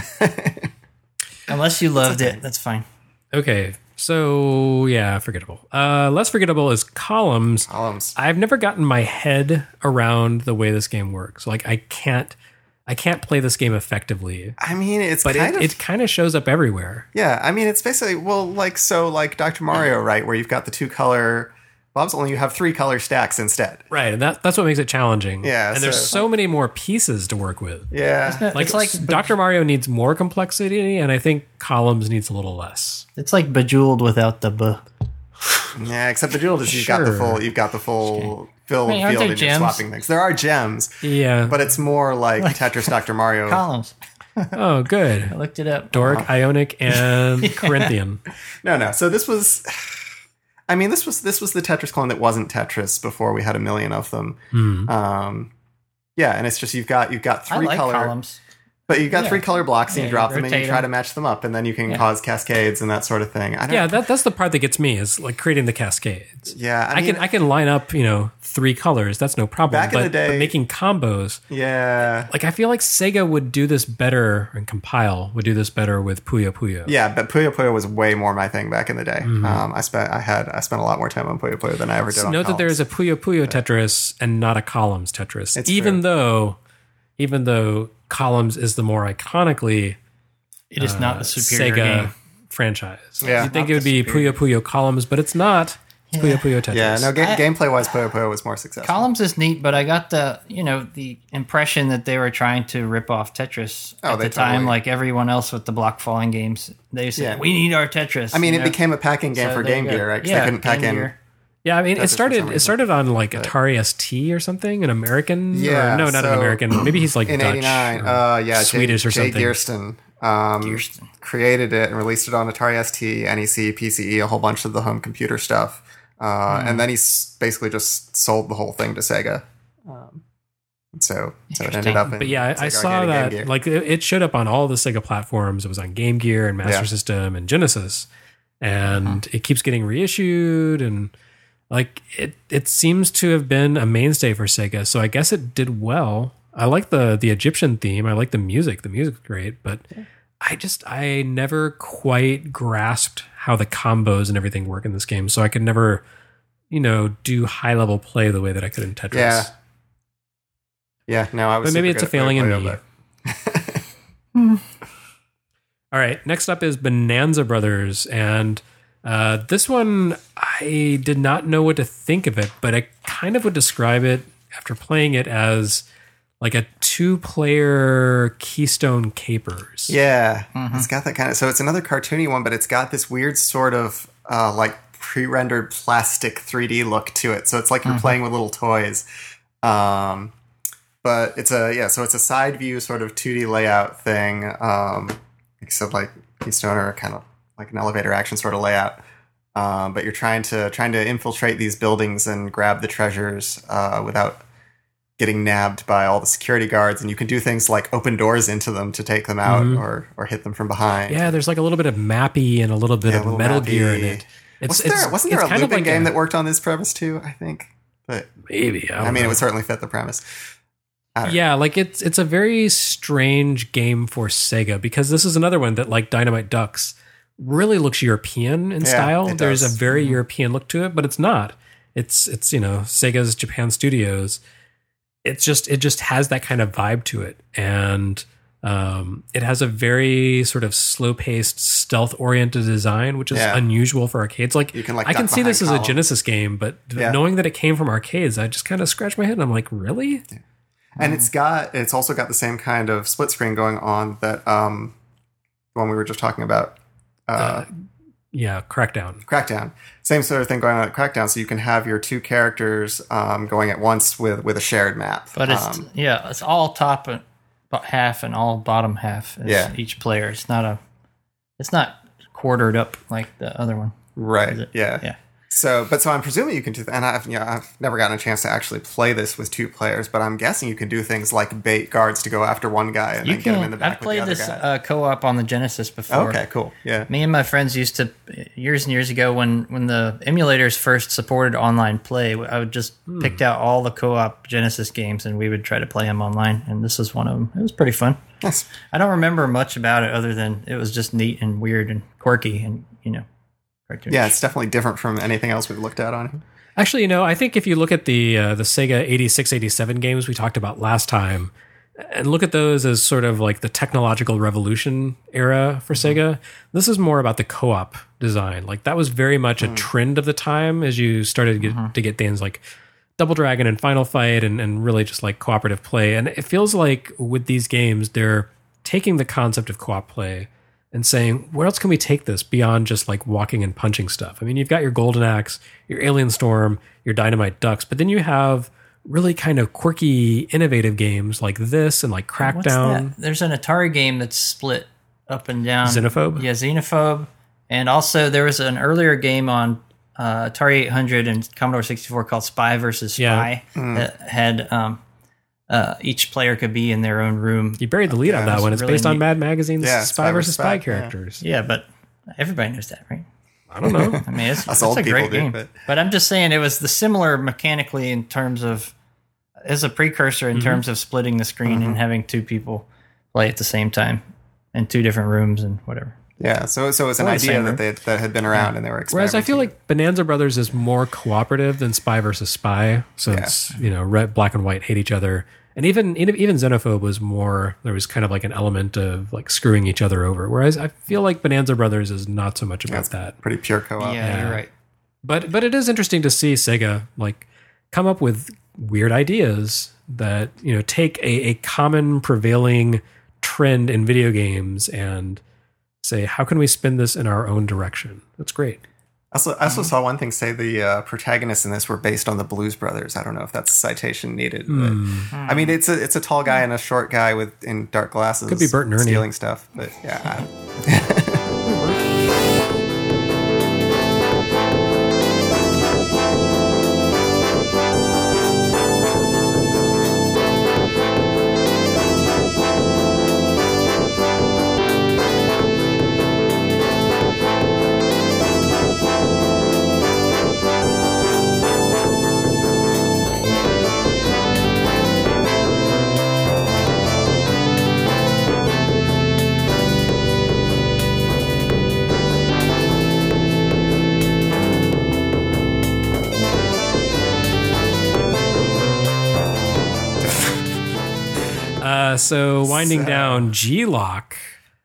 Unless you loved it, that's fine. Okay. So yeah, forgettable. Uh, less forgettable is Columns. Columns. I've never gotten my head around the way this game works. Like I can't, I can't play this game effectively. I mean, it's But kind it, of it kind of shows up everywhere. yeah. I mean, it's basically well, like so, like Doctor Mario, right? Where you've got the two color Bob's, only you have three color stacks instead. Right, and that, that's what makes it challenging. Yeah, and there's so- so many more pieces to work with. Yeah, Like, it's like Doctor Mario needs more complexity, and I think Columns needs a little less. it's like Bejeweled without the b. yeah. Except the jewel is you've got the Sure. full, you've got the full filled Wait, aren't field, there and you're gems? swapping things. There are gems, Yeah. but it's more like Tetris Doctor Mario. Columns. oh, good. I looked it up. Doric, Ionic, and Corinthian. No, no. So this was, I mean, this was this was the Tetris clone that wasn't Tetris before we had a million of them. Hmm. Um, yeah, and it's just you've got you've got I three like color, columns. but you've got Yeah. three color blocks, and Yeah, you drop you them and you rotate try them. to match them up, and then you can Yeah. cause cascades and that sort of thing. I don't, Yeah, that, that's the part that gets me is like creating the cascades. yeah. I, I, mean, can I can line up, you know, three colors. That's no problem. Back in but, the day- but making combos, yeah, like I feel like Sega would do this better, and Compile would do this better with Puyo Puyo. yeah. But Puyo Puyo was way more my thing back in the day. Mm-hmm. Um, I spent I had I spent a lot more time on Puyo Puyo than I ever did. So on note that there Columns. is a Puyo Puyo Tetris and not a Columns Tetris. It's even true. though, even though Columns is the more iconically It is not the superior Sega game. franchise. Yeah. You'd think Not it would the be superior. Puyo Puyo Columns, but it's not. It's Puyo Puyo Tetris. yeah. No, ga- I- gameplay wise, Puyo Puyo was more successful. Columns is neat, but I got the you know the impression that they were trying to rip off Tetris Oh, at they the time, totally- like everyone else with the block falling games. They said Yeah. we need our Tetris. I mean, you it know? became a packing game So for there Game you go. Gear, right? 'Cause Yeah, they couldn't pack Game in. Gear. Yeah, I mean, Tetris it for started. some It reason. started on like Atari S T or something, an American. Yeah, or, no, not an so American. Maybe he's like in Dutch eighty-nine. or Uh, yeah, Swedish Jay, or Jay something. Gearston, um, Gearston. created it and released it on Atari S T, N E C, P C E, a whole bunch of the home computer stuff. Uh, Hmm. And then he s- basically just sold the whole thing to Sega. Um, so, so it ended Interesting. up in But yeah, I, I Sega saw Arcade and Game that Gear. like it, it showed up on all the Sega platforms. It was on Game Gear and Master Yeah. System and Genesis, and it keeps getting reissued and like it. It seems to have been a mainstay for Sega. So I guess it did well. I like the the Egyptian theme. I like the music. The music's great, but I just I never quite grasped how the combos and everything work in this game. So I could never, you know, do high level play the way that I could in Tetris. Yeah. Yeah, no, I was But maybe super it's a good at failing in Puyo me. Puyo, All right, next up is Bonanza Brothers, and uh, this one I did not know what to think of it, but I kind of would describe it after playing it as like a two-player Keystone Capers. Yeah, Mm-hmm. it's got that kind of. So it's another cartoony one, but it's got this weird sort of uh, like pre-rendered plastic three D look to it. So it's like you're Mm-hmm. playing with little toys. Um, but it's a yeah. So it's a side view sort of two D layout thing. Um, like I said, like Keystone or kind of like an elevator action sort of layout. Um, but you're trying to trying to infiltrate these buildings and grab the treasures uh, without getting nabbed by all the security guards, and you can do things like open doors into them to take them out Mhm. or or hit them from behind. Yeah, there's like a little bit of Mappy and a little bit Yeah, a of little Metal Mappy. Gear in it. It's, wasn't it's, there, wasn't it's there a kind of looping like game a- that worked on this premise too? I think, but maybe? I, I, don't mean, know. it would certainly fit the premise. I don't Yeah, like it's it's a very strange game for Sega because this is another one that, like Dynamite Ducks, really looks European in Yeah, style. it There's does. a very European look to it, but it's not. It's it's you know Sega's Japan Studios. It's just it just has that kind of vibe to it, and um, it has a very sort of slow paced, stealth oriented design, which is Yeah. unusual for arcades. Like You can, like, I can duck see this as behind a columns. Genesis game, but Yeah. knowing that it came from arcades, I just kind of scratch my head and I'm like, really? And it's got it's also got the same kind of split screen going on that um, the one we were just talking about. Uh, Uh, yeah, Crackdown. Crackdown. Same sort of thing going on at Crackdown. So you can have your two characters um, going at once with with a shared map. But it's Um, yeah, it's all top and bo- half and all bottom half. Is Yeah. each player. It's not a. It's not quartered up like the other one. right. Is it? Yeah. Yeah. So, but so I'm presuming you can do that. And I've, you know, I've never gotten a chance to actually play this with two players, but I'm guessing you can do things like bait guards to go after one guy and You then get him can. in the back I've with played the other this guy. uh, co-op on the Genesis before. Okay, cool. Yeah. Me and my friends used to years and years ago when when the emulators first supported online play. I would just Hmm. picked out all the co-op Genesis games and we would try to play them online. And this was one of them. It was pretty fun. Nice. I don't remember much about it other than it was just neat and weird and quirky and you know, cartoonish. Yeah, it's definitely different from anything else we've looked at on it. Actually, you know, I think if you look at the uh, the Sega eighty-six, eighty-seven games we talked about last time, and look at those as sort of like the technological revolution era for Sega, this is more about the co-op design. Like that was very much a trend of the time as you started to get, to get things like Double Dragon and Final Fight and, and really just like cooperative play. And it feels like with these games, they're taking the concept of co-op play and saying, where else can we take this beyond just like walking and punching stuff? I mean, you've got your Golden Axe, your Alien Storm, your Dynamite Ducks, but then you have really kind of quirky, innovative games like this and like What's Crackdown. that? There's an Atari game that's split up and down. Xenophobe? Yeah, Xenophobe. And also there was an earlier game on uh, Atari eight hundred and Commodore sixty-four called Spy versus Spy Yeah. that had um, uh, each player could be in their own room. You buried the lead on that it's one. It's really based on neat. Mad Magazine's Yeah, Spy versus Spy, Spy, yeah. characters. Yeah, but everybody knows that, right? I don't know. I mean, it's, Us it's old a people great do, game. but- But I'm just saying it was the similar mechanically in terms of as a precursor in terms of splitting the screen and having two people play at the same time in two different rooms and whatever. Yeah, so so it's an Or the idea same that room. they that had been around and they were Whereas I feel experimenting. like Bonanza Brothers is more cooperative than Spy versus Spy, since you know red, black, and white hate each other, and even even Xenophobe was more. There was kind of like an element of like screwing each other over. Whereas I feel like Bonanza Brothers is not so much about that. pretty pure co-op. Yeah, Yeah. you're right. But but it is interesting to see Sega like come up with weird ideas that you know take a, a common prevailing trend in video games and say, how can we spin this in our own direction? That's great. I also, I also saw one thing say the uh, protagonists in this were based on the Blues Brothers. I don't know if that's a citation needed. But, I mean, it's a it's a tall guy and a short guy with in dark glasses. Could be Bert and Ernie. stealing stuff. But yeah, I- Uh, so winding So- down G-Lock,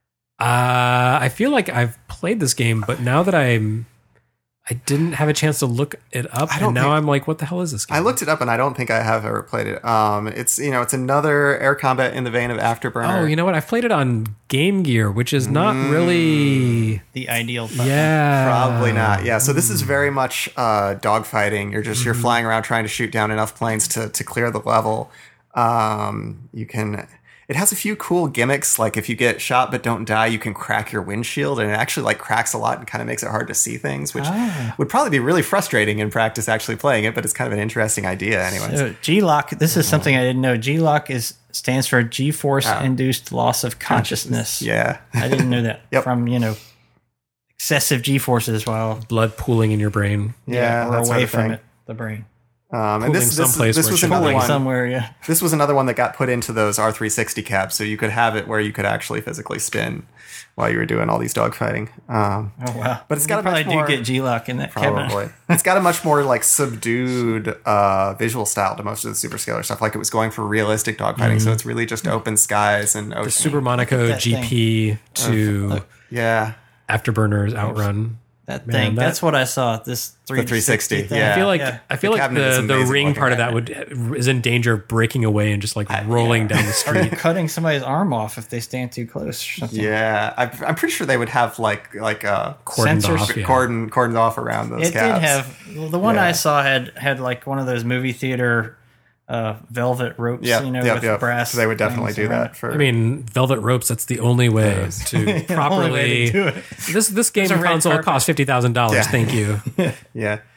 uh, I feel like I've played this game, but now that I'm, I didn't have a chance to look it up, I don't and now think- I'm like, what the hell is this game? I looked it up and I don't think I have ever played it. Um, it's you know it's another air combat in the vein of Afterburner. Oh, you know what? I've played it on Game Gear, which is not really. The ideal button. Yeah, Probably not. Yeah. So this is very much uh, dogfighting. You're just you're flying around trying to shoot down enough planes to to clear the level. Um, you can. It has a few cool gimmicks. Like if you get shot but don't die, you can crack your windshield, and it actually like cracks a lot and kind of makes it hard to see things, which would probably be really frustrating in practice actually playing it. But it's kind of an interesting idea, anyways. So G-Lock, this is something I didn't know. G-Lock is stands for G-force induced loss of consciousness. Yeah. I didn't know that Yep. from, you know, excessive G-forces while blood pooling in your brain. Yeah. or that sort away of from thing. it, the brain. Um, and this, Pooling this, someplace this where it was shouldn't another be. one. Somewhere, yeah. This was another one that got put into those R three sixty cabs, so you could have it where you could actually physically spin while you were doing all these dogfighting. Um, Oh, wow. But it's got You a probably much more- do get G-Lock in that cabinet. probably. It's got a much more like subdued uh, visual style to most of the Super Scalar stuff. Like it was going for realistic dogfighting, so it's really just open skies and ocean. Super Monaco that G P to yeah. Afterburners Outrun. That Man, thing. that- That's what I saw. This three three sixty, thing. yeah. I feel like Yeah. I feel The like cabinet is the, the amazing ring looking. part of that would is in danger of breaking away and just like rolling down the Or street. cutting somebody's arm off if they stand too close or something. Yeah, I, I'm pretty sure they would have like like uh, Cordoned Sensors- off, yeah. cordon cordoned off around those It cabs. did have well, the one Yeah. I saw had had like one of those movie theater uh, velvet ropes, Yep, you know, yep, with yep. brass. So they would definitely things do around that for. I mean, velvet ropes. That's the only way to only properly way to do it. This this game a red console carpet. cost fifty thousand dollars. Yeah. Thank you. yeah.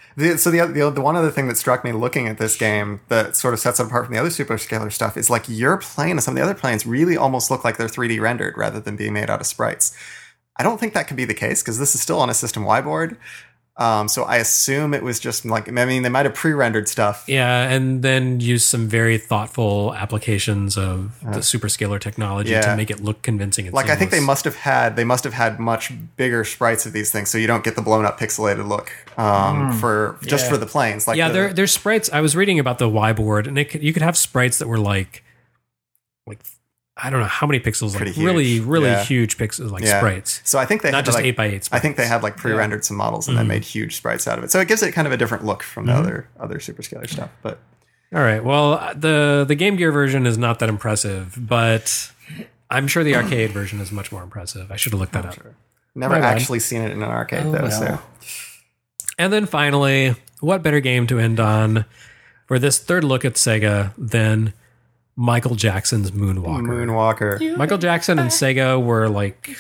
The, so the, the the one other thing that struck me looking at this game that sort of sets it apart from the other Superscalar stuff is like your plane and some of the other planes really almost look like they're three D rendered rather than being made out of sprites. I don't think that can be the case because this is still on a System Y board. Um, so I assume it was just like, I mean, they might have pre-rendered stuff. Yeah, and then use some very thoughtful applications of the superscalar technology yeah. to make it look convincing. And Like seamless. I think they must have had they must have had much bigger sprites of these things, so you don't get the blown up pixelated look um, for just yeah. for the planes. Like yeah, the, there there's sprites. I was reading about the Y board, and it could, you could have sprites that were like, like I don't know how many pixels, like Pretty really, huge. really Yeah. huge pixels, like Yeah. sprites. So I think they Not had just like, eight by eight I think they sprites. had like pre-rendered some models and then made huge sprites out of it. So it gives it kind of a different look from the other other Superscalar stuff. But All right. Well, the the Game Gear version is not that impressive, but I'm sure the arcade version is much more impressive. I should have looked that up. never My bad. actually seen it in an arcade though. well. So And then finally, what better game to end on for this third look at Sega than Michael Jackson's Moonwalker? Moonwalker. Michael Jackson and Sega were like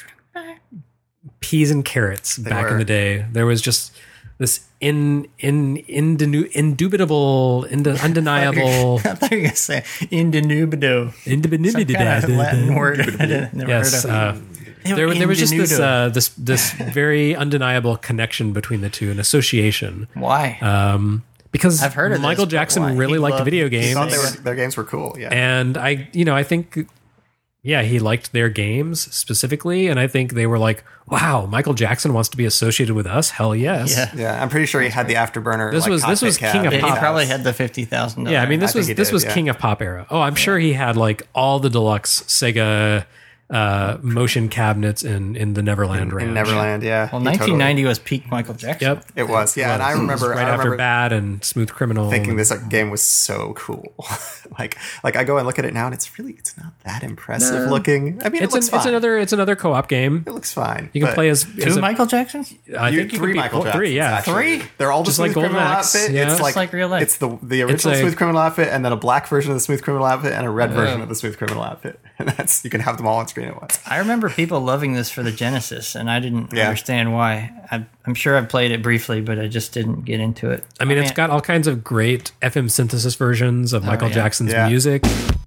peas and carrots back were. in the day. There was just this in in indenu- indubitable, inde- undeniable, I thought you were going to say indubitable. Some kind of Latin word I didn't- never Yes, heard of. uh, there, there was just this Indenudo. uh, this this very undeniable connection between the two, an association. Why? Um, because I've heard of Michael this, but Jackson why? really He liked loved- video he games, Thought they were, their games were cool. Yeah. and I, you know, I think, yeah, he liked their games specifically, and I think they were like, "Wow, Michael Jackson wants to be associated with us? Hell yes!" Yeah. yeah, I'm pretty sure he had the afterburner. This like, was- this cockpit was cab King of in he his Pop. probably house. had the fifty thousand dollars. Yeah, I mean, this I think was he this did, was yeah. King of Pop era. Oh, I'm sure he had like all the deluxe Sega uh, motion cabinets in in the Neverland Ranch. in Neverland. Yeah. Well, he nineteen ninety totally- was peak Michael Jackson. Yep. It was. Yeah, and I remember right I after remember Bad and Smooth Criminal. thinking this like, game was so cool. like like I go and look at it now and it's really it's not that impressive No. looking. I mean, It's it looks an, fine. it's another it's another co-op game. it looks fine. You can but play as, Two as a, Michael Jacksons? I you, think you three can be, Michael oh, Jacksons. three, yeah. actually. Three? They're all the Just Smooth like Golden Criminal Axe, outfit. yeah. It's Just like, like real life. It's the the original a- Smooth Criminal outfit and then a black version of the Smooth Criminal outfit and a red version of the Smooth Criminal outfit. And that's you can have them all on screen at once. I remember people loving this for the Genesis, and I didn't Yeah. understand why. I, I'm sure I've played it briefly, but I just didn't get into it. I mean, it's got all kinds of great F M synthesis versions of Michael yeah. Jackson's Yeah. music.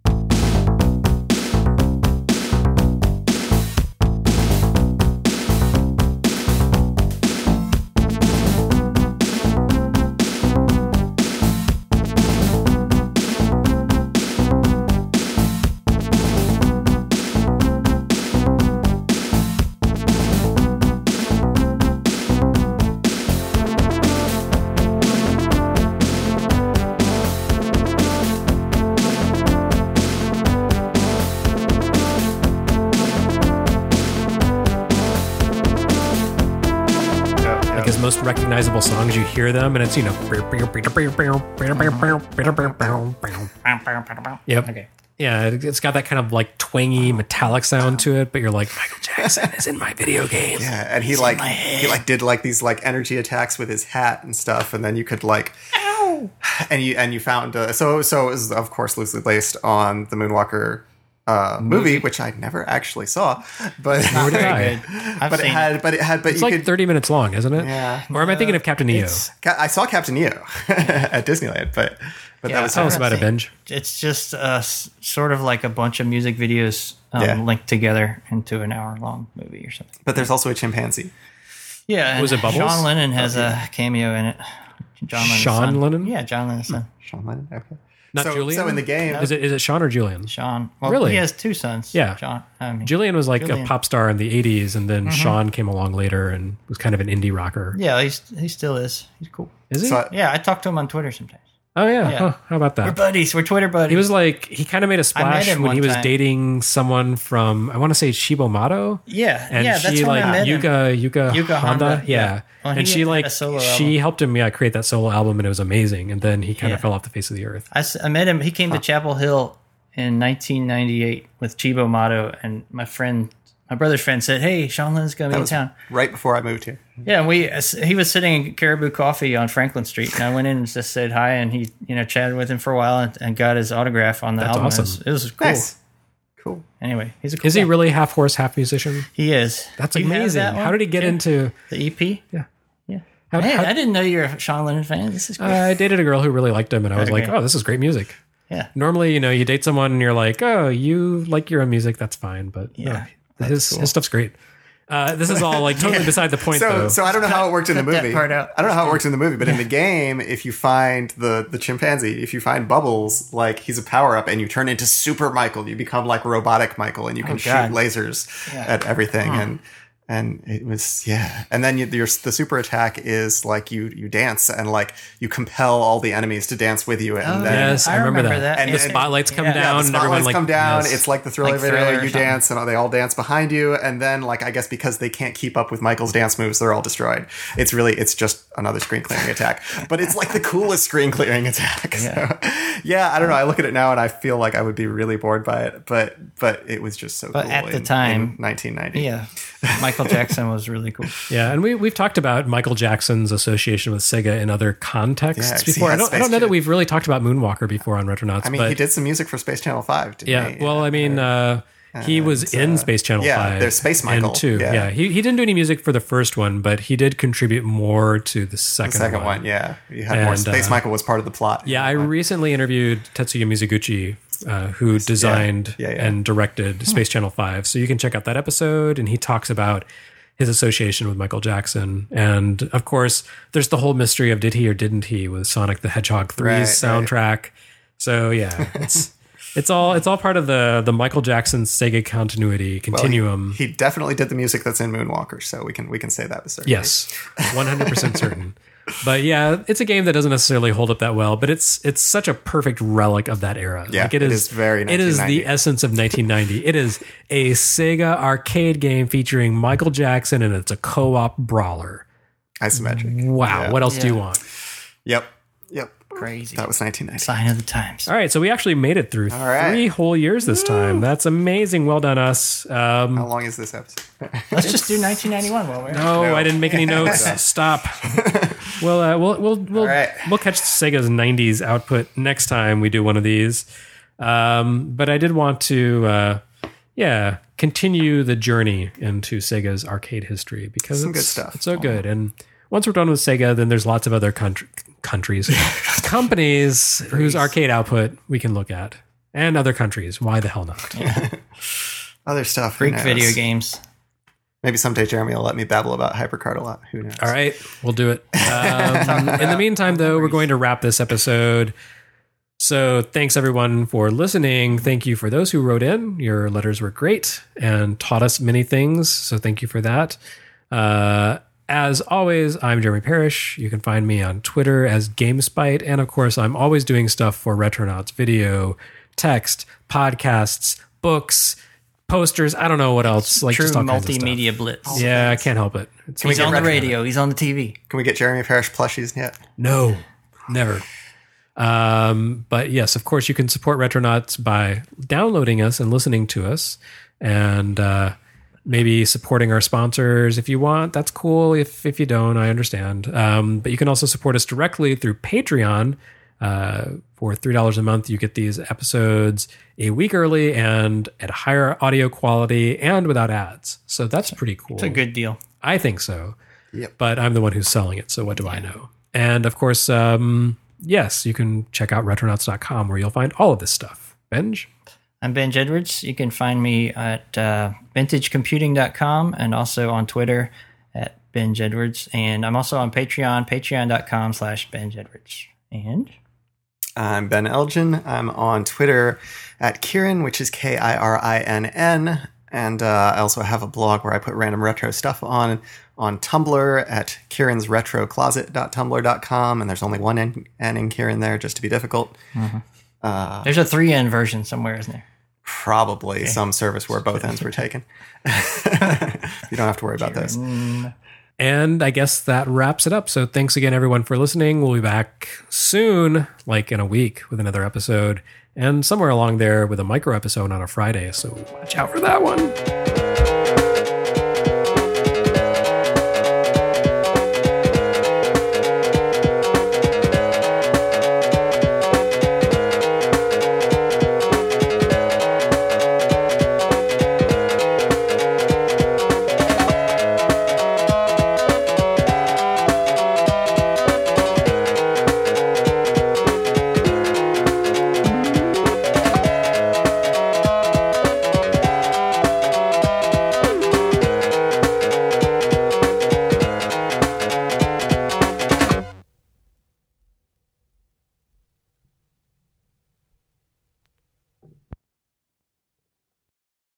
Like his most recognizable songs, you hear them, and it's, you know, yep. Okay. Yeah, it- it's got that kind of like twangy metallic sound to it, but you're like, Michael Jackson is in my video game. Yeah, and he like he like did like these like energy attacks with his hat and stuff, and then you could like, and you and you found uh, so so it was of course loosely based on the Moonwalker uh, movie, which I never actually saw, but Nor did I. I've but it seen had but it had but It's you like could. thirty minutes long, isn't it? Yeah. Or am I thinking of Captain EO? It's, Ca- I saw Captain EO at Disneyland, but but Yeah, that was Tell us I about a think binge. it's just uh, s- sort of like a bunch of music videos um, Yeah. linked together into an hour long movie or something. but there's also a chimpanzee. Yeah. Was and it Bubbles? John Lennon has a cameo in it. John Lennon's Sean son. Lennon? Yeah, John Lennon's son. Sean Lennon. Okay. Not so, Julian? So in the game, Is it is it Sean or Julian? Sean. Well, Really? he has two sons. Yeah. John. I mean, Julian was like Julian. Mm-hmm. a pop star in the eighties, and then Sean came along later and was kind of an indie rocker. Yeah, he's, he still is. He's cool. Is he? so I- Yeah, I talk to him on Twitter sometimes. oh yeah. Yeah. Huh, how about We're that? buddies. We're Twitter buddies. He was like he kind of made a splash him when one he was time. dating someone from I want to say Shibomato. yeah, And yeah. she That's when like I met him. Yuka Yuka Yuka Honda, Honda, yeah. yeah. Well, and he she had like a solo she album. helped him yeah create that solo album, and it was amazing. And then he kind of Yeah. fell off the face of the earth. I, s- I met him. He came to Chapel Hill in nineteen ninety-eight with Chibo Mato, and my friend, my brother's friend, said, "Hey, Sean Lennon's going to that be in was town." right before I moved here. Yeah, and we he was sitting in Caribou Coffee on Franklin Street, and I went in and just said hi, and he you know chatted with him for a while and, and got his autograph on the That's album. awesome. It was, it was cool. Nice. Cool. Anyway, he's a cool Is he guy. really half horse, half musician? He is. That's You have amazing. that How one, did he get too? into the E P? yeah? Yeah. How, Man, how- I didn't know you're a Sean Lennon fan. This is great. I dated a girl who really liked him, and I was like, Okay. oh, this is great music. yeah. Normally, you know, you date someone and you're like, oh, you like your own music, that's fine. But Yeah, no, his, cool. his stuff's great. Uh, this is all like totally beside the point, So, though. so I don't know how it worked in the cut that movie. part out. I don't know how it works in the movie, but in the game, if you find the the chimpanzee, if you find Bubbles, like he's a power up, and you turn into Super Michael, you become like robotic Michael, and you can Oh, shoot God. lasers Yeah. at everything, and and it was yeah. And then you, your the super attack is like you you dance and like you compel all the enemies to dance with you, and Oh, then Yes, I remember that. And the and- spotlights come yeah. down, Yeah, the and everyone spotlights like come down. yes. It's like the Thriller Like video. Thriller or You something. dance, and they all dance behind you. And then, like, I guess because they can't keep up with Michael's dance moves, they're all destroyed. It's really, it's just another screen clearing attack. But it's like the coolest screen clearing attack. Yeah. So, yeah, I don't know. I look at it now and I feel like I would be really bored by it. But but it was just so But cool. at the in- time- in nineteen ninety. Yeah. Michael Jackson was really cool. Yeah, and we we've talked about Michael Jackson's association with Sega in other contexts Yeah, 'cause he before. I had don't, I Space don't know that Jam. we've really talked about Moonwalker before on Retronauts. I mean, but he did some music for Space Channel five. Didn't yeah, he? well, I mean, uh, he was in Space Channel yeah, Five. there's Space Michael, and two. yeah. Yeah, he he didn't do any music for the first one, but he did contribute more to the second, the second one. one. Yeah, you had more. And, Space uh, Michael was part of the plot. Yeah, I recently interviewed Tetsuya Mizuguchi, uh, who designed Yeah, yeah. and directed Space Channel Five. So you can check out that episode, and he talks about his association with Michael Jackson. And of course, there's the whole mystery of did he or didn't he with Sonic the Hedgehog three's Right, right. soundtrack. So yeah, it's it's all it's all part of the the Michael Jackson Sega continuity Well, continuum. He, he definitely did the music that's in Moonwalker, so we can we can say that with certainty. Yes, one hundred percent certain. But yeah, it's a game that doesn't necessarily hold up that well, but it's it's such a perfect relic of brawler. Yeah, like it it is, is very It is the nineteen ninety. essence of nineteen ninety. It is a Sega arcade game featuring Michael Jackson, and it's a co-op brawler. Isometric. Wow, Yeah. what else do you Yeah. want? Yep. Yep. Crazy. That was nineteen ninety. Sign of the times. All right, so we actually made it through All right. three whole years this time. That's amazing. Well done, us. Um, How long is this episode? Let's just do nineteen ninety-one while we're No, No. I didn't make any notes. Stop. Well, uh, we'll we'll we'll, right. we'll catch Sega's nineties output next time we do one of these. Um, but I did want to, uh, yeah, continue the journey into Sega's arcade history because Some it's, good stuff. It's so good. And once we're done with Sega, then there's lots of other country, countries, companies whose arcade output we can look at, and other countries. Why the hell not? Other stuff. who Freak knows? video games. Maybe someday Jeremy will let me babble about HyperCard a lot. Who knows? All right, we'll do it. Um, in the meantime, though, we're going to wrap this episode. So thanks, everyone, for listening. Thank you for those who wrote in. Your letters were great and taught us many things. So thank you for that. Uh, as always, I'm Jeremy Parrish. You can find me on Twitter as GameSpite. And of course, I'm always doing stuff for Retronauts: video, text, podcasts, books, posters. I don't know what else. Like True just all kinds of stuff. multimedia blitz. Yeah, I can't help it. It's He's get on the Retronauts? radio. He's on the T V. Can we get Jeremy Parrish plushies yet? No, never. Um, but yes, of course, you can support Retronauts by downloading us and listening to us, and uh, maybe supporting our sponsors if you want. That's cool. If if you don't, I understand. Um, but you can also support us directly through Patreon. Uh, for three dollars a month, you get these episodes a week early and at a higher audio quality and without ads. So that's pretty cool. It's a good deal. I think so. Yep. But I'm the one who's selling it, so what do I know? And of course, um, yes, you can check out retronauts dot com where you'll find all of this stuff. Benj? I'm Ben Jedwards. You can find me at uh, vintage computing dot com and also on Twitter at Ben Jedwards. And I'm also on Patreon, patreon dot com slash Ben Jedwards. And I'm Ben Elgin. I'm on Twitter at Kieran, which is K I R I N N. And uh, I also have a blog where I put random retro stuff on on Tumblr at kieran's retro closet dot tumblr dot com. And there's only one N, N in Kieran there, just to be difficult. there's a three N version somewhere, isn't there? Probably some service where both ends were taken. You don't have to worry about those. And I guess that wraps it up. So thanks again, everyone, for listening. We'll be back soon, like in a week, with another episode. And somewhere along there with a micro episode on a Friday. So watch out for that one.